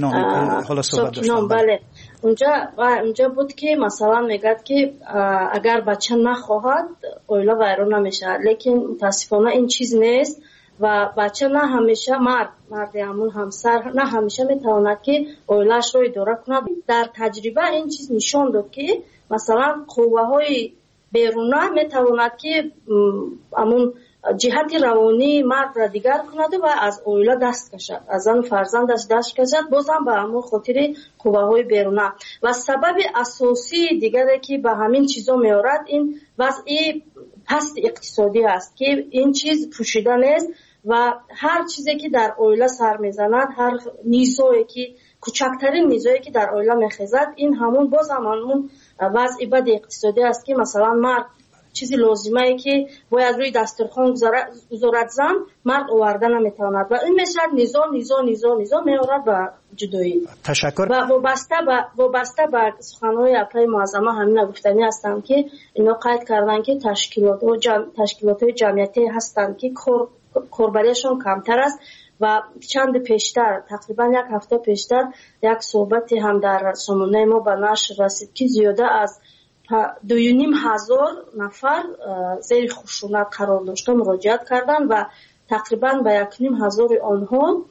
G: ساکنان
O: بله اونجا بود که مثلا میگد که اگر بچه نخواهد اویلا ویران نمیشه لیکن متاسفانه این چیز نیست و بچه نه همیشه مرد همون همسر نه همیشه میتواند که اویلاش رو اداره کند. در تجربه این چیز نشان داد که مثلا قوه های بیرونه میتواند که همون جهت روانی مرد را دیگر کند و از اویلا دست کشد از آن فرزندش دست کشد بازم به همون خاطر قوه های بیرونه. و سبب اساسی دیگری که به همین چیزا میارد این وضع پست اقتصادی است که این چیز پوشیده نیست و هر چیزی که در اویلا سر میزند هر نیزویی که کوچکترین نیزویی که در اویلا میخیزد این همون باز همون وضع بد اقتصادی است که مثلا مرد چیزی لازمه ای که باید روی دسترخوان گذارد زن مرد آورده نمیتواند و این میشه نیزو میارد به جدایی.
G: تشکر.
O: و وابسته به سخنهای اپلای معظمه همین گفتنی هستند که اینا قید کردن که تشکیلات جمعیتی هستند که کاربریشون کمتر است و چند پیشتر تقریبا یک هفته پیشتر یک صحبتی هم در سامانه ما به نشر رسید که زیاده از 2,500 نفر زیر خشونت قرار داشته مراجعت کردن و تقریبا به 1,500 آنها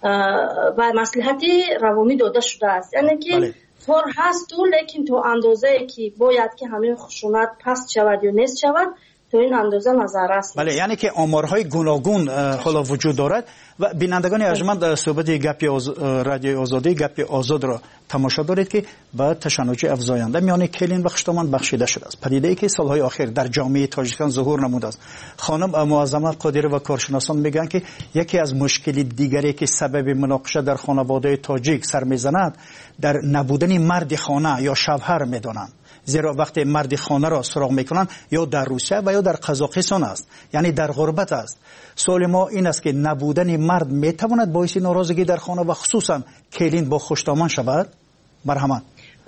O: و مصلحت روانی داده شده است. یعنی که فور هست لیکن تو اندازه که باید که همین خشونت پست شود یا نیست شود تو این اندازه نظر است.
G: بله یعنی که آمارهای گوناگون حالا وجود دارد و بینندگان ارجمند صحبت گپ رادیو آزادی گپ آزاد را تماشا دارید که با تشنج افزاینده میان کلین و خشتمان بخشیده شده است. پدیده‌ای که سالهای اخیر در جامعه تاجیکستان ظهور نموده است. خانم معظمه قادری و کارشناسان میگن که یکی از مشکل دیگری که سبب مناقشه در خانواده تاجیک سر میزند در نبودن مرد خانه یا شوهر میدانند. زیرا وقتی مرد خانه را سراغ میکنن یا در روسیه و یا در قزاقستان است یعنی در غربت است. سوال ما این است که نبودن مرد میتواند باعث ناراضگی در خانه و خصوصا کلین با خشتامان شود؟ مرحمت.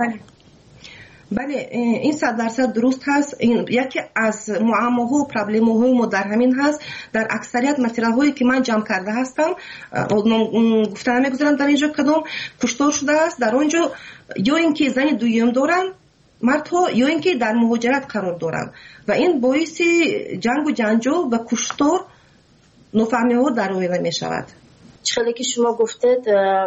N: بله این 100% درست هست. این یکی از معماها و پرابلم‌های ما در همین هست. در اکثریت مسائلی که من جمع کرده هستم گفتن نمیگذارم در اینجا کدام کشتار شده است در اونجا یا اینکه زن دویم دارن مردها یا اینکه در مهاجرت قرار دارن و این باعث جنگ و جنجال و کشتار نفهمی‌ها در اویلا می شود.
O: چخیلی که شما گفتید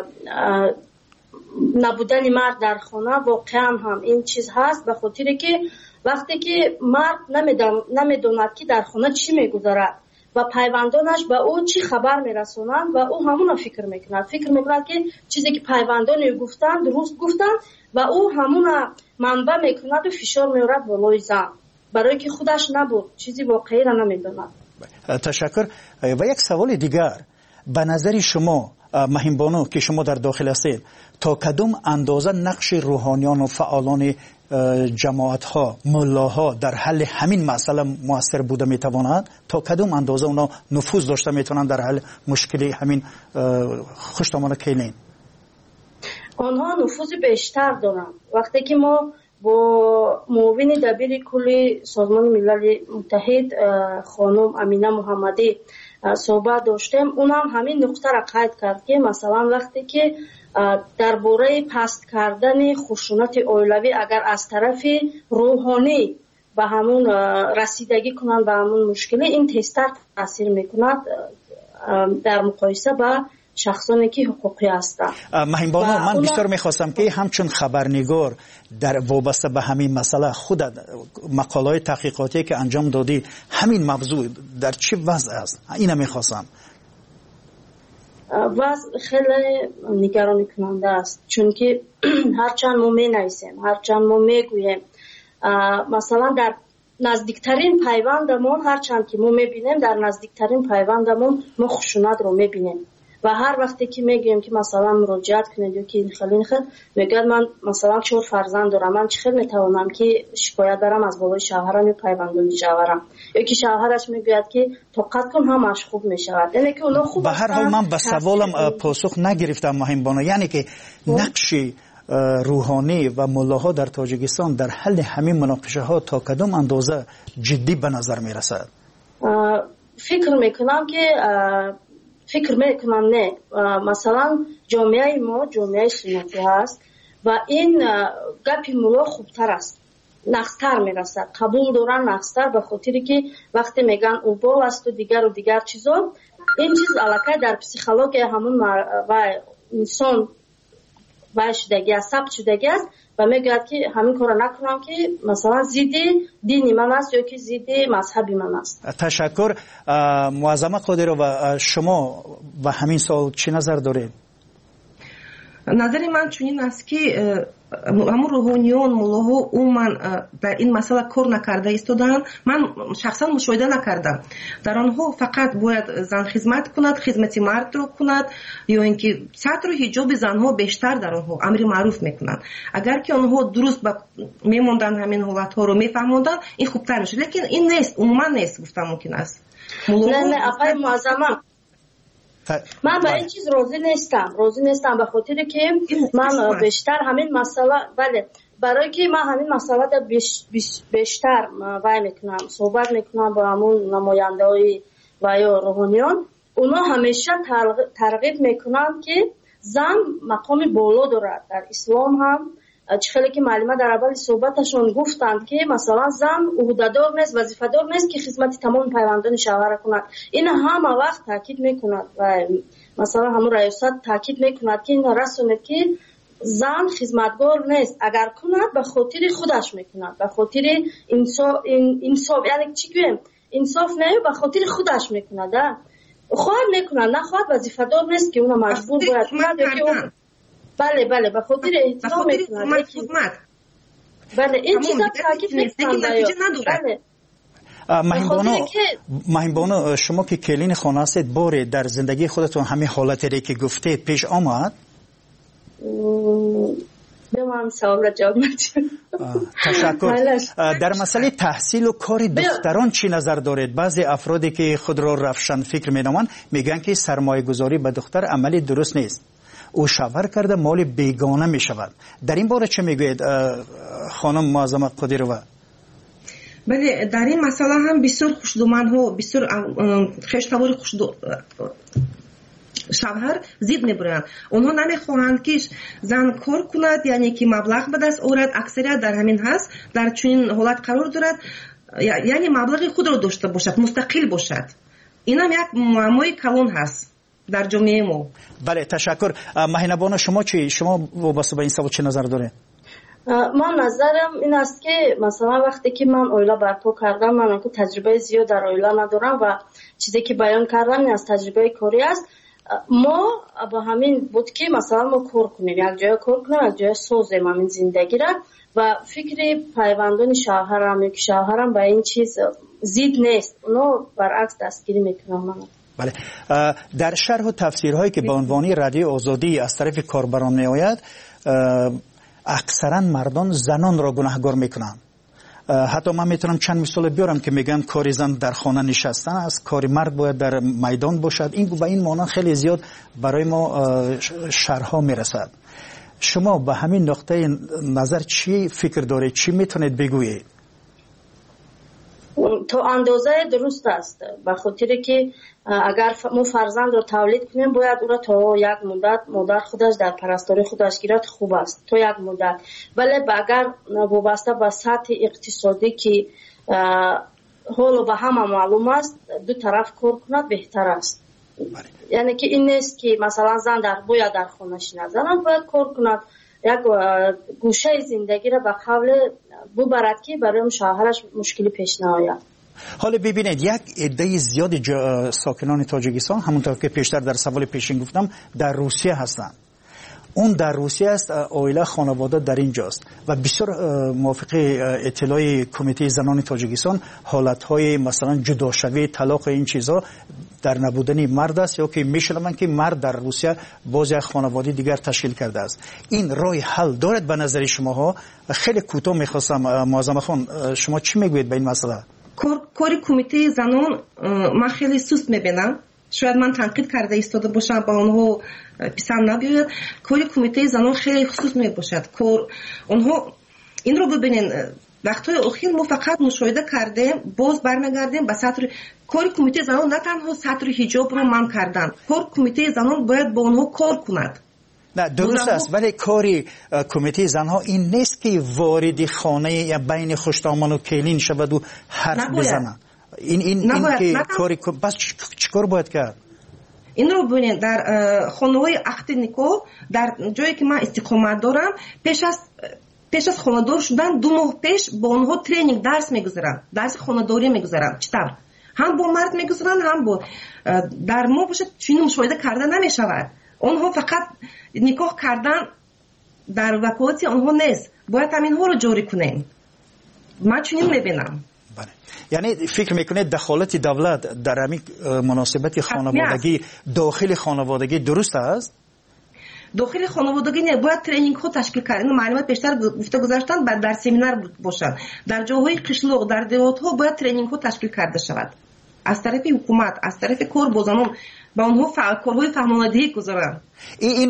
O: نبودن مرد در خانه واقعا هم این چیز هست به خاطر که وقتی که مرد نمیداند که در خانه چی میگذارد و پیوندانش به او چی خبر میرسونند و او همون فکر میکند که چیزی که پیوندان گفتند درست گفتند و او همون منبع میکند و فشار میورد بالای زن برای که خودش نبود چیزی واقعی را نمیداند.
G: تشکر. و یک سوال دیگر، به نظر شما مهم بانو که شما در داخل هستید تا کدام اندازه نقش روحانیان و فعالان جماعت ها ملاها در حل همین مسئله موثر بوده میتواند؟ تا کدام اندازه اونا نفوذ داشته میتونند در حل مشکل همین خشتمان کلین؟
O: آنها نفوذ بیشتر دارند. وقتی که ما با معاون دبیر کلی سازمان ملل متحد خانم امینه محمدی صحبت داشتیم، اونم همین نقطه را قید کرد که مثلا وقتی که درباره پست کردن خشونت اولیوی اگر از طرف روحانی به همون رسیدگی کنند به همون مشکل، این تیزتر تاثیر میکند در مقایسه با شخصانی که حقوقی هستند.
G: مهم بانو، من بسیار میخواستم که همچون خبرنگار در وابسته به همین مسئله خود مقاله تحقیقاتی که انجام دادی همین موضوع در چه وضع است اینو میخواستم.
O: وضع خیلی نگران کننده است، چون که هرچند ما مینویسیم، هرچند ما میگوییم، مثلا در نزدیکترین پیوندمون هرچند که ما میبینیم در نزدیکترین پیوندمون ما خشونت رو میبینیم و هر وقتی که میگیم که مثلا مراجعت کنید یا که این خیلی میگه من مثلا 4 فرزند دارم، من چه خیلی میتوانم که شکایت برم از بالای شوهرم یا پیوندان شوهرم، یا که شوهرش میگوید که طاقت کن همش خوب میشود. یعنی که اونا خوب
G: به هر حال من به سوالم پاسخ نگرفتم مهم بانو، یعنی که نقش روحانی و ملاها در تاجیکستان در حل همین مناقشه ها تا کدام اندازه جدی به نظر میرسد؟
O: فکر میکنم نه، مثلا جامعه ما جامعه سنتی هست و این گپی ملا خوبتر است، نقصتر میرسد، قبول دارن نقصتر، به خاطری که وقتی میگن اوبال است و دیگر چیزا، این چیز علاقه در پسیخولوژی همون و انسان و شدگی است، ثبت شدگی است و میگوید که همین کار نکنم که مثلا ضد دینی من است یا که ضد مذهبی من است.
G: تشکر. معظمه قادر و شما و همین سوال چی نظر دارید؟
N: نظر من چنین است که همون روحانیون ملاها عموما در این مسئله کار نکرده ایستادن. من شخصا مشاهده نکردم در آنها فقط باید زن خدمت کند، خدمت مرد رو کند، یا اینکه سطر و حجاب زنها بیشتر در آنها امر معروف میکنند. اگر که آنها درست میموندن همین حالت ها رو میفهموندن این خوبتر میشه، لیکن این نیست، عموما نیست گفتم ممکن است.
O: نه آقای معظم، من به این چیز راضی نیستم به خاطر که من بیشتر همین مسئله، بله، برای که من همین مسئله بیشتر وای میکنم، صحبت میکنم با همون نماینده های و یا روحانیان، اونا همیشه ترغیب میکنن که زن مقام بالا دارد. در اسلام هم چخیلی که معلومه در اول صحبتشون گفتند که مثلا زن عهده‌دار نیست، وظیفه‌دار نیست که خدمت تمام پیوندان شوهر کند. این همه وقت تاکید میکند و مثلا همون ریاست تاکید میکند که این رسونه که زن خدمتگار نیست، اگر کند به خاطر خودش میکند، به خاطر انصاف، یعنی چی گویم، انصاف نه، به خاطر خودش میکند، خواهد میکند، نخواهد وظیفه‌دار نیست که اون مجبور باید کند. بله به خاطر احترام میکنند. بله این چیزا تاکید میکنند. بله
G: مهم بانو، شما که کلین خانه هستید، باره در زندگی خودتون همین حالتی که گفتید پیش آمد؟
O: به من سوال جواب میدید.
G: تشکر. در مسئله تحصیل و کار دختران چی نظر دارید؟ بعضی افرادی که خود را روشن فکر مینامند میگن که سرمایه گذاری به دختر عملی درست نیست، او شوهر کرده مال بیگانه می شود. در این باره چه میگوید خانم معظمه قادرова؟
N: بله، در این مسئله هم بسیار خوشدومان ها، بسیار خشتوار شوهر زید میبرند. اونها نمیخواهند که زن کار کند، یعنی که مبلغ به دست آورد. اکثریت در همین هست، در چنین حالت قرار دارد، یعنی مبلغ خود را داشته باشد، مستقل باشد. این هم یک معمای کلان هست در جامعه ما.
G: بله تشکر. مهینه بانو، شما چی؟ شما وابسته به این سوال چه نظر داره؟
O: من نظرم این است که مثلا وقتی که من اویلا برپا کردم، من که تجربه زیاد در اویلا ندارم و چیزی که بیان کردم از تجربه کاری است. ما با همین بود که مثلا ما کار کنیم، یک جای کار کنیم، یک جای سازیم همین زندگی را و فکر پیوندان شوهرم یا که شوهرم به این چیز زید نیست، اونو برعکس دستگیری میکنم.
G: بله، در شرح و تفسیرهایی که به عنوان رادیو آزادی از طرف کاربران میآید، اکثرا مردان زنان را گناهکار میکنند. حتی من میتونم چند مثال بیارم که میگن کاری زن در خانه نشستن است، کاری مرد باید در میدان باشد. این به این معنی خیلی زیاد برای ما شرحها میرسد. شما به همین نقطه نظر چی فکر دارید؟ چی میتونید بگویید؟
O: تو اندازه درست است، به خاطر که اگر ما فرزند رو تولید کنیم باید او را تا یک مدت مادر خودش در پرستاری خودش گیرد، خوب است تا یک مدت. ولی اگر وابسته به سطح اقتصادی که حال به همه معلوم است دو طرف کار کند بهتر است. یعنی که این نیست که مثلا زن باید در خانه‌اش نزنن، باید کار کند، یک گوشه زندگی را به قبل ببرد که برای شوهرش مشکلی پیش نیاید.
G: حالا ببینید، یک عده زیاد ساکنان تاجیکستان همونطور که پیشتر در سوال پیشین گفتم در روسیه هستند. اون در روسیه است، عائله خانواده در اینجاست و بسیار موافق اطلاع کمیته زنان تاجیکستان حالتهای مثلا جداشوی، طلاق، این چیزها در نبودن مرد است، یا که میشنون که مرد در روسیه باز یک خانواده دیگر تشکیل کرده است. این راه حل دارد به نظر شماها؟ خیلی کوتاه میخواستم معظم خان شما چی میگوید به این مسئله؟
N: کاری کمیته زنان من خیلی سست میبینم. شاید من تنقید کرده ایستاده باشم با اونها پسند نبیاید. کاری کمیته زنان خیلی خصوص میباشد. اونها این رو ببینین، وقتهای اخیر ما فقط مشاهده کردیم، باز برمیگردیم به سطر کاری کمیته زنان. نه تنها سطر حجاب رو من کردن، کار کمیته زنان باید با اونها کار کند.
G: نه درست است، ولی کاری کمیته زنها این نیست که وارد خانه یا بین خوشتامان و کلین شود و حرف بزنند. این که کاری بس چیکار باید کرد؟
N: این رو ببینید، در خانه‌های عقد نکاح در جایی که من استقامت دارم، پیش از خانه‌دار شدن 2 ماه پیش با اونها ترینینگ درس میگذارن، درس خانه‌داری میگذارن. چطور؟ هم با مرد میگذارن هم با در ما باشه چنین مشاهده کرده نمیشود. اونها فقط نکاح کردن در وکالت اونها نیست، باید همینها رو جاری کنیم. من چنین میبینم.
G: یعنی فکر میکنید دخالت دولت در همین مناسبت خانوادگی داخل خانوادگی درست است؟
N: داخل خانوادگی نه، باید ترینینگ ها تشکیل کرد. اینو معلومات بیشتر گفته گذاشتن بعد در سمینار باشن. در جاهای قشلاق، در دیهات ها باید ترینینگ ها تشکیل کرده شود از طرف حکومت، از طرف کارگزاران، با اونها کارهای فهماندهی گذارن.
G: این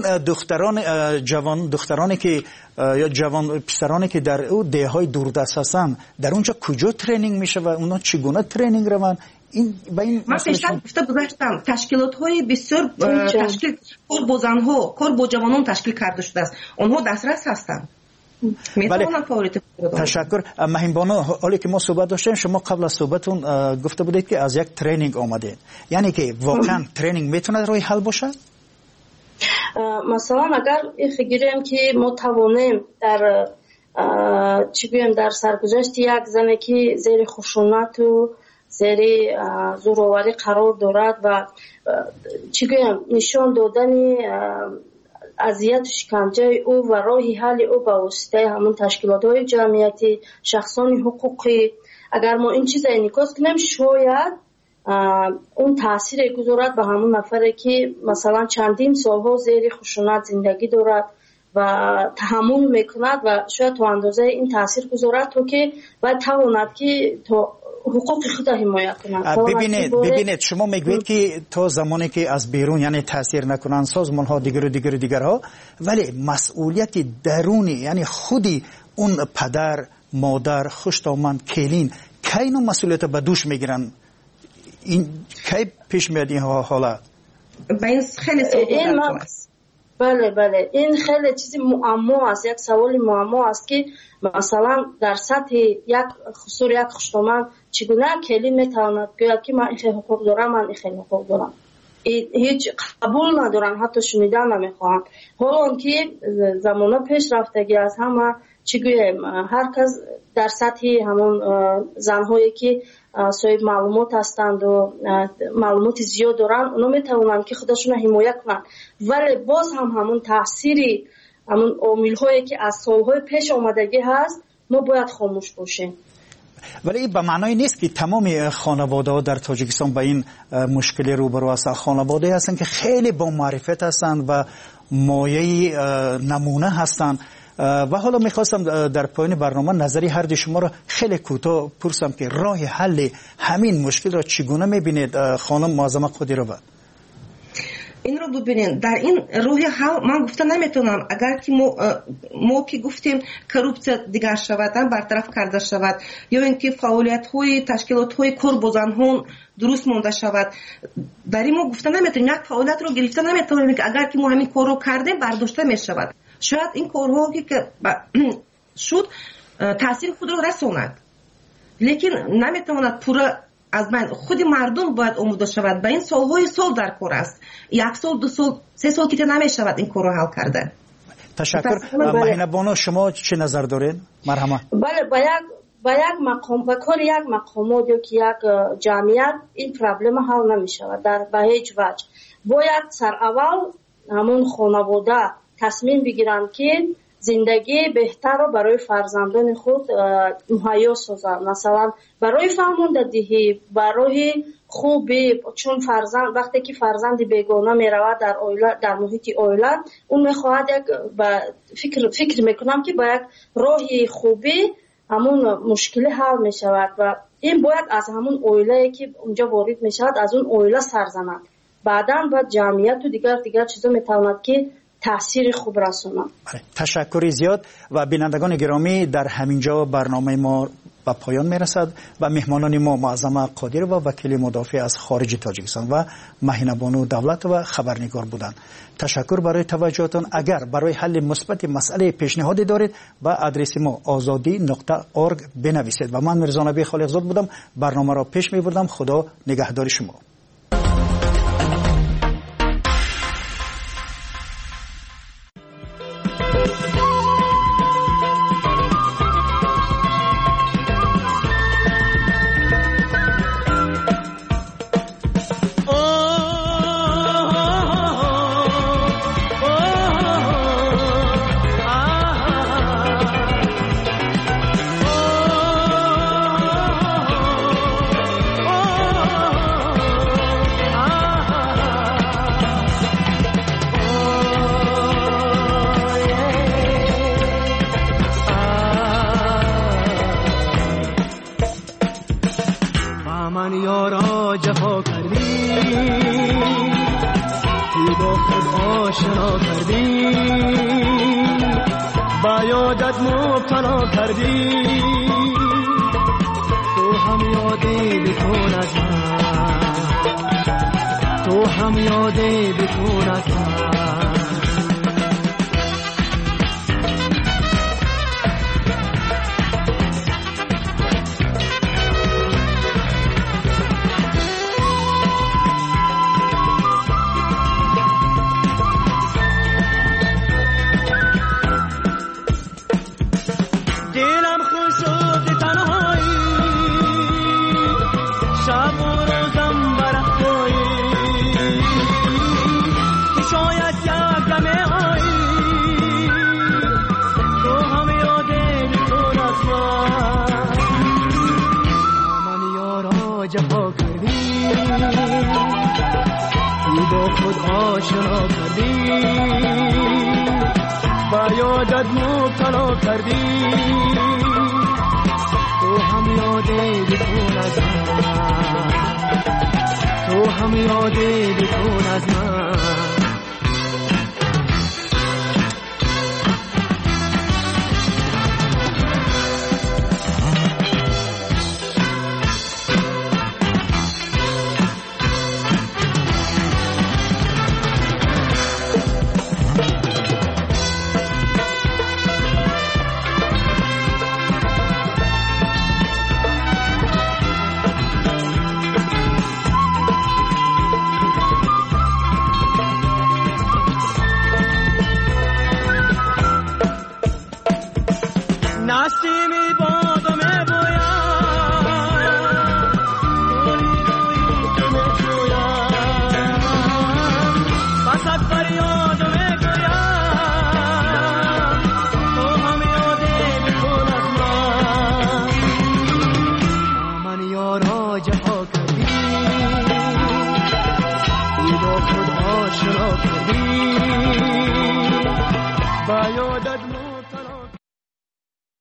G: دخترانی که یا جوان پسرانی که در او دههای دوردست هستن، در اونجا کجا ترینینگ میشه و اونا چگونه ترینینگ روند؟ این با این
N: من پیشتر گفته گذاشتم تشکیلات‌های بسیار تشکیل کار با جوانان تشکیل کرده شده است. اونها دسترس هستند.
G: بله. تشکر. مهین بانو، حالی که ما صحبت داشتیم، شما قبل از صحبتون گفته بودید که از یک ترینینگ آمدید، یعنی که واقعا ترینینگ میتونه روی حل باشه؟
O: مثلا اگر فکریم که ما توانیم در در سرگذشت یک زنی که زیر خشونت و زیر زوراوری قرار دارد و نشان دادن اذیت و شکنجه او و راه حل او با واسطه همون تشکیلات‌های جمعیتی، شخصان حقوقی، اگر ما این چیز انعکاس کنیم شاید اون تاثیر گذارد به همون نفری که مثلا چندین سالها زیر خشونت زندگی دارد و تحمل میکند و شاید تو اندازه این تاثیر گذارد تو که باید تواند که تو حقوق خود حمایت کنند.
G: ببینید شما میگوید که تا زمانی که از بیرون یعنی تاثیر نکنند سازمان ها دیگرها، ولی مسئولیت درونی یعنی خودی اون پدر، مادر، خوشتامند، کلین کی اینو مسئولیت به دوش میگیرن؟ این کی پیش میاد این حالا؟
N: خیلی سوال است.
O: بله این خیلی چیزی معما است، یک سوال معما است که مثلا در سطح یک خصوص یک خوشتامند چگونه کلی میتواند گوید که من این حقوق دارم، من این حقوق دارم، هیچ قبول ندارن، حتی شنیدن نمیخواهند. حالا که زمانه پیش رفتگی از همه چگویم هر کس در سطح همون زنهایی که صاحب معلومات هستند و معلومات زیاد دارن، اونا میتونن که خودشون حمایت کنن، ولی باز هم همون تاثیری همون عامل‌هایی که از سالهای پیش آمدگی هست ما باید خاموش باشیم.
G: ولی این به معنای نیست که تمام خانواده‌ها در تاجیکستان با این مشکل روبرو هستند. خانواده‌ای هستند که خیلی با معرفت هستند و مایه نمونه هستند. و حالا میخواستم در پایان برنامه نظری هر دو شما را خیلی کوتاه پرسم که راه حل همین مشکل را چگونه میبینید خانم معظمه قادرova؟
N: این رو ببینید، در این راه حل من گفته نمیتونم اگر که ما که گفتیم کروپسیا دیگر شود، برطرف کرده شود، یا اینکه فعالیت های تشکیلات های کوربازان درست مونده شود، در این ما گفته نمیتونیم یک فعالیت رو گرفته نمیتونیم که اگر که ما همین کار رو کردیم برداشته میشود. شاید این کارها که شد تاثیر خود رو رساند، لیکن نمیتواند پورا از من خود مردم باید آموزش شود. به این سالهای سال در کار است، 1 سال 2 سال 3 سال که نمیشود این کار رو حل کرده.
G: تشکر. مهینه بانو شما چه نظر دارین؟ مرحمت.
O: بله، با یک مقام با کار یک مقامات یا که یک جمعیت این پرابلم حل نمیشود به هیچ وجه. باید سر اول همون خانواده تصمیم بگیرن که زندگی بهتر رو برای فرزندان خود مهیا سازن، مثلا برای فرماندهی، برای خوبی، چون فرزند وقتی که فرزند بیگانه میرود در اویله، در محیط اویله، اون میخواهد فکر میکنم که با یک راهی خوبی همون مشکل حل میشود و این باید از همون اویله که اونجا وارد میشود از اون اویله سر زند، بعدا با جمعیت و دیگر چیزا میتواند که تأثیر خوب رسونم.
G: تشکر زیاد. و بینندگان گرامی، در همینجا برنامه ما به پایان میرسد و مهمانان ما معظمه قادرova وکیل مدافع از خارج تاجیکستان و مهینه بانو دولتova خبرنگار بودند. تشکر برای توجهتان. اگر برای حل مثبت مسئله پیشنهادی دارید با آدرس ما azadi.org بنویسید. و من میرزا نبی خالقزاد بودم، برنامه را پیش میبردم. خدا نگهدار شما.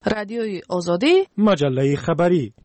A: رادیوی آزادی،
L: مجله خبری.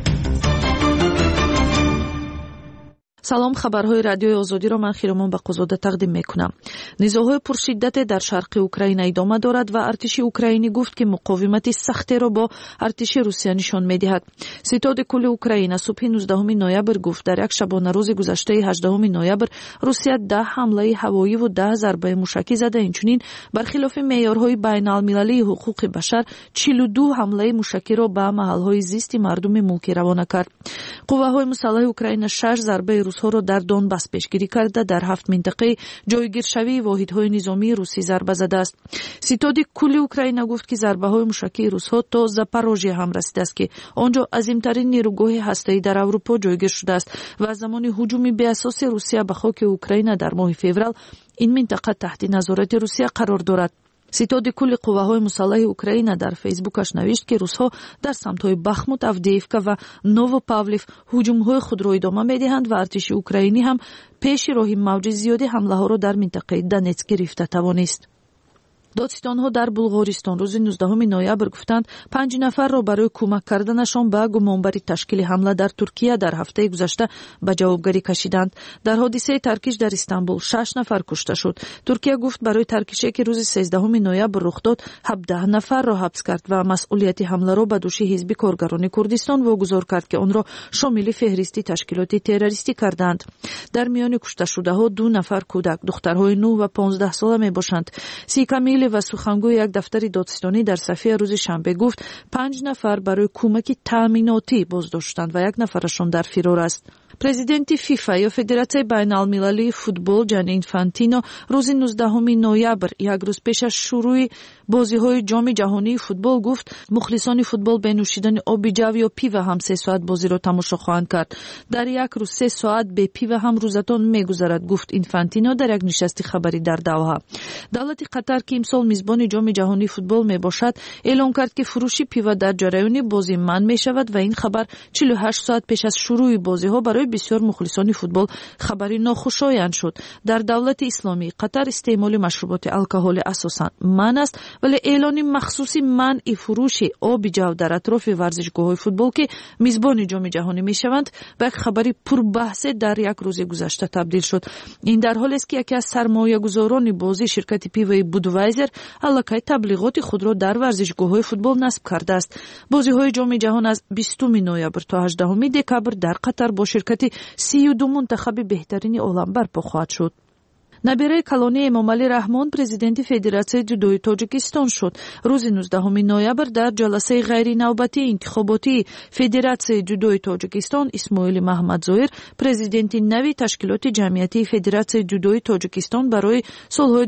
A: سلام، خبرهای رادیوی آزادی را من خیرمان بقزاده تقدیم میکنم. نزاع‌های پرشدت در شرق اوکراین ادامه دارد و ارتش اوکراینی گفت که مقاومت سختی را با ارتش روسیه نشان میدهد. ستاد کل اوکراین صبح 19 نوامبر گفت در یک شبانه روز گذشته 18 نوامبر روسیه 10 حمله هوایی و 10 ضربه موشکی زده. اینچنین برخلاف معیارهای بین المللی حقوق بشر 42 حمله موشکی را به محل‌های زیست مردم ملکی روانه کرد. قوه‌های مسلح اوکراین 6 ضربه روس‌ها را در دونباس پیشگیری کرده در 7 منطقه جایگیرشوی واحدهای نظامی روسی ضربه زده است. ستاد کل اوکراین گفت که ضربه‌های موشکی روس‌ها تا زاپاروژیه هم رسیده است که آنجا عظیم‌ترین نیروگاه هسته‌ای در اروپا جایگیر شده است و از زمان هجوم بی‌اساس روسیه به خاک اوکراین در ماه فوریه این منطقه تحت نظارت روسیه قرار دارد. ستاد کل قوه‌های مسلح اوکراین در فیسبوکش نوشت که روس‌ها در سمت‌های بخموت، авдеевка و نووپاولف هجوم‌های خود را ادامه می‌دهند و ارتش اوکراینی هم پیش راه موج زیادی حمله‌ها را در منطقه دونецک گرفته توانست. دادستان‌ها در بلغارستان روز 19 نوامبر گفتند 5 نفر را برای کمک کردنشان به گمانبری تشکیل حمله در ترکیه در هفته گذشته به جوابگری کشیدند. در حادثه ترکش در استانبول 6 نفر کشته شد. ترکیه گفت برای ترکشی که روز 13 نوامبر رخ داد 17 نفر را حبس کرد و مسئولیت حمله را به دوش حزب کارگران کردستان واگذار کرد که آن را شامل فهرست تشکیلات تروریستی کردند. در میان کشته شده‌ها 2 نفر کودک، دخترهای 9 و 15 ساله میباشند. سیکامیل و سخنگوی یک دفتر دادستانی در صفحه روز شنبه گفت 5 نفر برای کمک تامیناتی بازداشتند و 1 نفرشان در فرار است. پرزیدنت فیفا یا فدراسیون بین المللی فوتبال جانی اینفانتینو روز 19 نوامبر یک روز پیش از شروع بازی‌های جام جهانی فوتبال گفت مخلصان فوتبال به نوشیدن آب جو یا پیو هم 3 ساعت بازی را تماشا خواهند کرد. در یک روز 3 ساعت به پیو هم روزتان می‌گذرد، گفت اینفانتینو در یک نشست خبری در دوحه. دولت قطر که امسال میزبان جام جهانی فوتبال میباشد اعلام کرد که فروش پیو در جریان بازی منع میشود و این خبر 48 ساعت پیش از شروع بازی‌ها برای بسیار مخلصان فوتبال خبری ناخوشایند شد. در دولت اسلامی قطر استعمال مشروبات الکلی اساساً منع است، ولی اعلان مخصوصی منع فروش آب جو در اطراف ورزشگاه‌های فوتبال که میزبان جام جهانی میشوند به یک خبری پربحث در یک روز گذشته تبدیل شد. این در حالی است که یکی از سرمایه‌گذاران بازی شرکت پیوی بودوایزر علاقه تبلیغات خود را در ورزشگاه‌های فوتبال نصب کرده است. بازی‌های جام جهان از 20 نوامبر تا 18 دکامبر در قطر با شرکت 32 منتخب بهترین عالم برپا خواهد شد. نبیره کلانی امامعلی رحمان پرزیدنت فدراسیون جودوی تاجیکستان شد. روز 19 نوامبر در جلسه غیر نوبتی انتخاباتی فدراسیون جودوی تاجیکستان اسماعیل محمدزویر پرزیدنت نوی تشکیلات جمعیتی فدراسیون جودوی تاجیکستان برای سالهای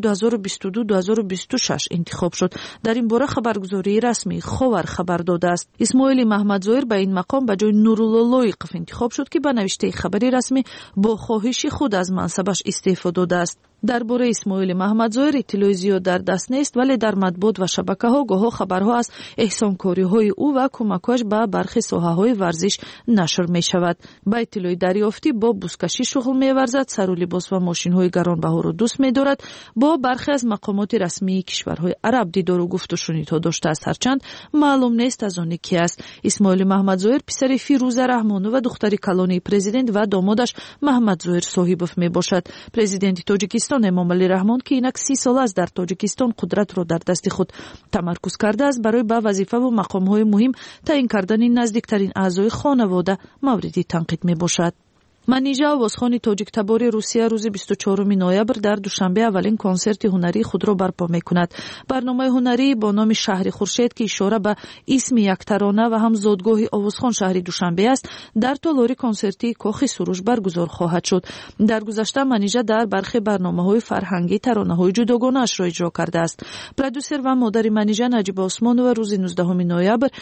A: 2022-2026 انتخاب شد. در این باره خبرگزاری رسمی خاور خبر داده است. اسماعیل محمدزویر به این مقام به جای نورالله‌لایقف انتخاب شد که به نوشته خبری رسمی با خواهش خود از منصبش استعفا داده است. درباره اسماعیل محمدزویر اطلاعی زیاد در دست نیست، ولی در مطبوعات و شبکه‌ها گاهی خبرها از احسانکاری‌های او و کمک‌هایش به برخی ساحه‌های ورزش نشر می‌شود. با اطلاعی دریافتی با بوسکشی شغل می‌ورزد، سر و لباس و ماشین‌های گرانبها را دوست می‌دارد، با برخی از مقامات رسمی کشورهای عرب دیدار و گفت و شنیدها داشته است، هرچند معلوم نیست از آن کی است. اسماعیل محمدزویر پسر فیروزه رحمانو و دختر کلانی پرزیدنت و دامادش محمدزویر صاحبوف میباشد. پرزیدنت تاجیکستان امامعلی رحمان که اینک 30 سال است در تاجیکستان قدرت را در دست خود تمرکز کرده است، برای به وظیفه و مقام‌های مهم تعیین کردن نزدیکترین اعضای خانواده مورد تنقید میباشد. منیژه آوازخوان تاجیک تبار روسیه روز 24 نوامبر در دوشنبه اولین کنسرت هنری خود را برپا می‌کند. برنامه هنری با نام شهر خورشید که اشاره به اسم یک ترانه و هم زادگاه آوازخوان شهر دوشنبه است، در تالار کنسرتی کاخ سروش برگزار خواهد شد. در گذشته منیژه در برخی برنامه‌های فرهنگی ترانه‌های جداگانه اش را اجرا کرده است. پرودوسر و مادر منیژه نجیب عثمانова روز 19 نوامبر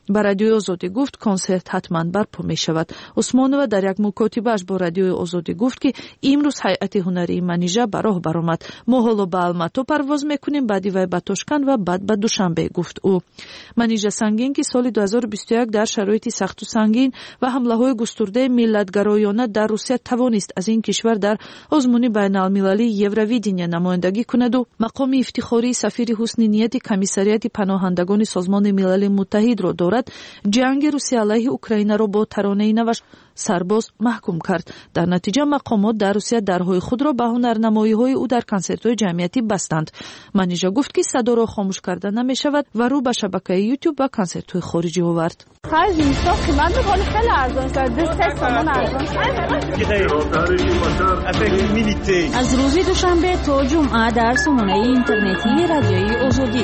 A: ба радиои озодӣ гуфт консерт ҳатман барпо мешавад. усмонова дар як мукотибааш бо радиои озодӣ гуфт ки имрӯз ҳайати ҳунарии манижа ба роҳ баромад. мо ҳоло ба алмато парвоз мекунем, баъди вай ба тошканд ва баъд ба душанбе, гуфт ӯ. манижа сангин ки соли 2021 дар шароити сахту сангин ва ҳамлаҳои густурдаи миллатгароёна дар русия тавонист аз ин кишвар дар озмуни байналмилалии евровидения намояндагӣ кунаду мақоми ифтихории сафири ҳусни нияти комиссарияти паноҳандагони созмони милали муттаҳидро дорад, ҷанги русия алайҳи украинаро бо таронаи наваш сарбоз маҳкум кард. дар натиҷа мақомот дар русия дарҳои худро ба ҳунарнамоиҳои ӯ дар консертҳои ҷамъиятӣ бастанд. манижа гуфт ки садоро хомӯш карда намешавад ва рӯ ба шабакаи ютуб ва консертҳои хориҷӣ овард.
B: аз рӯзи душанбе то ҷумъа дар сомонаи интернетии радиои озодӣ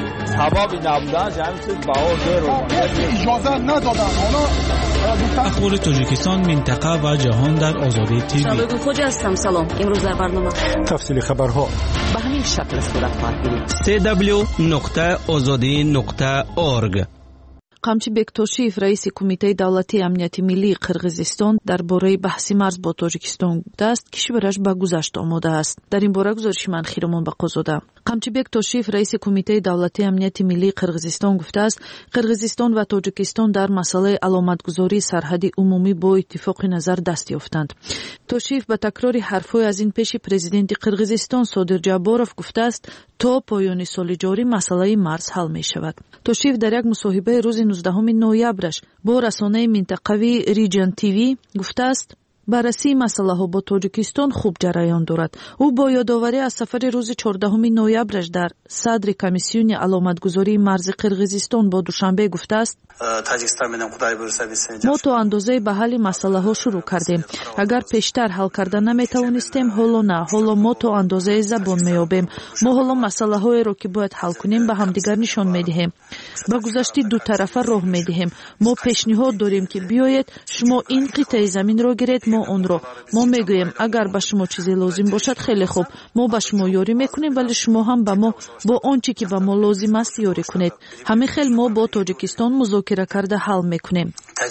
C: اخبار تاجیکستان منطقه و جهان در آزادی تیوی.
B: شبکه خوج هستم. سلام. امروز در برنامه
L: تفصیل خبرها
B: به همین شکل صورت خواهد گرفت.
F: www.ozodi.org.
A: қамчибек тошиев раиси кумитаи давлатии амнияти миллии қирғизистон дар бораи баҳси марз бо тоҷикистон гуфтааст кишвараш ба гузашт омода аст. дар ин бора гузориши ман Хиромон Бақозода. қамчибек тошиев раиси кумитаи давлатии амнияти миллии қирғизистон гуфтааст қирғизистон ва тоҷикистон дар масъалаи аломатгузории сарҳади умумӣ бо иттифоқи назар даст ёфтанд. тошиев ба такрори ҳарфҳои аз ин пеши президенти қирғизистон Содир Ҷабборов гуфтааст то поёни соли ҷорӣ масъалаи марз ҳал мешавад. тошиев дар як мусоҳибаи рӯзи 19 ноябраш бо расонаи минтақавии Region TV гуфтааст баррасии масъалаҳо бо тоҷикистон хуб ҷараён дорад. ӯ бо ёдоварӣ аз сафари рӯзи 14 ноябраш дар садри комиссиони аломатгузории марзи қирғизистон бо душанбе гуфтааст мо то андозае ба ҳалли масъалаҳо шурӯъ кардем. агар пештар ҳал карда наметавонистем, ҳоло на, ҳоло мо то андозае забон меёбем. мо ҳоло масъалаҳоеро ки бояд ҳал кунем ба ҳамдигар нишон медиҳем. ба гузашти дутарафа роҳ медиҳем. мо пешниҳод дорем ки биёед шумо ин қитъаи заминро гиред, мо онро. мо мегӯем агар ба шумо чизе лозим бошад, хеле хуб, мо ба шумо ёрӣ мекунем, вале шумо ҳам ба мо бо он чӣ ки ба мо лозим аст ёрӣ кунед. ҳамин хел мо бо тоҷикистон музокира карда ҳал мекунем.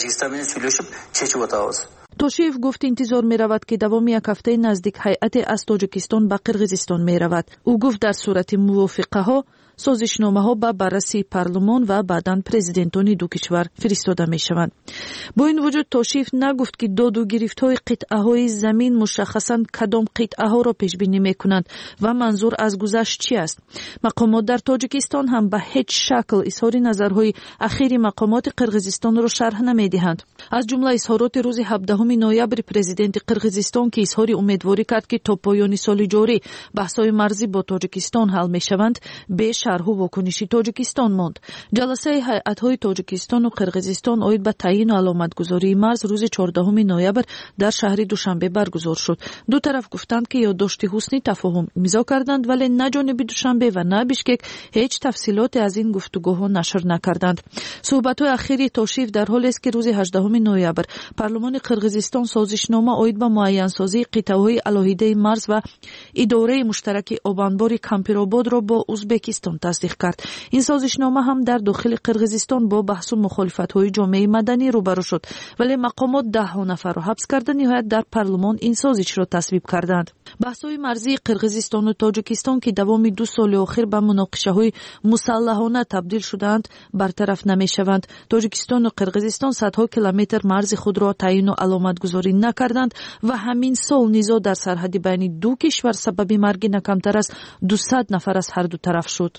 A: тошиев гуфт интизор меравад ки давоми як ҳафтаи наздик ҳайате аз тоҷикистон ба қирғизистон меравад. ӯ гуфт дар сурати мувофиқаҳо созишномаҳо ба баррасии парлумон ва баъдан президентони ду кишвар фиристода мешаванд. бо ин вуҷуд тошиев нагуфт ки доду гирифтҳои қитъаҳои замин мушаххасан кадом қитъаҳоро пешбинӣ мекунанд ва манзур аз гузашт чӣ аст. мақомот дар тоҷикистон ҳам ба ҳеҷ шакл изҳори назарҳои ахири мақомоти қирғизистонро шарҳ намедиҳанд. аз ҷумла изҳороти рӯзи 17 ноябри президенти қирғизистон ки изҳори умедворӣ кард ки то поёни соли ҷорӣ баҳсҳои марзӣ бо тоҷикистон ҳал мешаванд, бе шарҳу вокуниши тоҷикистон монд. ҷаласаи ҳайатҳои тоҷикистону қирғизистон оид ба таъйину аломатгузории марз рӯзи 14 ноябр дар шаҳри душанбе баргузор шуд. ду тараф гуфтанд ки ёддошти ҳусни тафоҳум имзо карданд, вале на ҷониби душанбе ва на бишкек ҳеҷ тафсилоте аз ин гуфтугӯҳо нашр накарданд. суҳбатҳои ахири тошиев дар ҳолест ки рӯзи 18 ноябр парлумони қирғизистон созишнома оид ба муайянсозии қитъаҳои алоҳидаи марз ва идораи муштараки обанбори Кампирободро бо узбекистон тасдиқ кард. ин созишнома ҳам дар дохили қирғизистон бо баҳсу мухолифатҳои ҷомеаи маданӣ рӯбарӯ шуд, вале мақомот даҳҳо нафарро ҳабс карда ниҳоят дар парлумон ин созишро тасвиб карданд. баҳсҳои марзии қирғизистону тоҷикистон ки давоми 2 соли охир ба муноқишаҳои мусаллаҳона табдил шудаанд, бартараф намешаванд. тоҷикистону қирғизистон садҳо километр марзи худро таъйину аломатгузорӣ накарданд ва ҳамин сол низоъ дар сарҳади байни ду кишвар сабаби марги на камтар аз 200 нафар аз ҳарду тараф шуд.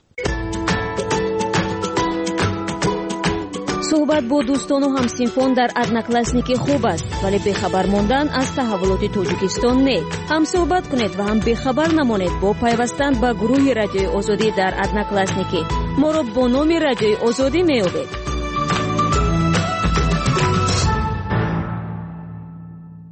B: суҳбат бо дӯстону ҳамсинфон дар одноклассники хуб аст, вале бехабар мондан аз таҳаввулоти тоҷикистон не. ҳам суҳбат кунед ва ҳам бехабар намонед бо пайвастан ба гурӯҳи радиои озодӣ дар одноклассники. моро бо номи радиои озодӣ меёбед.
D: ба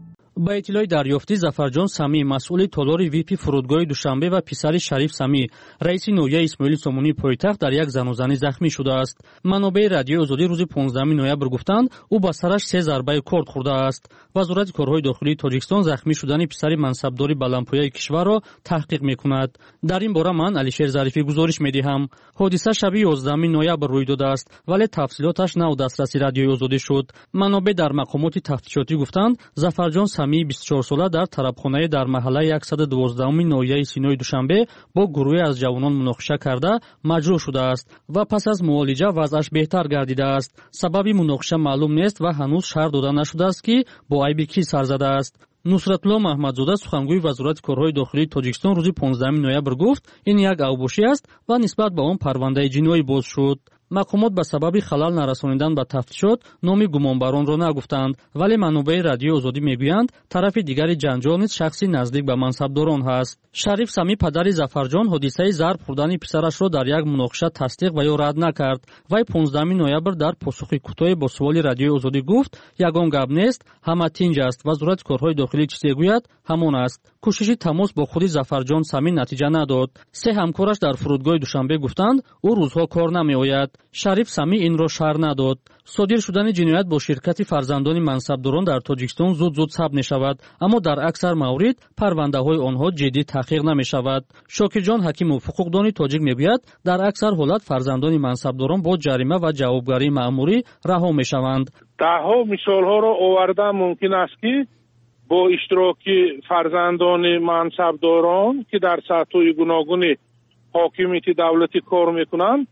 D: ба иттилои дарёфтӣ Зафарҷон Самӣ, масъули толори випи фурудгоҳи Душанбе ва писари Шариф Самӣ, раиси ноҳияи Исмоили Сомонии пойтахт дар як занозанӣ захмӣ шудааст. Манобаи Радиои Озодӣ рӯзи 15 ноябр гуфтанд, ӯ ба сараш 3 зарбаи корд хӯрдааст. Вазорати корҳои дохилии Тоҷикистон захмӣ шудани писари мансабдори баландпояи кишварро таҳқиқ мекунад. Дар ин бора ман Алишер Зарифӣ гузориш медиҳам. ҳодиса шаби 11 ноябр рӯй додааст, вале тафсилоташ на у дастрасӣ Радиои Озодӣ шуд. Манобаъ дар мақомоти тафтишотӣ гуфтанд, Зафарҷон Самии 24-сола дар тарабхонае дар маҳаллаи 112 ноҳияи Синои Душанбе бо гурӯҳе аз ҷавонон муноқиша карда маҷрӯҳ шудааст ва пас аз муолиҷа вазъаш беҳтар гардидааст. Сабаби муноқиша маълум нест ва ҳанӯз шаҳр дода нашудааст, ки бо айби кӣ сар задааст. Нусратулло Маҳмадзода, сухангӯи Вазорати корҳои дохилии Тоҷикистон, рӯзи 15 ноябр гуфт, ин як авбошӣ аст ва нисбат ба он парвандаи ҷиноӣ боз шуд. мақомот ба сабаби халал нарасонидан ба тафтишот номи гумонбаронро нагуфтанд, вале манобаи Радиои Озодӣ мегӯянд, тарафи дигари ҷанҷол низ шахси наздик ба мансабдорон ҳаст. Шариф Самӣ, падари Зафарҷон, ҳодисаи зарб хӯрдани писарашро дар як муноқиша тасдиқ ва ё рад накард. Вай 15 ноябр дар посухи кӯтоҳе бо суоли Радиои Озодӣ гуфт, ягон гап нест, ҳама тинҷ аст, вазорати корҳои дохилӣ чизе гӯяд, ҳамон аст. кӯшиши тамос бо худи Зафарҷон Самӣ натиҷа надод. се ҳамкораш дар фурудгоҳи Душанбе гуфтанд, ӯ рӯзҳо кор намеояд. Шариф Самӣ инро шаҳр надод. содир шудани ҷиноят бо ширкати фарзандони мансабдорон дар Тоҷикистон зуд сабт мешавад, аммо дар аксар маврид парвандаҳои онҳо ҷиддӣ таҳқиқ намешавад. Шокирҷон Ҳакимов, ҳуқуқдони тоҷик, мегӯяд, дар аксар ҳолат фарзандони мансабдорон бо ҷарима ва ҷавобгарии маъмурӣ раҳо мешаванд.
E: даҳҳо мисолҳоро овардан мумкин аст, ки бо иштироки фарзандони мансабдорон, ки дар сатҳҳои гуногуни ҳокимияти давлатӣ кор мекунанд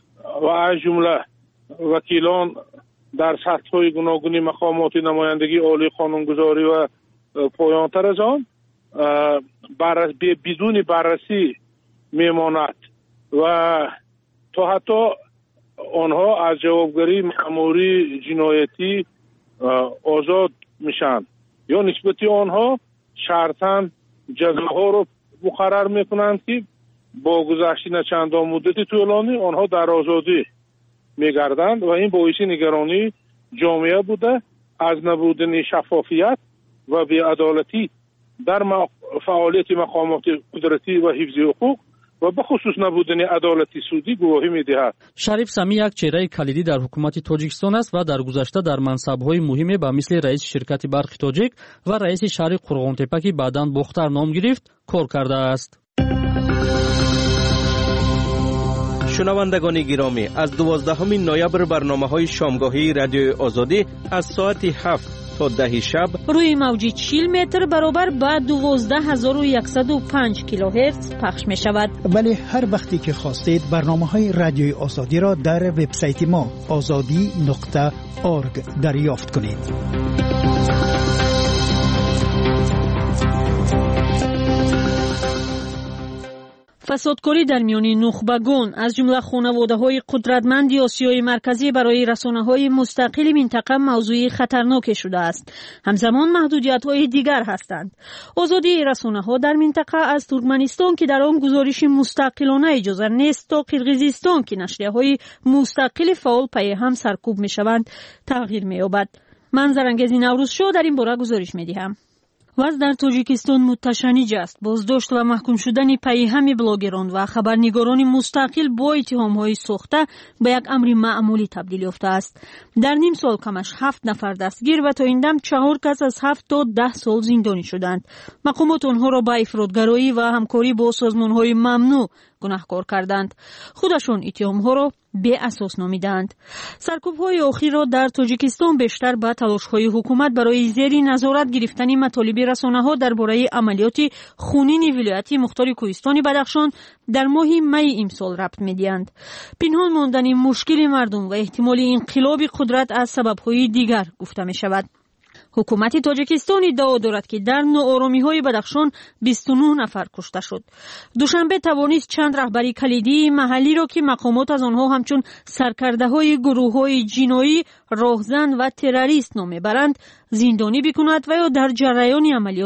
E: ва аз ҷумла вакилон дар сатҳҳои гуногуни мақомоти намояндагии олии қонунгузорӣ ва поёнтар аз он бидуни баррасӣ мемонад ва то ҳатто онҳо аз ҷавобгарии маъмурии ҷиноятӣ озод мешаванд ё нисбати онҳо шартан ҷазоҳоро муқаррар мекунанд, ки бо гузашти начандон муддати тӯлонӣ онҳо дар озодӣ мегарданд ва ин боиси нигаронии ҷомеа буда, аз набудани шаффофият ва беадолатӣ дар фаъолияти мақомоти қудратӣ ва ҳифзи ҳуқуқ ва бахусус набудани адолати судӣ гувоҳӣ медиҳад.
D: Шариф Самӣ як чеҳраи калидӣ дар ҳукумати Тоҷикистон аст ва дар гузашта дар мансабҳои муҳиме ба мисли раиси ширкати барқи Тоҷик ва раиси шаҳри Қурғонтепа, ки баъдан Бохтар ном гирифт, кор кардааст.
F: шунавандагони гиромӣ, аз 12 ноябр барномаҳои шомгоҳии Радиои Озодӣ аз соати 7 то 10 шаб
H: рӯи мавҷи 40 метр баробар ба 12105 килоҳерц пахш мешавад.
G: вале ҳар вақте ки хостед барномаҳои Радиои Озодиро дар вебсайти мо ozodi.org дарёфт кунед.
H: фасодкорӣ дар миёни нухбагон аз ҷумла хонаводаҳои қудратманди Осиёи марказӣ барои расонаҳои мустақили минтақа мавзӯи хатарноке шудааст. ҳамзамон маҳдудиятҳои дигар ҳастанд. озодии расонаҳо дар минтақа аз Туркманистон, ки дар он гузориши мустақилона иҷоза нест, то Қирғизистон, ки нашрияҳои мустақили фаъол пайҳам саркӯб мешаванд, тағйир меёбад. ман Зарангези Наврӯзшо дар ин бора гузориш медиҳам. ваз дар Тоҷикистон мутташаниҷ аст. боздошт ва маҳкум шудани пайҳами блогерон ва хабарнигорони мустақил бо иттиҳомҳои сохта ба як амри маъмулӣ табдил ёфтааст. дар ним сол камаш 7 нафар дастгир ва то ин дам 4 кас аз 7 то 10 сол зиндонӣ шуданд. мақомот онҳоро ба ифротгароӣ ва ҳамкорӣ бо созмонҳои мамнӯъ гунаҳкор карданд. худашон иттиҳомҳоро беасос номиданд. саркӯбҳои охирро дар Тоҷикистон бештар ба талошҳои ҳукумат барои зери назорат гирифтани матолиби расонаҳо дар бораи амалиёти хунини вилояти Мухтори Кӯҳистони Бадахшон дар моҳи майи имсол рабт медиҳанд. пинҳон мондани мушкили мардум ва эҳтимоли инқилоби қудрат аз сабабҳои дигар гуфта мешавад. ҳукумати Тоҷикистон иддао дорад, ки дар нооромиҳои Бадахшон 29 нафар кушта шуд. душанбе тавонист чанд раҳбари калидии маҳаллиро, ки мақомот аз онҳо ҳамчун саркардаҳои гурӯҳҳои ҷиноӣ, роҳзан ва террорист ном мебаранд, зиндонӣ бикунад ва ё дар ҷараёни амалиёт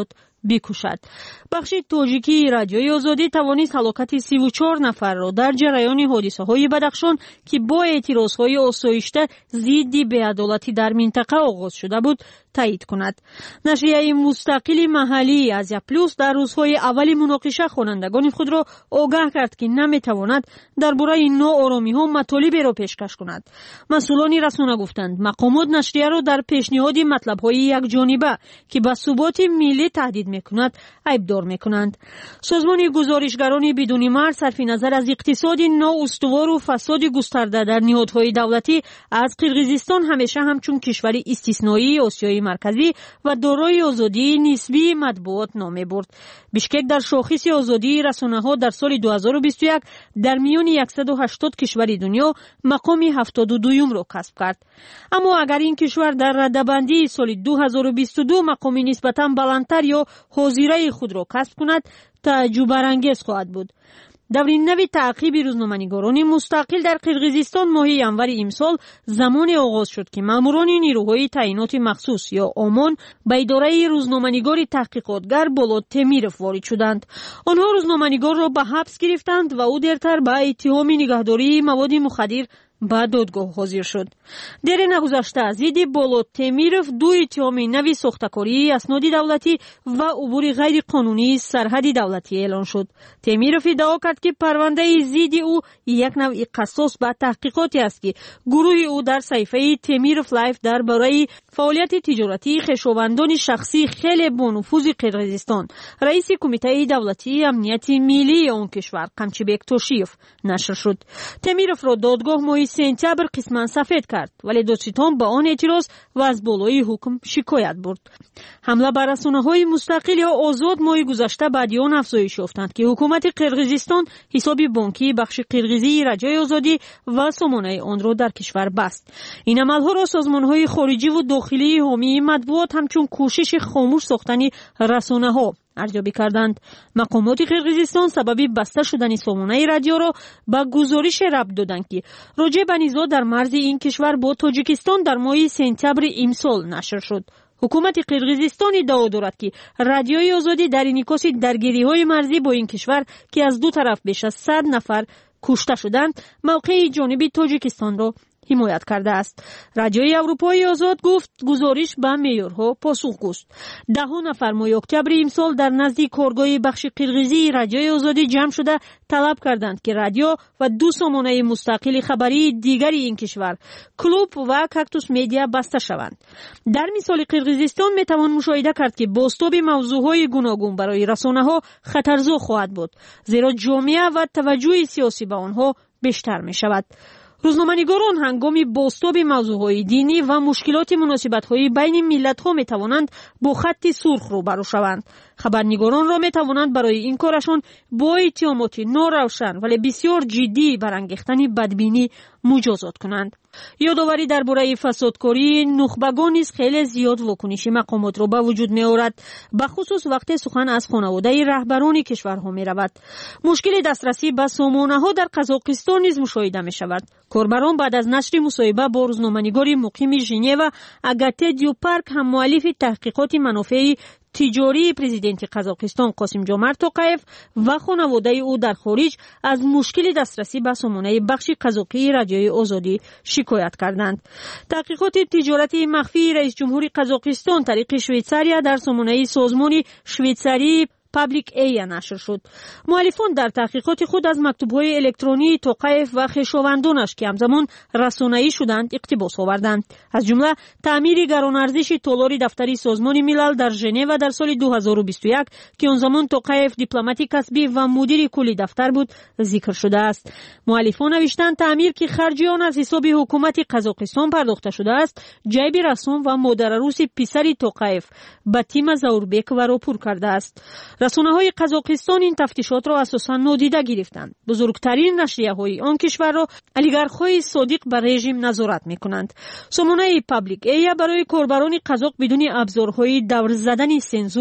H: بکشد. بخش تاجیکی رادیوی آزادی توانست هلاکت 34 نفر را در جریان حادثه‌های بدخشان که با اعتراضهای آسایشته ضد بی‌عدالتی در منطقه آغاز شده بود تایید کند. نشریه مستقل محلی آزیا پلوس در روزهای اول مناقشه خوانندگان خود را آگاه کرد که نمیتواند درباره ناآرامی‌ها مطالبی را پیشکش کند. مسئولان رسانه گفتند مقامات نشریه را در پیشنهاد مطلب‌های یکجانبه که به ثبات ملی تهدید می‌کند عیبدار می‌کنند. سازمان گزارشگران بدون مرز صرف نظر از اقتصاد نااستوار و فساد گسترده در نهادهای دولتی از قرقیزستان همیشه همچون کشوری استثنایی آسیای مرکزی و دارای آزادی نسبی مطبوعات نام برد. بیشکک در شاخص آزادی رسانه‌ها در سال 2021 در میان 180 کشور دنیا مقام 72 را کسب کرد. اما اگر این کشور در رده‌بندی سال 2022 مقام نسبتاً بلندتر یا حاضره خود را کسب کند تعجب برانگیز خواهد بود. دورین نوی تعقیب روزنامه‌نگاران مستقل در قرقیزستان ماه ینور امسال زمان آغاز شد که ماموران نیروهای تعیینات مخصوص یا آمان به اداره روزنامه‌نگار تحقیقاتگر بولود تمیرف وارد شدند. آنها روزنامه‌نگار را به حبس گرفتند و او دیرتر به اتهام نگهداری مواد مخدر به دادگاه حاضر شد. در نگذشته ضد بولود تمیرف 2 اتهام نوی ساختکاری اسناد دولتی و عبور غیر قانونی سرحد دولتی اعلان شد. تمیرف ادعا کرد که پرونده ضد او یک نوع قصاص به تحقیقاتی است که گروه او در صفحه تمیرف لایف درباره فعالیت تجارتی خویشاوندان شخصی خیلی با نفوذ قرقیزستان رئیس کمیته دولتی امنیت ملی آن کشور قمچیبک توشیف نشر شد. تمیرف را دادگاه ماه سپتامبر قسماً سفید کرد ولی دادستان با آن اعتراض و از بالای حکم شکایت برد. حمله بر رسانه‌های مستقل یا آزاد ماه گذشته بعد آن افزایش یافتند که حکومت قرقیزستان حساب بانکی بخش قرقیزی رجای آزادی و سامانه آن را در کشور بست. این عملها را سازمان‌های خارجی و داخلی حامی مطبوعات همچون کوشش خاموش ساختن رسانه‌ها ارزیابی کردند. مقامات قرقیزستان سبب بسته شدن سامانه رادیو را به گزارش ربط دادند که راجع به نزاع در مرز این کشور با تاجیکستان در ماه سپتامبر امسال نشر شد. حکومت قرقیزستان ادعا دارد که رادیوی آزادی در انعکاس درگیری‌های مرزی با این کشور که از دو طرف بیش از 100 نفر کشته شدند موقع جانبی تاجیکستان را حمایت کرده است. رادیوی اروپای آزاد گفت گزارش به معیارها پاسخگوست. 10 نفر ماه اکتبر امسال در نزد کارگاه بخش قرقیزی رادیوی آزادی جمع شده طلب کردند که رادیو و 2 سامانه مستقل خبری دیگر این کشور کلوب و کاکتوس مدیا بسته شوند. در مثال قرقیزستان میتوان مشاهده کرد که بازتاب موضوعهای گوناگون برای رسانه‌ها خطرزا خواهد بود زیرا جامعه و توجه سیاسی به آنها بیشتر می شود. روزنامه‌نگاران هنگامی بازتاب موضوعهای دینی و مشکلات مناسبت‌های بین ملت‌ها می‌توانند با خط سرخ روبرو شوند. خبرنگاران را می‌توانند برای این کارشان با اتهامات ناروشن ولی بسیار جدی برانگیختن بدبینی مجازات کنند. یادآوری درباره فسادکاری نخبگان نیز خیلی زیاد واکنش مقامات را به وجود می‌آورد، به خصوص وقتی سخن از خانواده رهبران کشورها می‌رود. مشکل دسترسی به سامانه‌ها در قزاقستان نیز مشاهده می‌شود. کاربران بعد از نشر مصاحبه با روزنامه‌نگار مقیم ژنو اگاته دیوپارک هم مؤلف تحقیقات منافع تجاری پرزیدنت قزاقستان قاسم جمعت توقیف و خانواده او در خارج از مشکل دسترسی به سامانه بخش قزاقی رادیوی آزادی شکایت کردند. تحقیقات تجارتی مخفی رئیس جمهور قزاقستان طریق شویتساریا در سامانه سازمان شویتساری پابلیک ایا نشر شد. مؤلفان در تحقیقات خود از مکتوب‌های الکترونی توقیف و خویشاوندانش که همزمان رسانه‌ای شدند اقتباس آوردند. از جمله تعمیر گران‌ارزش تالار دفتر سازمان ملل در ژنو در سال 2021 که آن زمان توقیف دیپلمات کسبی و مدیر کلی دفتر بود ذکر شده است. مؤلفان نوشتند تعمیر که خرج آن از حساب حکومت قزاقستان پرداخته شده است، جیب رسام و مادر عروس پسر توقیف باتیما زاوربک و را پر کرده است. رسانه‌های قزاقستان این تفتیشات را اساساً نادیده گرفتند. بزرگترین نشریه‌های آن کشور را اولیگارخ‌های صادق به رژیم نظارت می‌کنند. سامانه پابلیک ایا برای کاربران قزاق بدون ابزارهای دور زدن سنزور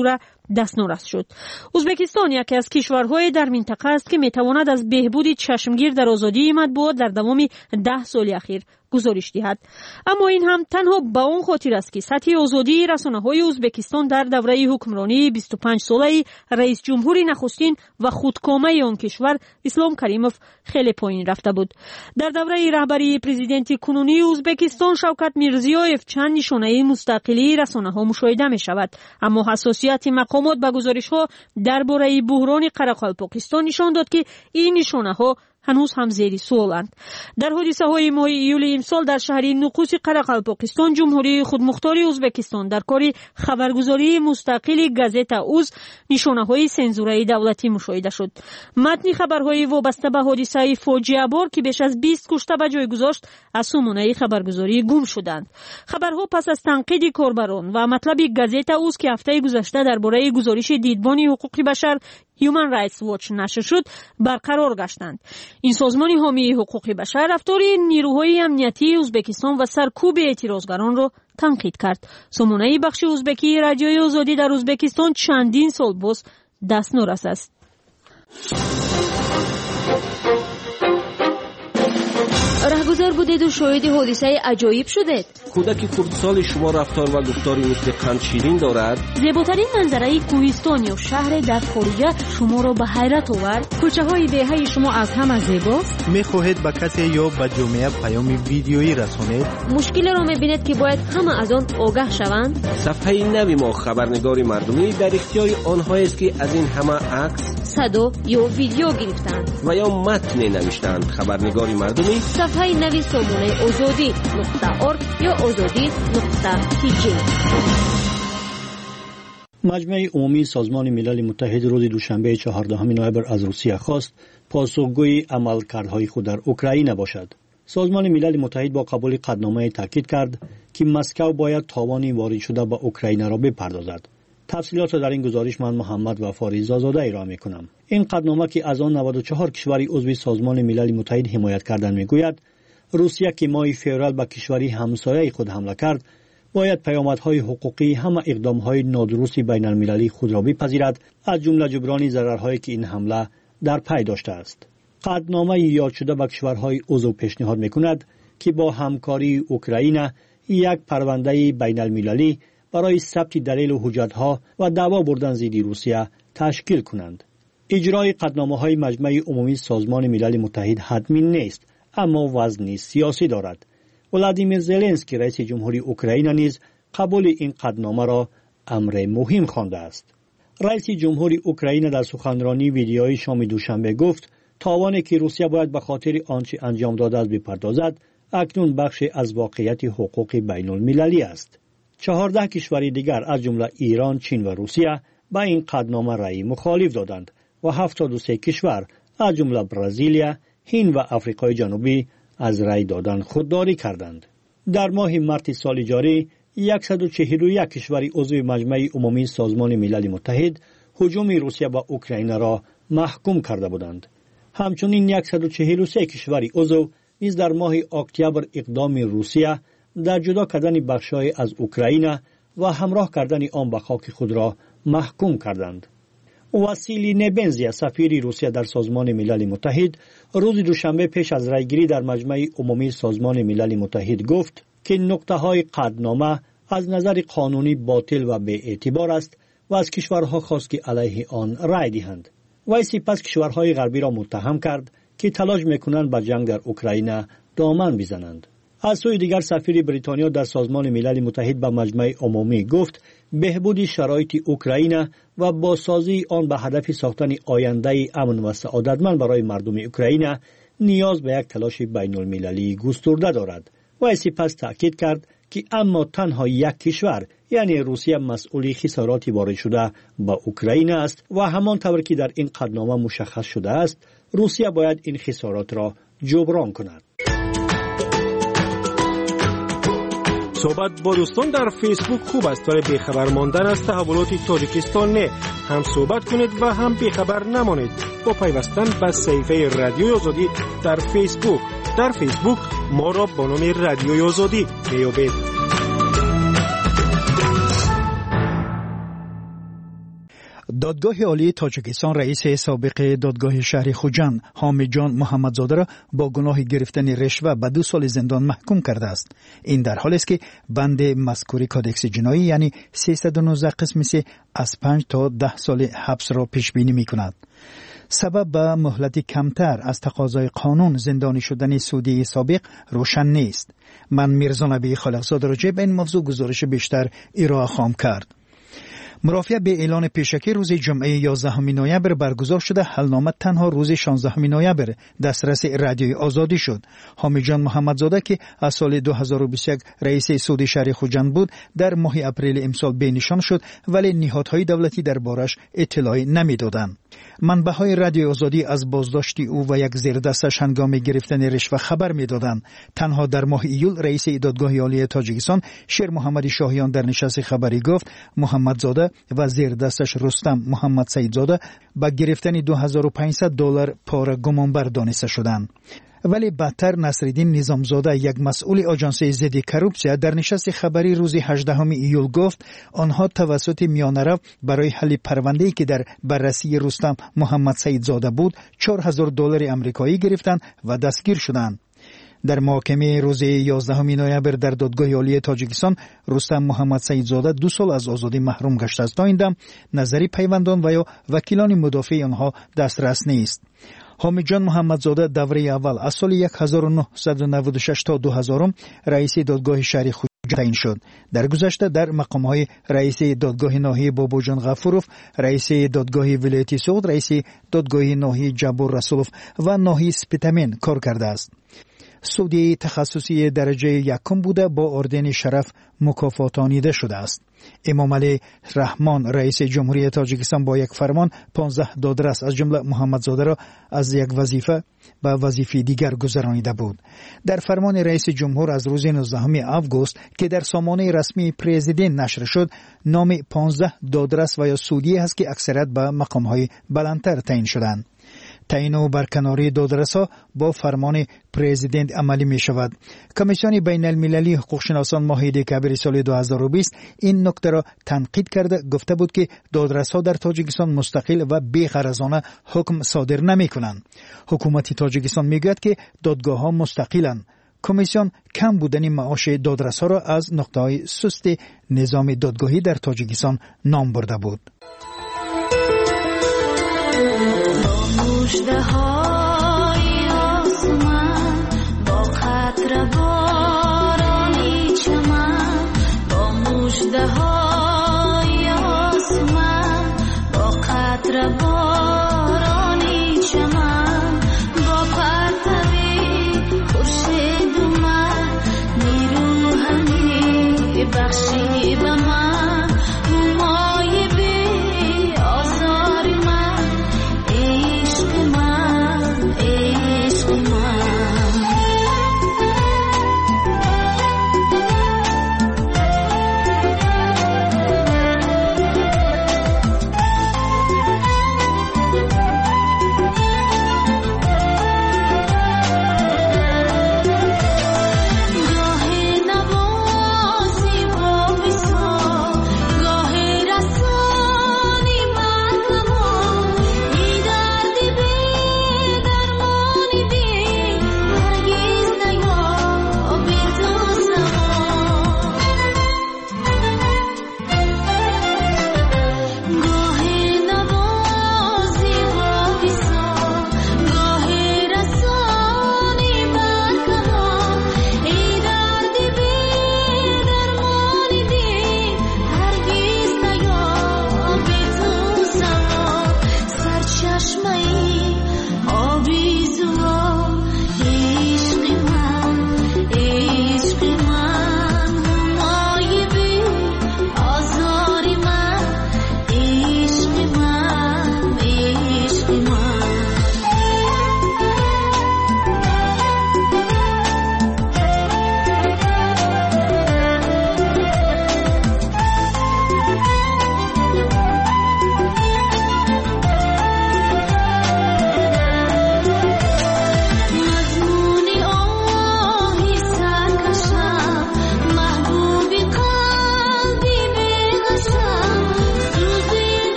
H: دستنورس شد. ازبکستان یکی از کشورهای در منطقه است که میتواند از بهبود چشمگیر در آزادی مطبوعات در دوام 10 سال اخیر گزارش دهد. اما این هم تنها به اون خاطر است که سطح آزادی رسانه‌های ازبکستان در دوره حکمرانی 25 ساله رئیس جمهور نخستین و خودکامه آن کشور اسلام کریموف خیلی پایین رفته بود. در دوره رهبری پرزیدنت کنونی ازبکستان شوکت میرزیویف چند نشانه مستقلی رسانه‌ها مشاهده می‌شود، اما حساسیت مقامات به گزارش‌ها درباره بحران قرقلپاکستان نشان داد که این نشانه‌ها هنوز هم زیر سوالند. در حادثه های ماه ایول امسال در شهر نقوس قرقلپاکستان جمهوری خودمختار ازبکستان در کار خبرگزاری مستقل گازتا اوز نشانه های سنزوره دولتی مشاهده شد. متن خبرهای وابسته به حادثه فاجعه بار که بیش از 20 کشته به جای گذاشت از سامانه خبرگزاری گم شدند. خبرها پس از تنقید کاربران و مطلب گازتا اوز که هفته گذشته درباره گزارش دیدبان حقوق بشر Human Rights Watch نشر شد برقرار گشتند. این سازمان حامی حقوق بشر رفتار نیروهای امنیتی ازبکستان و سرکوب اعتراضگران را تنقید کرد. سامانه بخش ازبکی رادیوی آزادی در ازبکستان چندین سال باز دستنورس است.
B: رهگذر بودید و شاهد حادثه عجایب شدید.
F: کودک خردسال شما رفتار و گفتاری مثل قند شیرین دارد.
H: زیباترین منظره کوهستان یا شهر در خارجه شما را به حیرت آورد.
B: کوچه های دهه شما از همه زیباست.
J: میخواهید به کسی یا به جامعه پیام ویدیویی رسانید؟
B: مشکل را میبینید که باید همه از آن آگاه شوند.
F: صفحه نوی ما خبرنگار مردمی در اختیار آنها است که از این همه عکس،
B: صدا یا ویدیو گرفتند
F: و یا متن نوشتند. خبرنگار مردمی
B: صفحه نوی سامانه آزادی.org یا آزادی.tg.
K: مجمع عمومی سازمان ملل متحد روز دوشنبه 14 نوامبر از روسیه خواست پاسخگوی عملکردهای خود در اوکراین باشد. سازمان ملل متحد با قبول قطعنامه تاکید کرد که مسکو باید تاوان وارد شده به اوکراین را بپردازد. تفصیلات را در این گزارش من محمد وفاری زازاده ارائه می‌کنم. این قطعنامه که از آن 94 کشور عضو سازمان ملل متحد حمایت کردند میگوید روسیه که ماه فوریه به کشوری همسایه خود حمله کرد باید پیامدهای حقوقی همه اقدامهای نادرست بین المللی خود را بپذیرد، از جمله جبران ضررهایی که این حمله در پی داشته است. قطعنامه یاد شده به کشورهای عضو پیشنهاد می‌کند که با همکاری اوکراین یک پرونده بین المللی برای ثبت دلیل و حجت‌ها و دعوا بردن ضد روسیه تشکیل کنند. اجرای قطعنامه‌های مجمع عمومی سازمان ملل متحد حتمی نیست، اما وزنی سیاسی دارد. ولادیمیر زلنسکی رئیس جمهوری اوکراین نیز قبول این قطعنامه را امر مهم خوانده است. رئیس جمهوری اوکراین در سخنرانی ویدیویی شام دوشنبه گفت تاوانی که روسیه باید به خاطر آنچه انجام داده است بپردازد اکنون بخش از واقعیت حقوق بین المللی است. 14 کشور دیگر از جمله ایران، چین و روسیه به این قطعنامه رأی مخالف دادند و 73 کشور از جمله برزیل، هند و آفریقای جنوبی از رأی دادن خودداری کردند. در ماه مارس سال جاری 141 کشور عضو مجمع عمومی سازمان ملل متحد هجوم روسیه به اوکراین را محکوم کرده بودند. همچنین 143 کشور عضو نیز در ماه اکتبر اقدام روسیه در جدا کردن بخش‌های از اوکراین و همراه کردن آن به خاک خود را محکوم کردند. واسیلی نبنزی سفیر روسیه در سازمان ملل متحد روز دوشنبه پیش از رأیگیری در مجمع عمومی سازمان ملل متحد گفت که نقطه‌های قطعنامه از نظر قانونی باطل و بی‌اعتبار است و از کشورها خواست که علیه آن رأی دهند. وی سپس کشورهای غربی را متهم کرد که تلاش می‌کنند به جنگ در اوکراین دامن بزنند. از سوی دیگر سفیر بریتانیا در سازمان ملل متحد به مجمع عمومی گفت بهبود شرایط اوکراین و بازسازی آن به هدف ساختن آینده امن و سعادتمند برای مردم اوکراین نیاز به یک تلاش بین المللی گسترده دارد. و سپس تأکید کرد که اما تنها یک کشور یعنی روسیه مسئول خسارات وارد شده به اوکراین است و همانطور که در این قطعنامه مشخص شده است روسیه باید این خسارات را جبران کند.
L: صحبت با دوستان در فیسبوک خوب است ولی بیخبر ماندن از تحولات تاجیکستان نه. هم صحبت کنید و هم بیخبر نمانید با پیوستن به صفحه رادیوی آزادی در فیسبوک. در فیسبوک ما را با نام رادیوی آزادی میابید.
G: دادگاه عالی تاجیکستان رئیس سابق دادگاه شهر خوجند حامد جان محمدزاده را با گناه گرفتن رشوه به 2 سال زندان محکوم کرده است. این در حالی است که بند مذکور کودکس جنایی یعنی 319 قسم 3 از 5 تا 10 سال حبس را پیش بینی می کند. سبب به مهلت کمتر از تقاضای قانون زندانی شدن سودی سابق روشن نیست. من میرزا نبی خالقزاده راجع به این موضوع گزارش بیشتر ارائه خواهم کرد. مرافعه به اعلان پیشکی روز جمعه 11 نوامبر برگزار شده، حلنامه تنها روز 16 نوامبر دسترس رادیوی آزادی شد. حامد جان محمدزاده که از سال 2021 رئیس سود شهر خوجند بود، در ماه اپریل امسال بینشان شد، ولی نهادهای دولتی دربارش اطلاعی نمیدادند. منبع‌های رادیوی آزادی از بازداشت او و یک زیردستش هنگام گرفتن رشوه خبر می‌دادند. تنها در ماه ایول رئیس دادگاه عالی تاجیکستان شیر محمد شاهیان در نشست خبری گفت محمدزاده و زیردستش رستم محمد سیدزاده با گرفتن $2500 پاره گمانبر دانسته شدند. ولی بدتر نصرالدین نظامزاده یک مسئول آژانس ضد کروپسیا در نشست خبری روز 18 ایول گفت آنها توسط میانه برای حل پرونده‌ای که در بررسی رستم محمد سیدزاده بود $4000 آمریکایی گرفتند و دستگیر شدند. در محاکمه روز 11 نوامبر در دادگاه عالی تاجیکستان رستم محمد سیدزاده 2 سال از آزادی محروم گشته است. تا این دم نظری پیوندان و یا وکیلان مدافع آنها دسترس نیست. حامد جان محمدزاده دوره اول از سال 1996 تا 2000 رئیس دادگاه شهر خوجند تعیین شد. در گذشته در مقام‌های رئیس دادگاه ناحیه باباجان غفوروف، رئیس دادگاه ولایتی سعود، رئیس دادگاه ناحیه جبور رسولوف و ناحیه سپیتامین کار کرده است. سودی تخصصی درجه یکم بوده با اردن شرف مکافاتانیده شده است. امام علی رحمان رئیس جمهوری تاجیکستان با یک فرمان 15 دادرس از جمله محمدزاده را از یک وظیفه به وظیفه دیگر گذرانیده بود. در فرمان رئیس جمهور از روز 19 آگوست که در سامانه رسمی پرزیدنت نشر شد، نام 15 دادرس و یا سودی است که اکثریت به مقام‌های بلندتر تعیین شدند. تعیین و برکناری دادرس‌ها با فرمان پرزیدنت عملی می شود. کمیسیون بین المللی حقوق شناسان ماه دکامبر سال 2020 این نکته را تنقید کرده، گفته بود که دادرس‌ها در تاجیکستان مستقل و بی‌غرضانه حکم صادر نمی‌کنند. حکومت تاجیکستان میگوید که دادگاه‌ها مستقلند. کمیسیون کم بودن معاش دادرس‌ها را از نقطه‌های سست نظام دادگاهی در تاجیکستان نام برده بود.
M: مژده‌های آسمان با قطره بارانی چمن، با مژده‌های آسمان با قطره بارانی چمن، با پرتوی خورشید اومد نیرو همی بخشی به من، مای بی آزار من، عشق من، عشق من.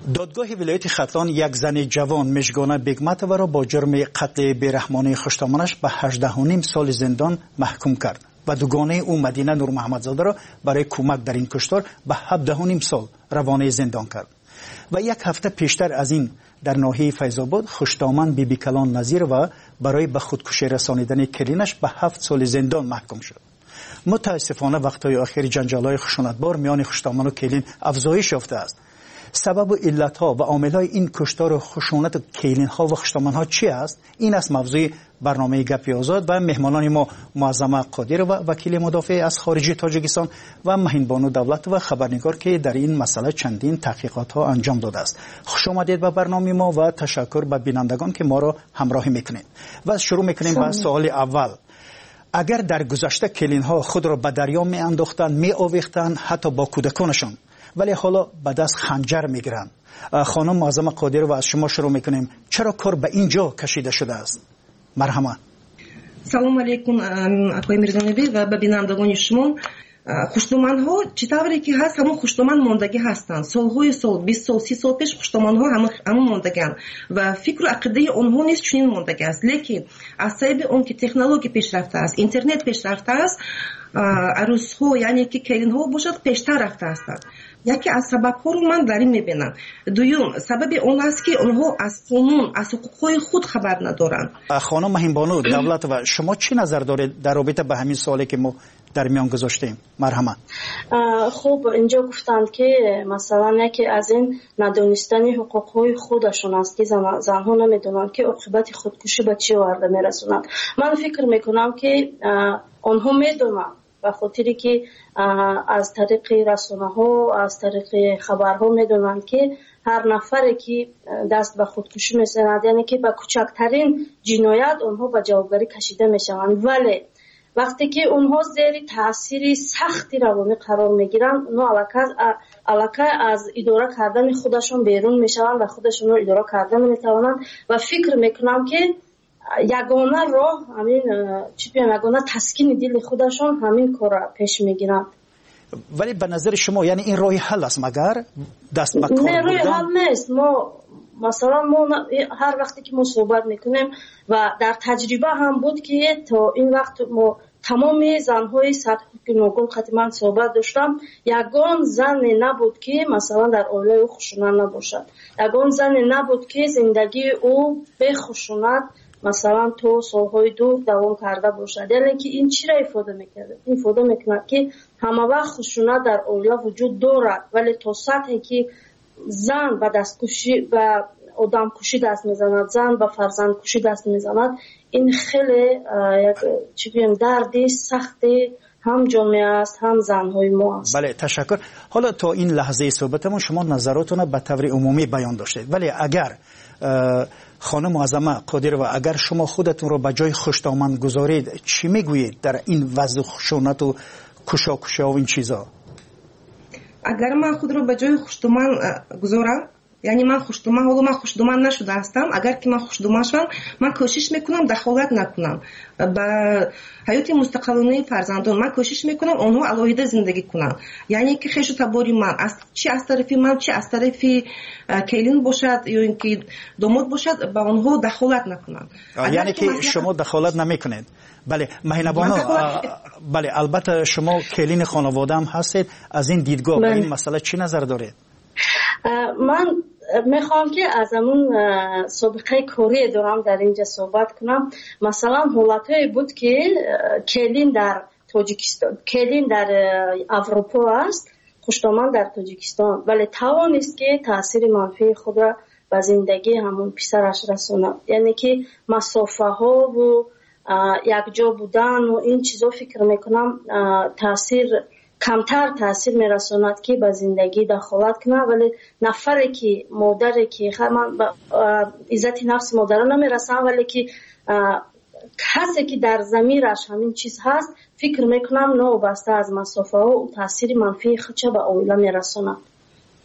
G: دادگاه ولایت ختلان یک زن جوان مژگانه بیگمتووا را با جرم قتل بیرحمانه خوشتامنش به 18.5 سال زندان محکوم کرد و دوگانه او مدینه نور محمدزاده را برای کمک در این کشتار به 17.5 سال روانه زندان کرد. و یک هفته پیشتر از این در ناحیه فیض‌آباد خوشتامن بیبی کلان نظیر و برای به خودکشی رسانیدن کلینش به 7 سال زندان محکوم شد. متاسفانه وقتهای اخیر جنجال‌های خشونتبار میان خوشتامن و کلین افزایش یافته است. سبب و علتها و عاملهای این کشتار و خشونت کلین‌ها و خوشتامن‌ها چی است؟ این است موضوع برنامه گپی آزاد و مهمانان ما معظمه قادر و وکیل مدافع از خارجی تاجیکستان و مهین بانو دولت و خبرنگار که در این مسئله چندین تحقیقات‌ها انجام داده است. خوش آمدید به برنامه ما و تشکر به بینندگان که ما را همراهی میکنید. و شروع میکنیم با سوال اول. اگر در گذشته کلین‌ها خود را به دریا می‌انداختند، می‌آویختند، حتی با کودکانشان، ولی حالا به دست خنجر میگیرند. خانم معظمه قادر و از شما شروع میکنیم. چرا کار به اینجا کشیده شده است؟ مرحمت.
N: سلام علیکم آقای میرزانبی و به بینندگان شما. خوشتومان ها چطوری که هست همون خوشتومان ماندگی هستند. سالهای سال 20 سال 30 سال پیش خوشتومان ها همون ماندگان و فکر و عقیده آنها نیست چنین ماندگی است. لیکن از سبب اون که تکنولوژی پیشرفته است، اینترنت پیشرفته است، عروس ها یعنی که کلین ها باشد پیشتر رفته هستند. یکی از سبب ها رو من در این میبینم. دوم سبب اون است که آنها از قانون از حقوق خود خبر ندارند.
G: خانم مهین بانو دولت و شما چی نظر دارید در رابطه به همین سوالی که ما در میان گذاشتیم؟ مرحمت.
O: خب اینجا گفتند که مثلا یکی از این ندانستن حقوق خودشون است که زنها نمیدونن که عاقبت خودکشی به چه ورده میرسونند. من فکر میکنم که آنها میدونن به خاطری که از طریق رسانه ها از طریق خبرها میدونن که هر نفری که دست به خودکشی میزند یعنی که به کوچکترین جنایت آنها به جوابگری کشیده میشوند، ولی وقتی که اونها زیر تاثیر سختی روانی قرار میگیرن اونها علاقه از اداره کردن خودشون بیرون میشوند و خودشون رو اداره کردن نمیتوانند و فکر میکنم که یگانه راه همین یگانه تسکین دل خودشون همین کار پیش میگیرند.
G: ولی به نظر شما یعنی این راه حل است مگر دست به کار بردن؟
O: نه، راه حل نیست. ما مثلا هر وقتی که ما صحبت میکنیم و در تجربه هم بود که تا این وقت ما تمام زنهای سطح نوگل خطیمان صحبت داشتم، یگان زن نبود که مثلا در عائله او خشونت نباشد، یگان زن نبود که زندگی او به خشونت مثلا تو سالهای دور دوام کرده باشد. یعنی که این چی را ifade میکنه؟ این ifade میکنه که همه وقت خشونت در عائله وجود دارد، ولی تا سطحی که زن به دستکشی و آدم کشی دست میزند، زن به فرزند کشی دست میزند، این خیلی یک دردی سختی هم جامعه است هم زنهای ما است.
G: بله تشکر. حالا تا این لحظه صحبتمون شما نظراتون به طور عمومی بیان داشتید، ولی اگر خانم معظمه قادر و اگر شما خودتون رو به جای خوشتامن گذارید چی میگویید در این وضع خشونت و کشاکشی و این چیزا؟
N: اگر من خود رو به جای خوشتومان گذارم، یعنی من خوشتومان نشده هستم، اگر که من خوشتومان شدم من کوشش میکنم دخالت نکنم به حیات مستقلانه فرزندان، من کوشش میکنم آنها علاهیده زندگی کنن، یعنی که خیش تباری من چی از طرف من چی از طرف کلین باشد یا اینکه داماد باشد به آنها دخالت نکنم.
G: یعنی که شما دخالت نمیکنید؟ بله مهین بانو، بله البته شما کلین خانواده هم هستید، از این دیدگاه به این مسئله چی نظر دارید؟
O: من میخوام که از همون سابقه کاری دارم در اینجا صحبت کنم. مثلا حالتهایی بود که کلین در تاجیکستان، کلین در اروپا است، خوشتومان در تاجیکستان، ولی توانست که تاثیر منفی خود را به زندگی همون پسرش رساند. یعنی که مسافه ها و یک جا بودن و این چیزا فکر میکنم کمتر تاثیر میرساند که به زندگی دخالت کنه، ولی نفری که مادری که من به عزت نفس مادر نمیرسم، ولی که کسی که در ضمیرش همین چیز هست فکر میکنم نوبسته از مسافه ها و تاثیر منفی خودش به عائله میرساند.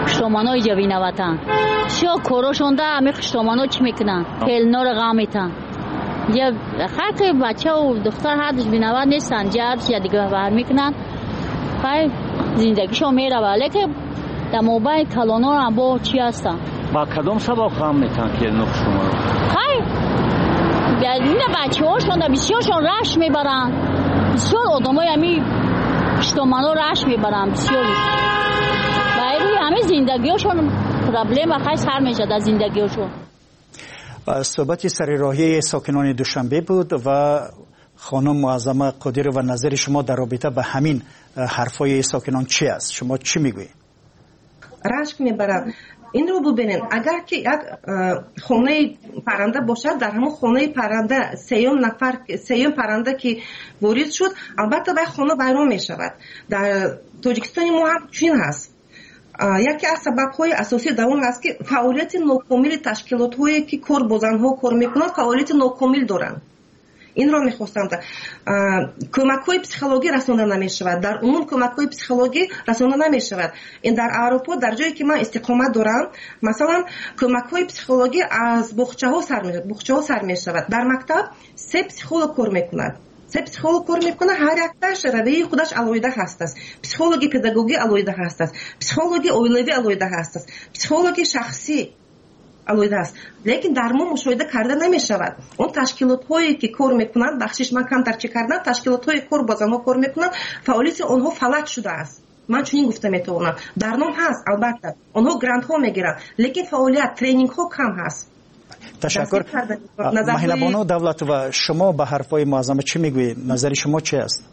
S: пуштоманои ҷавинаватан шо корошонда ами пуштомано чӣ мекунанд пелнора ғам метан я ҳарки бачаву духтар ҳадш бинават нестанд ҷадш я дига бар мекунанд хай зиндагишон мерава лекин дар мобайни калонора бо чӣ ҳастанд
T: ба кадом сабаб ғам метан келину пуштомаро
S: хай ина бачаҳошон бисёршон рашк мебаранд бисёр одамои ами пуштомаро рашк мебаранд бисёр байрӯи ҳамаи зиндагиёшон проблема хай сар мешад аз зиндагиёшон.
G: صحبت سرراهی ساکنان دوشنبه بود و خانم معظمه قادرova نظر شما در رابطه به همین حرفای ساکنان چی است؟ شما چی میگویید؟
N: رشک میبرند. این رو ببینید اگر که یک خانه پرنده باشد در همون خانه پرنده سیوم پرنده که وارد شد البته به خانه ویران میشود. در تاجیکستان ما هم چنین هست. یکی از سبب‌های اساسی در اون هست که فعالیت ناکامل تشکیلات‌هایی که کار با زن‌ها کار می‌کنند فعالیت ناکامل دارند. این رو می‌خواستم کمک‌های پسیخولوژی رسانده نمی‌شود. در عموم کمک‌های پسیخولوژی رسانده نمی‌شود. این در اروپا در جایی که من استقامت دارم مثلا کمک‌های پسیخولوژی از باغچه‌ها سر می‌شود. در مکتب 3 پسیخولوژ کار می‌کند. پسیخولوژ کار میکنه هر یکش روی خودش علایده هست است. پسیخولوژی پداگوژی علایده هست است. پسیخولوژی اویلوی علایده هست است. پسیخولوژی شخصی علایده است. لیکن در ما مشاهده کرده نمیشود. اون تشکیلات هایی که کار میکنند بخشش من کم ترچه کردن تشکیلات های کار با زنها کار میکنند فعالیت آنها فلج شده است. من چنین گفته میتونم. در نام هست البته. آنها گرانت ها میگیرند. لیکن فعالیت ترینینگ ها کم هست.
G: تشکر. مهیلا بانو دولت و شما به حرفای معظمه چی میگویید؟ نظر شما چی است؟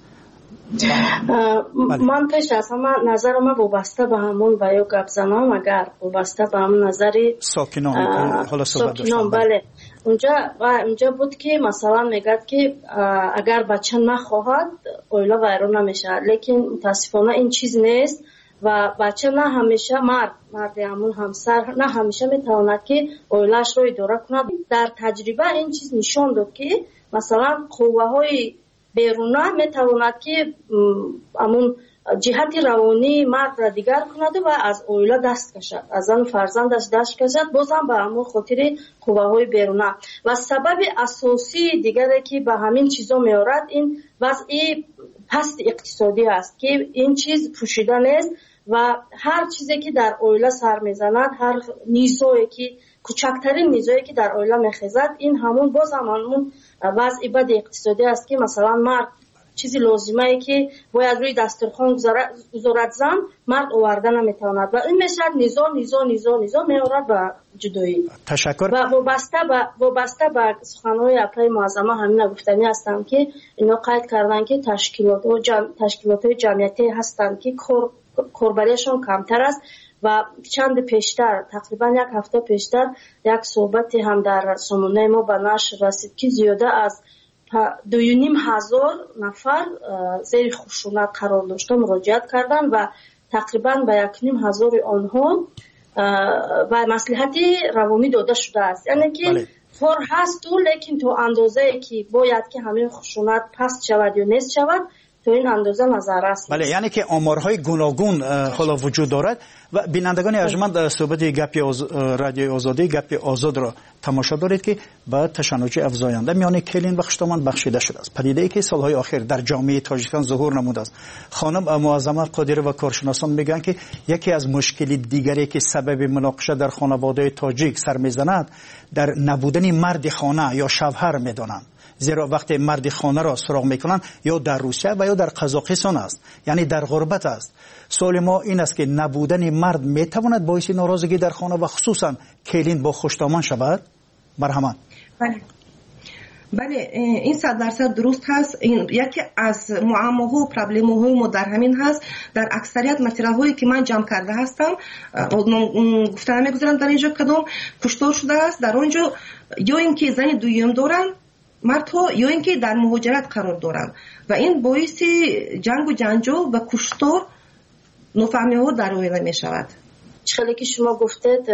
O: من پیش از همه نظر ما وابسته به همون و یا گپ زنم اگر وابسته به همون نظری
G: ساکنان
O: بله اونجا بود که مثلا میگد که اگر بچه نخواهد اویلا ویران نمیشه لیکن متاسفانه این چیز نیست و بچه نه همیشه مرد همون همسر نه همیشه میتواند که اویلاش رو اداره کند. در تجربه این چیز نشان داد که مثلا قوه های بیرونه میتواند که همون جهت روانی مرد را دیگر کند و از اویلا دست کشد از زن فرزندش دست کشد بازم به همون خاطر قوه های بیرونه. و سبب اساسی دیگری که به همین چیزا میارد این وضع پست اقتصادی است که این چیز پوشیده نیست و هر چیزی که در اویلا سر میزند هر نیزویی که کوچکترین نیزویی که در اویلا میخیزد این همون باز همون وضع بد اقتصادی است که مثلا مرد چیزی لازمه ای که باید روی دسترخوان گذارد زن مرد آورده نمیتواند و این میشد نیزو میارد به جدایی.
G: تشکر.
O: و وابسته به سخنهای اپای معظمه همین گفتنی هستم که اینا قید کردن که تشکیلات جمعیتی هستند که کاربریشون کمتر است و چند پیشتر تقریبا یک هفته پیشتر یک صحبت هم در سامانه ما به نشر رسید که زیاده از 2,500 نفر زیر خشونت قرار داشته مراجعت کردن و تقریبا به 1,500 آنها و مصلحت روانی داده شده است. یعنی که فور هست تو لیکن تو اندازه که باید که همین خشونت پست شود یا نیست شود تو این اندازه نظر است.
G: بله یعنی که آمارهای گوناگون حالا وجود دارد و بینندگان ارجمند صحبت رادیوی آزادی گپ آزاد را تماشا دارید که با تشنج افزاینده میان کلین و خشتمان بخشیده شده است. پدیده‌ای که سالهای اخیر در جامعه تاجیکستان ظهور نموده است. خانم معظمه قادری و کارشناسان میگن که یکی از مشکل دیگری که سبب مناقشه در خانواده تاجیک سر میزند در نبودن مرد خانه یا شوهر میدانند. زیرا وقتی مرد خانه را سراغ میکنند یا در روسیه و یا در قزاقستان است یعنی در غربت است. سوال ما این است که نبودن مرد میتواند باعث ناراضگی در خانه و خصوصا کلین با خوشدامان شود؟ مرحمت.
N: بله این 100% درست هست. این یکی از معماها و پرابلم‌های ما در همین هست. در اکثریت متریال‌هایی که من جمع کرده هستم گفتن نمیگذارم در اینجا کدام کشتار شده است در اونجا یا اینکه زن دویم دارن مردها یا اینکه در مهاجرت قرار دارن و این باعث جنگ و جنجال و کشتار نفهمی‌ها در اویلا می شود.
O: چخیلی که شما گفتید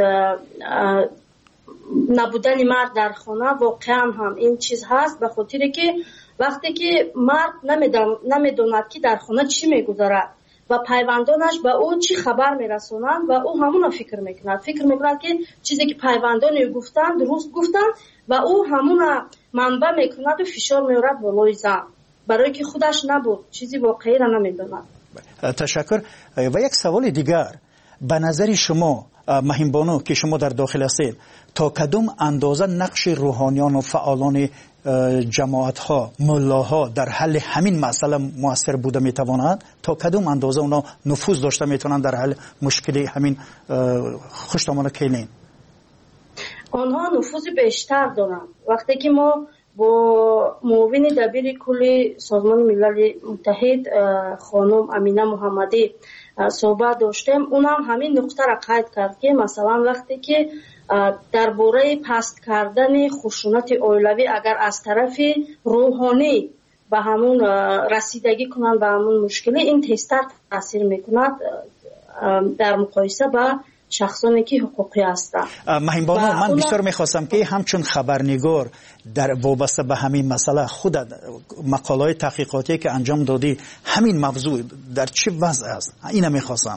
O: نبودن مرد در خانه واقعا هم این چیز هست به خاطر که وقتی که مرد نمیداند که در خانه چی میگذارد و پیوندانش به او چی خبر میرسونند و او همون فکر میکند که چیزی که پیوندان گفتند درست گفتند و او همون منبع میکند و فشار میارد بالای زن برای که خودش نبود چیزی واقعی را نمیداند.
G: تشکر. و یک سوال دیگر، به نظر شما مهم بانو که شما در داخل هستید، تا کدام اندازه نقش روحانیان و فعالان جماعت ها، ملاها در حل همین مسئله موثر بوده میتواند؟ تا کدام اندازه اونا نفوذ داشته میتونند در حل مشکل همین خشتمان کلین؟
O: آنها نفوذ بیشتر دارند. وقتی که ما با معاون دبیر کل سازمان ملل متحد خانم امینه محمدی صحبت داشتیم، اونم همین نقطه را قید کرد که مثلا وقتی که درباره پست کردن خشونت اولیوی اگر از طرف روحانی به همون رسیدگی کنند به همون مشکل، این تیزتر تاثیر میکند در مقایسه با شخصانی که حقوقی هستند.
G: مهم بانو، من بسیار میخواستم که همچون خبرنگار در وابسته به همین مسئله خود مقاله‌های تحقیقاتی که انجام دادی همین موضوع در چه وضع است اینا میخواستم.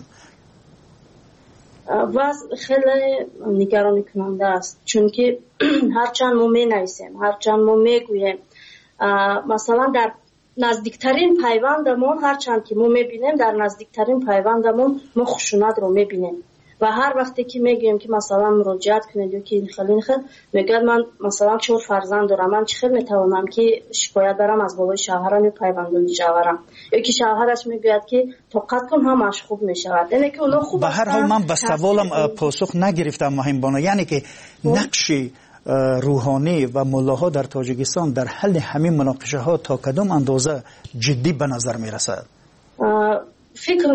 O: وضع خیلی نگران کننده است، چون که هرچند ما مینویسیم، هرچند ما میگوییم، مثلا در نزدیکترین پیوندمون هرچند که ما میبینیم در نزدیکترین پیوندمون ما خشونت رو میبینیم و هر وقتی که میگیم که مثلا مراجعت کنید یا که این خیلی میگه من مثلا 4 فرزند دارم، من چه میتوانم که شکایت برم از بالای شوهرم یا پیوندان شوهرم، یا که شوهرش میگوید که طاقت کن همش خوب میشود. یعنی که اونا خوب.
G: به هر حال من به سوالم پاسخ نگرفتم مهم بانو، یعنی که نقش روحانی و ملاها در تاجیکستان در حل همین مناقشه ها تا کدام اندازه جدی به نظر میرسد؟
O: فکر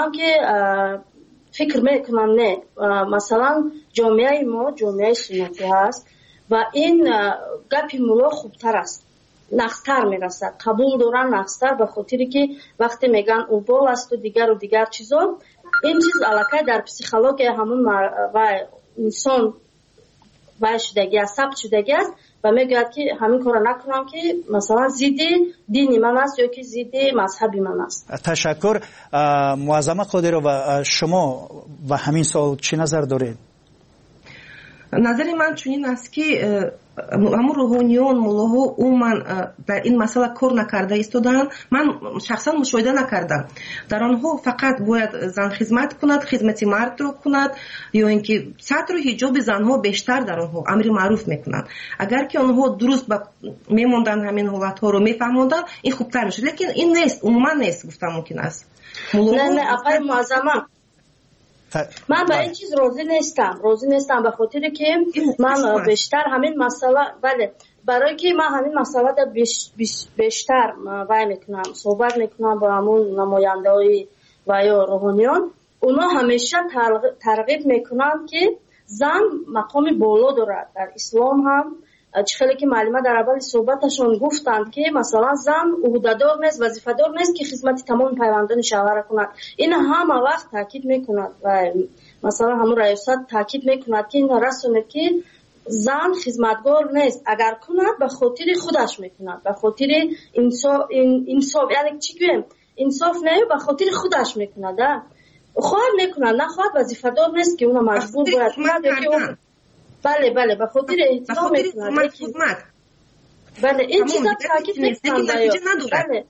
O: میکنم نه. مثلا جامعه ما جامعه سنتی هست و این گپی ملا خوبتر است، نقصتر میرسد، قبول دارن نقصتر، به خاطری که وقتی میگن اوبال است و دیگر چیزا، این چیز علاقه در پسیخولوژی همون و انسان باید شدگی است، ثبت شدگی است و میگوید که همین کار نکنم که مثلا ضد دینی من است یا که ضد مذهبی من است.
G: تشکر. معظمه قادر و شما و همین سوال چی نظر دارید؟
N: نظر من چنین است که همون روحانیون ملاها عموما در این مسئله کار نکرده ایستادن. من شخصا مشاهده نکردم در آنها فقط باید زن خدمت کند، خدمت مرد رو کند، یا اینکه سطر و حجاب زنها بیشتر در آنها امر معروف میکنند. اگر که آنها درست میموندن همین حالت ها رو میفهموندن این خوبتر میشد، لیکن این نیست، عموما نیست گفتم ممکن است.
O: نه آقای معظمه، من به این چیز راضی نیستم به خاطر که من بیشتر همین مسئله برای که من همین مسئله بیشتر وای میکنم، صحبت میکنم با همون نماینده های و یا روحانیان. اونا همیشه ترغیب میکنن که زن مقام بالا دارد. در اسلام هم خیلی که معلومه در اول صحبتشون گفتند که مثلا زن عهده‌دار نیست، وظیفه‌دار نیست که خدمت تمام پیوندان شوهر کند. این همه وقت تاکید میکند و مثلا همون ریاست تاکید میکند که این رسونه که زن خدمتگار نیست، اگر کند به خاطر خودش میکند، به خاطر انصاف یعنی چی گویم انصاف نه، به خاطر خودش میکند. خواهر میکند، نه خواهر وظیفه‌دار نیست که اون مجبور باید کند. بله به خاطر احترام میکنند. بله این چیزا تاکید میکنند. بله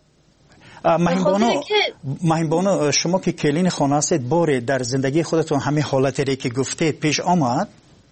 G: مهم بانو، شما که کلین خانه هستید باره در زندگی خودتون همین حالتی که گفتید پیش آمد؟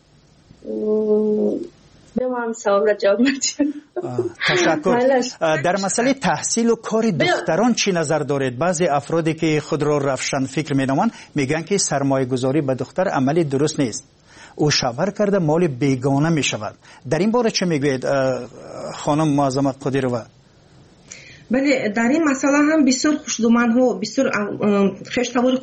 O: به من سوال جواب ندید.
G: تشکر. در مسئله تحصیل و کار دختران چی نظر دارید؟ بعضی افرادی که خود را روشن فکر مینامند میگن که سرمایه گذاری به دختر عملی درست نیست، او شوهر کرده مال بیگانه می شود. در این باره چه میگوید خانم معظمه قادرова؟
N: بله، در این مسئله هم بسیار خوشدومان ها، بسیار خشتوار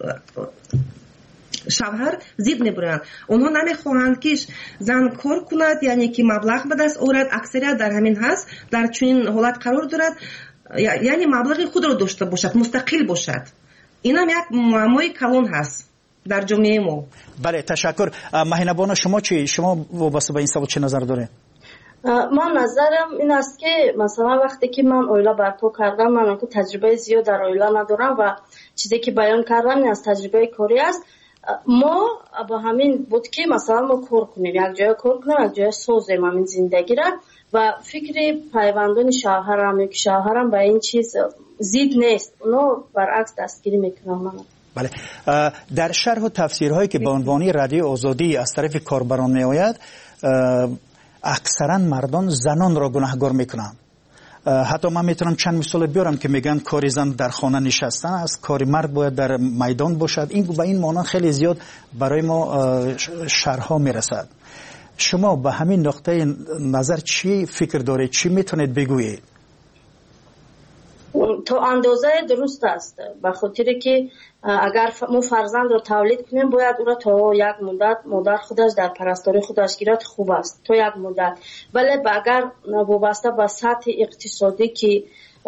N: شوهر زید میبرند. اونها نمیخواهند که زن کار کند، یعنی که مبلغ به دست آورد. اکثریت در همین هست، در چنین حالت قرار دارد، یعنی مبلغ خود را داشته باشد، مستقل باشد. این هم یک معمای کلان هست در جامعه ما.
G: بله تشکر. مهینه بانو شما چی؟ شما واسه به این سوال چه نظر داره؟
O: من نظرم این است که مثلا وقتی که من اویلا برپا کردم، من که تجربه زیاد در اویلا ندارم و چیزی که بیان کردم از تجربه کاری است. ما با همین بود که مثلا ما کار کنیم، یک جای کار کنیم، یک جای سازیم همین زندگی را و فکر پیوندان شوهرم یا که شوهرم به این چیز زید نیست، اونا برعکس دستگیری میکنن.
G: بله، در شرح و تفسیرهایی که به عنوان رادیو آزادی از طرف کاربران می آید، اکثرا مردان زنان را گناهکار میکنن. حتی من میتونم چند مثال بیارم که میگن کاری زن در خانه نشستن است، کاری مرد باید در میدان باشد. این و این معنی خیلی زیاد برای ما شرحها میرسد. شما به همین نقطه نظر چی فکر دارید؟ چی میتونید بگویید؟
O: تا اندازه درست است، به خاطر که اگر ما فرزند را تولید کنیم باید او را تا یک مدت مادر خودش در پرستاری خودش گیرد، خوب است تا یک مدت. ولی اگر وابسته به سطح اقتصادی که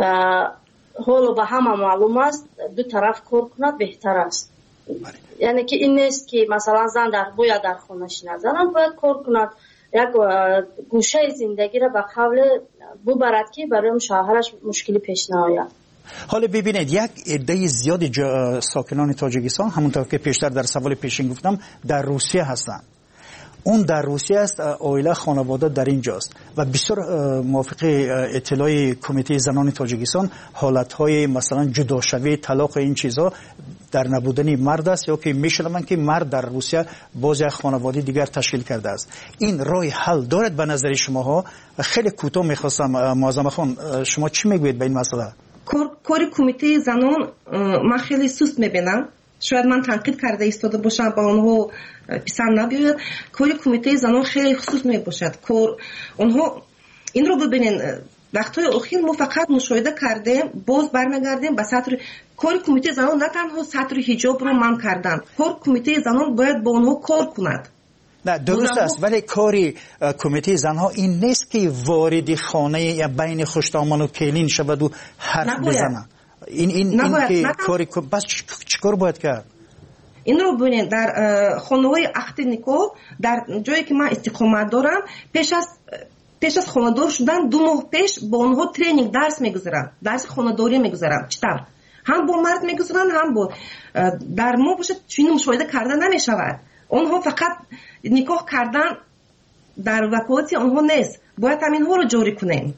O: حالا به همه معلوم است دو طرف کار کند بهتر است. یعنی که این نیست که مثلا زن باید در خانه‌اش نه، زن باید کار کند، یک گوشه زندگی را به قبل ببرد که برای شوهرش مشکلی پیش نیاید.
G: حالا ببینید یک عده زیادی ساکنان تاجیکستان، همونطور که پیشتر در سوال پیشین گفتم، در روسیه هستند. اون در روسیه است، عائله خانواده در اینجاست و بسیار موافق اطلاع کمیته زنان تاجیکستان حالتهای مثلا جداشوی، طلاق، این چیزها در نبودن مرد است، یا که میشنوند که مرد در روسیه باز یک خانواده دیگر تشکیل کرده است. این راه حل دارد به نظر شماها؟ خیلی کوتاه میخواستم معظم خان شما چی میگوید به این مسئله؟
N: کاری کمیته زنان من خیلی سست میبینم. شاید من تنقید کرده ایستاده باشم با اونها پسند نبیاید. کاری کمیته زنان خیلی خصوص میباشد. اونها این رو ببینین، وقتهای اخیر ما فقط مشاهده کردیم، باز برمیگردیم به سطر کاری کمیته زنان. نه تنها سطر حجاب رو من کردن، کار کمیته زنان باید با اونها کار کند.
G: نه درست است، ولی کاری کمیته زنها این نیست که وارد خانه یا بین خوشتامان و کلین شود و حرف بزنه. این که کاری بس چیکار باید کرد؟
N: این رو ببینید، در خانه‌های عقد نکاح در جایی که من استقامت دارم، پیش از خانه‌دار شدن 2 ماه پیش با اونها ترینینگ درس میگذارم، درس خانه‌داری میگذارم. چطور؟ هم با مرد میگذارن هم با در ما باشه چنین مشاهده کردن نمیشود. اونها فقط نکاح کردن در وکالت اونها نیست، باید همین ها رو جاری کنیم.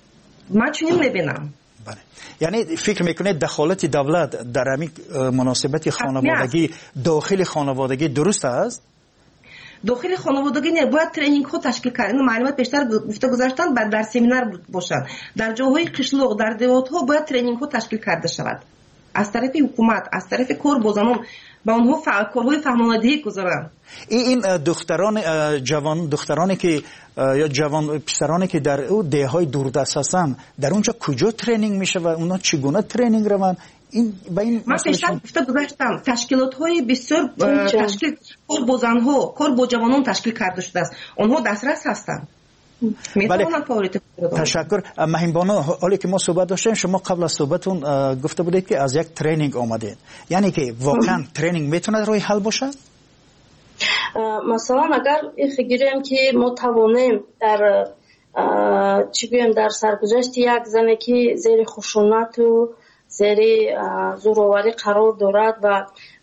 N: من چنین میبینم.
G: بله. یعنی فکر میکنید دخالت دولت در همین مناسبت خانوادگی داخل خانوادگی درست است؟
N: داخل خانوادگی نه، باید ترینینگ ها تشکیل کرد. این معلومات بیشتر گفته گذاشتن بعد در سمینار باشد. در جاهای قشلاق، در دیوات ها باید ترینینگ ها تشکیل کرده شود از طرف حکومت، از طرف کار با زنان، با اونها کارهای فهماندهی گذارن.
G: این دختران جوان، دخترانی که یا جوان پسرانی که در او دههای دوردست هستن، در اونجا کجا ترینینگ میشه و اونا چگونه ترینینگ روند؟ این با این
N: من پیشتر گفته گذاشتم تشکیلات‌های بسیار تشکیل کار با زنها، کار با جوانان تشکیل کرده شده است. اونها دسترس هستند.
G: بله. تشکر. مهم بانو، حالی که ما صحبت داشتیم، شما قبل از صحبتون گفته بودید که از یک ترینینگ آمدید، یعنی که واقعا ترینینگ میتونه روی حل باشه؟
O: مثلا اگر بگیریم که ما توانیم در در سرگذشت یک زنی که زیر خشونت و زیر زوراوری قرار دارد و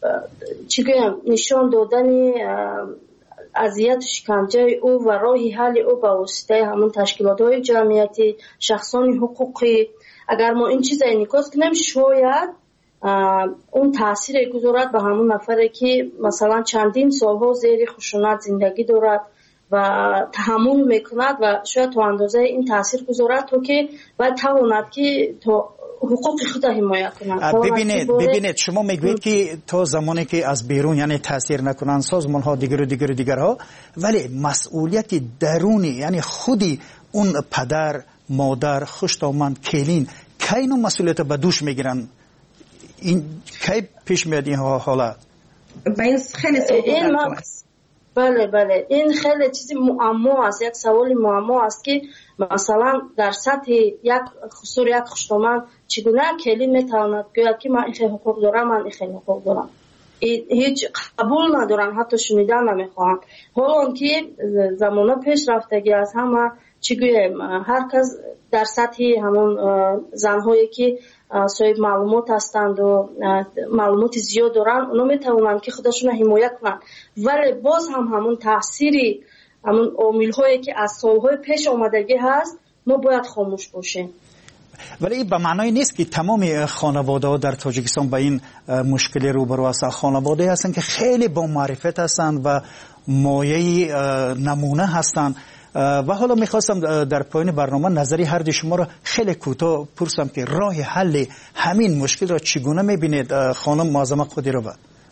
O: نشان دادن اذیت و شکنجه او و راه حل او به واسطه همون تشکیلات‌های جمعیتی، شخصان حقوقی، اگر ما این چیز انعکاس کنیم، شاید اون تاثیر گذارد به همون نفری که مثلا چندین سالها زیر خشونت زندگی دارد و تحمل میکند و شاید تا اندازه این تاثیر گذارد تا که باید تواند که تا حقوق خود حمایت کنند.
G: ببینید شما میگوید که تا زمانی که از بیرون یعنی تاثیر نکنند سازمان ها دیگرها، ولی مسئولیت درونی یعنی خودی اون پدر، مادر، خوشتامند، کلین کی اینو مسئولیت به دوش میگیرن؟ این کی پیش میاد این حالت؟
N: این خیلی سوال است.
O: بله این خیلی چیزی معما است، یک سوال معما است که مثلا در سطح یک خصوص یک خوشتامند چگونه کلی میتواند گوید که من این خیلی حقوق دارم، من این خیلی حقوق دارم. هیچ قبول ندارن، حتی شنیدن نمیخواهند. حالا که زمانه پیش رفتگی از همه چگویم هر کس در سطح همون زنهایی که صاحب معلومات هستند و معلومات زیاد دارن، اونا میتونن که خودشون حمایت کنن، ولی باز هم همون تاثیری همون عامل‌هایی که از سالهای پیش آمدگی هست ما باید خاموش باشیم.
G: ولی به معنای نیست که تمام خانواده‌ها در تاجیکستان با این مشکل روبرو هستند. خانواده هستند که خیلی با معرفت هستند و مایه نمونه هستند. و حالا میخواستم در پایان برنامه نظری هر دو شما را خیلی کوتاه پرسم که راه حل همین مشکل را چگونه میبینید خانم معظمه قادرova؟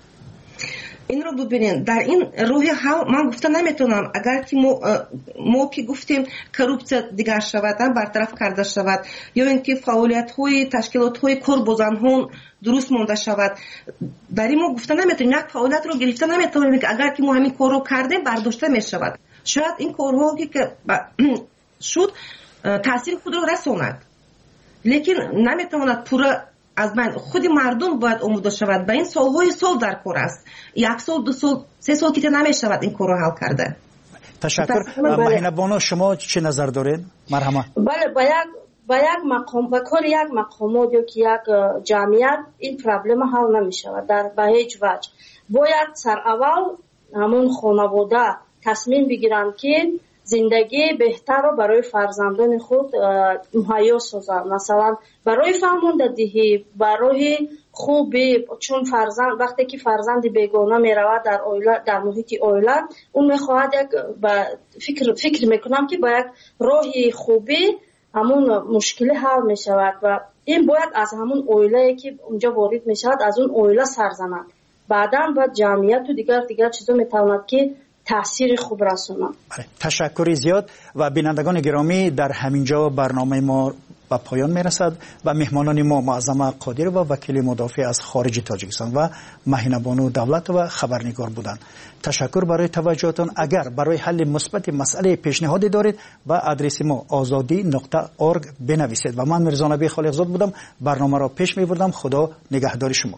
N: این رو ببینین، در این روح حل من گفته نمیتونم اگر که ما که گفتیم کروپسیا دیگر شود، برطرف کرده شود، یا اینکه فعالیت های تشکیلات های کوربوزنان درست مانده شود، در این ما گفته نمیتونیم، یک فعالیت رو گرفته نمیتونیم که اگر که ما همین کار رو کردیم برداشته میشود. شاید این کارها که شد تاثیر خود رو رساند، لیکن نمیتواند پورا از من خود مردم باید آموزش شود. به این سالهای سال در کار است، 1 سال 2 سال 3 سال که نمیشود این کار رو حل کرده.
G: تشکر. مهینه بانو شما چه نظر دارین؟ مرحبا.
O: بله، با یک مقام و کار یک مقامات یا که یک جمعیت این پرابلم حل نمیشود به هیچ وجه. باید سر اول همون خانواده تصمیم بگیرند که زندگی بهتر رو برای فرزندان خود مهیا سازند، مثلا برای فرماندهی، برای خوبی، چون فرزند وقتی که فرزند بیگانه میرود در اویله، در محیط اویله، اون میخواهد یک فکر میکنم که با یک راهی خوبی همون مشکل حل میشود و این باید از همون اویله که اونجا وارد میشود از اون اویله سر زند، بعدا با جمعیت و دیگر چیزا میتواند که تأثیر خوب رسونم.
G: تشکر زیاد. و بینندگان گرامی، در همینجا برنامه ما به پایان میرسد و مهمانان ما معظمه قادرova و وکیل مدافع از خارج تاجیکستان و مهینه بانو دولتova خبرنگار بودند. تشکر برای توجهتان. اگر برای حل مثبت مسئله پیشنهادی دارید و آدرس ما azadi.org بنویسید. و من میرزا نبی خالقزاد بودم، برنامه را پیش میبردم. خدا نگهدار شما.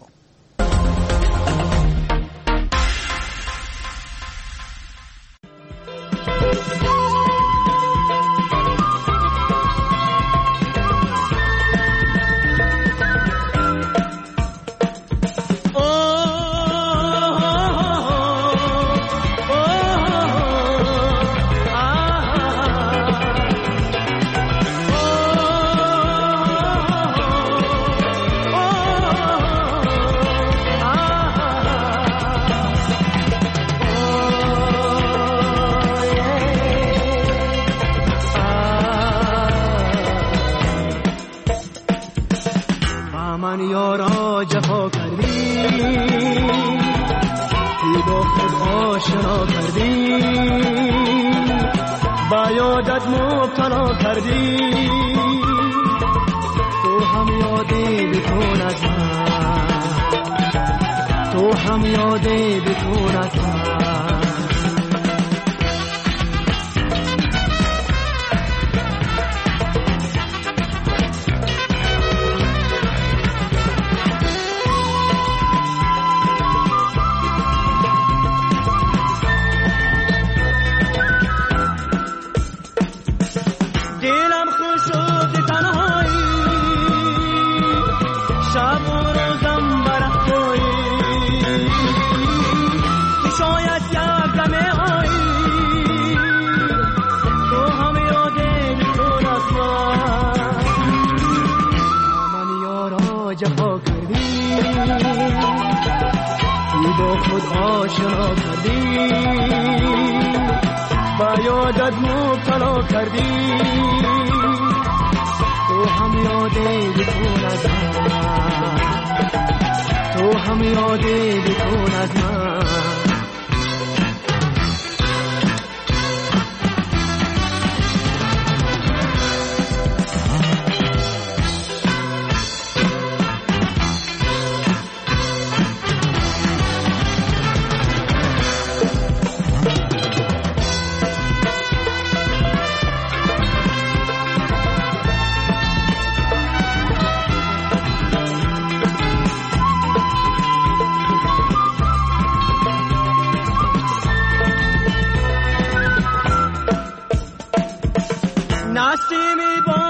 U: نسیمی با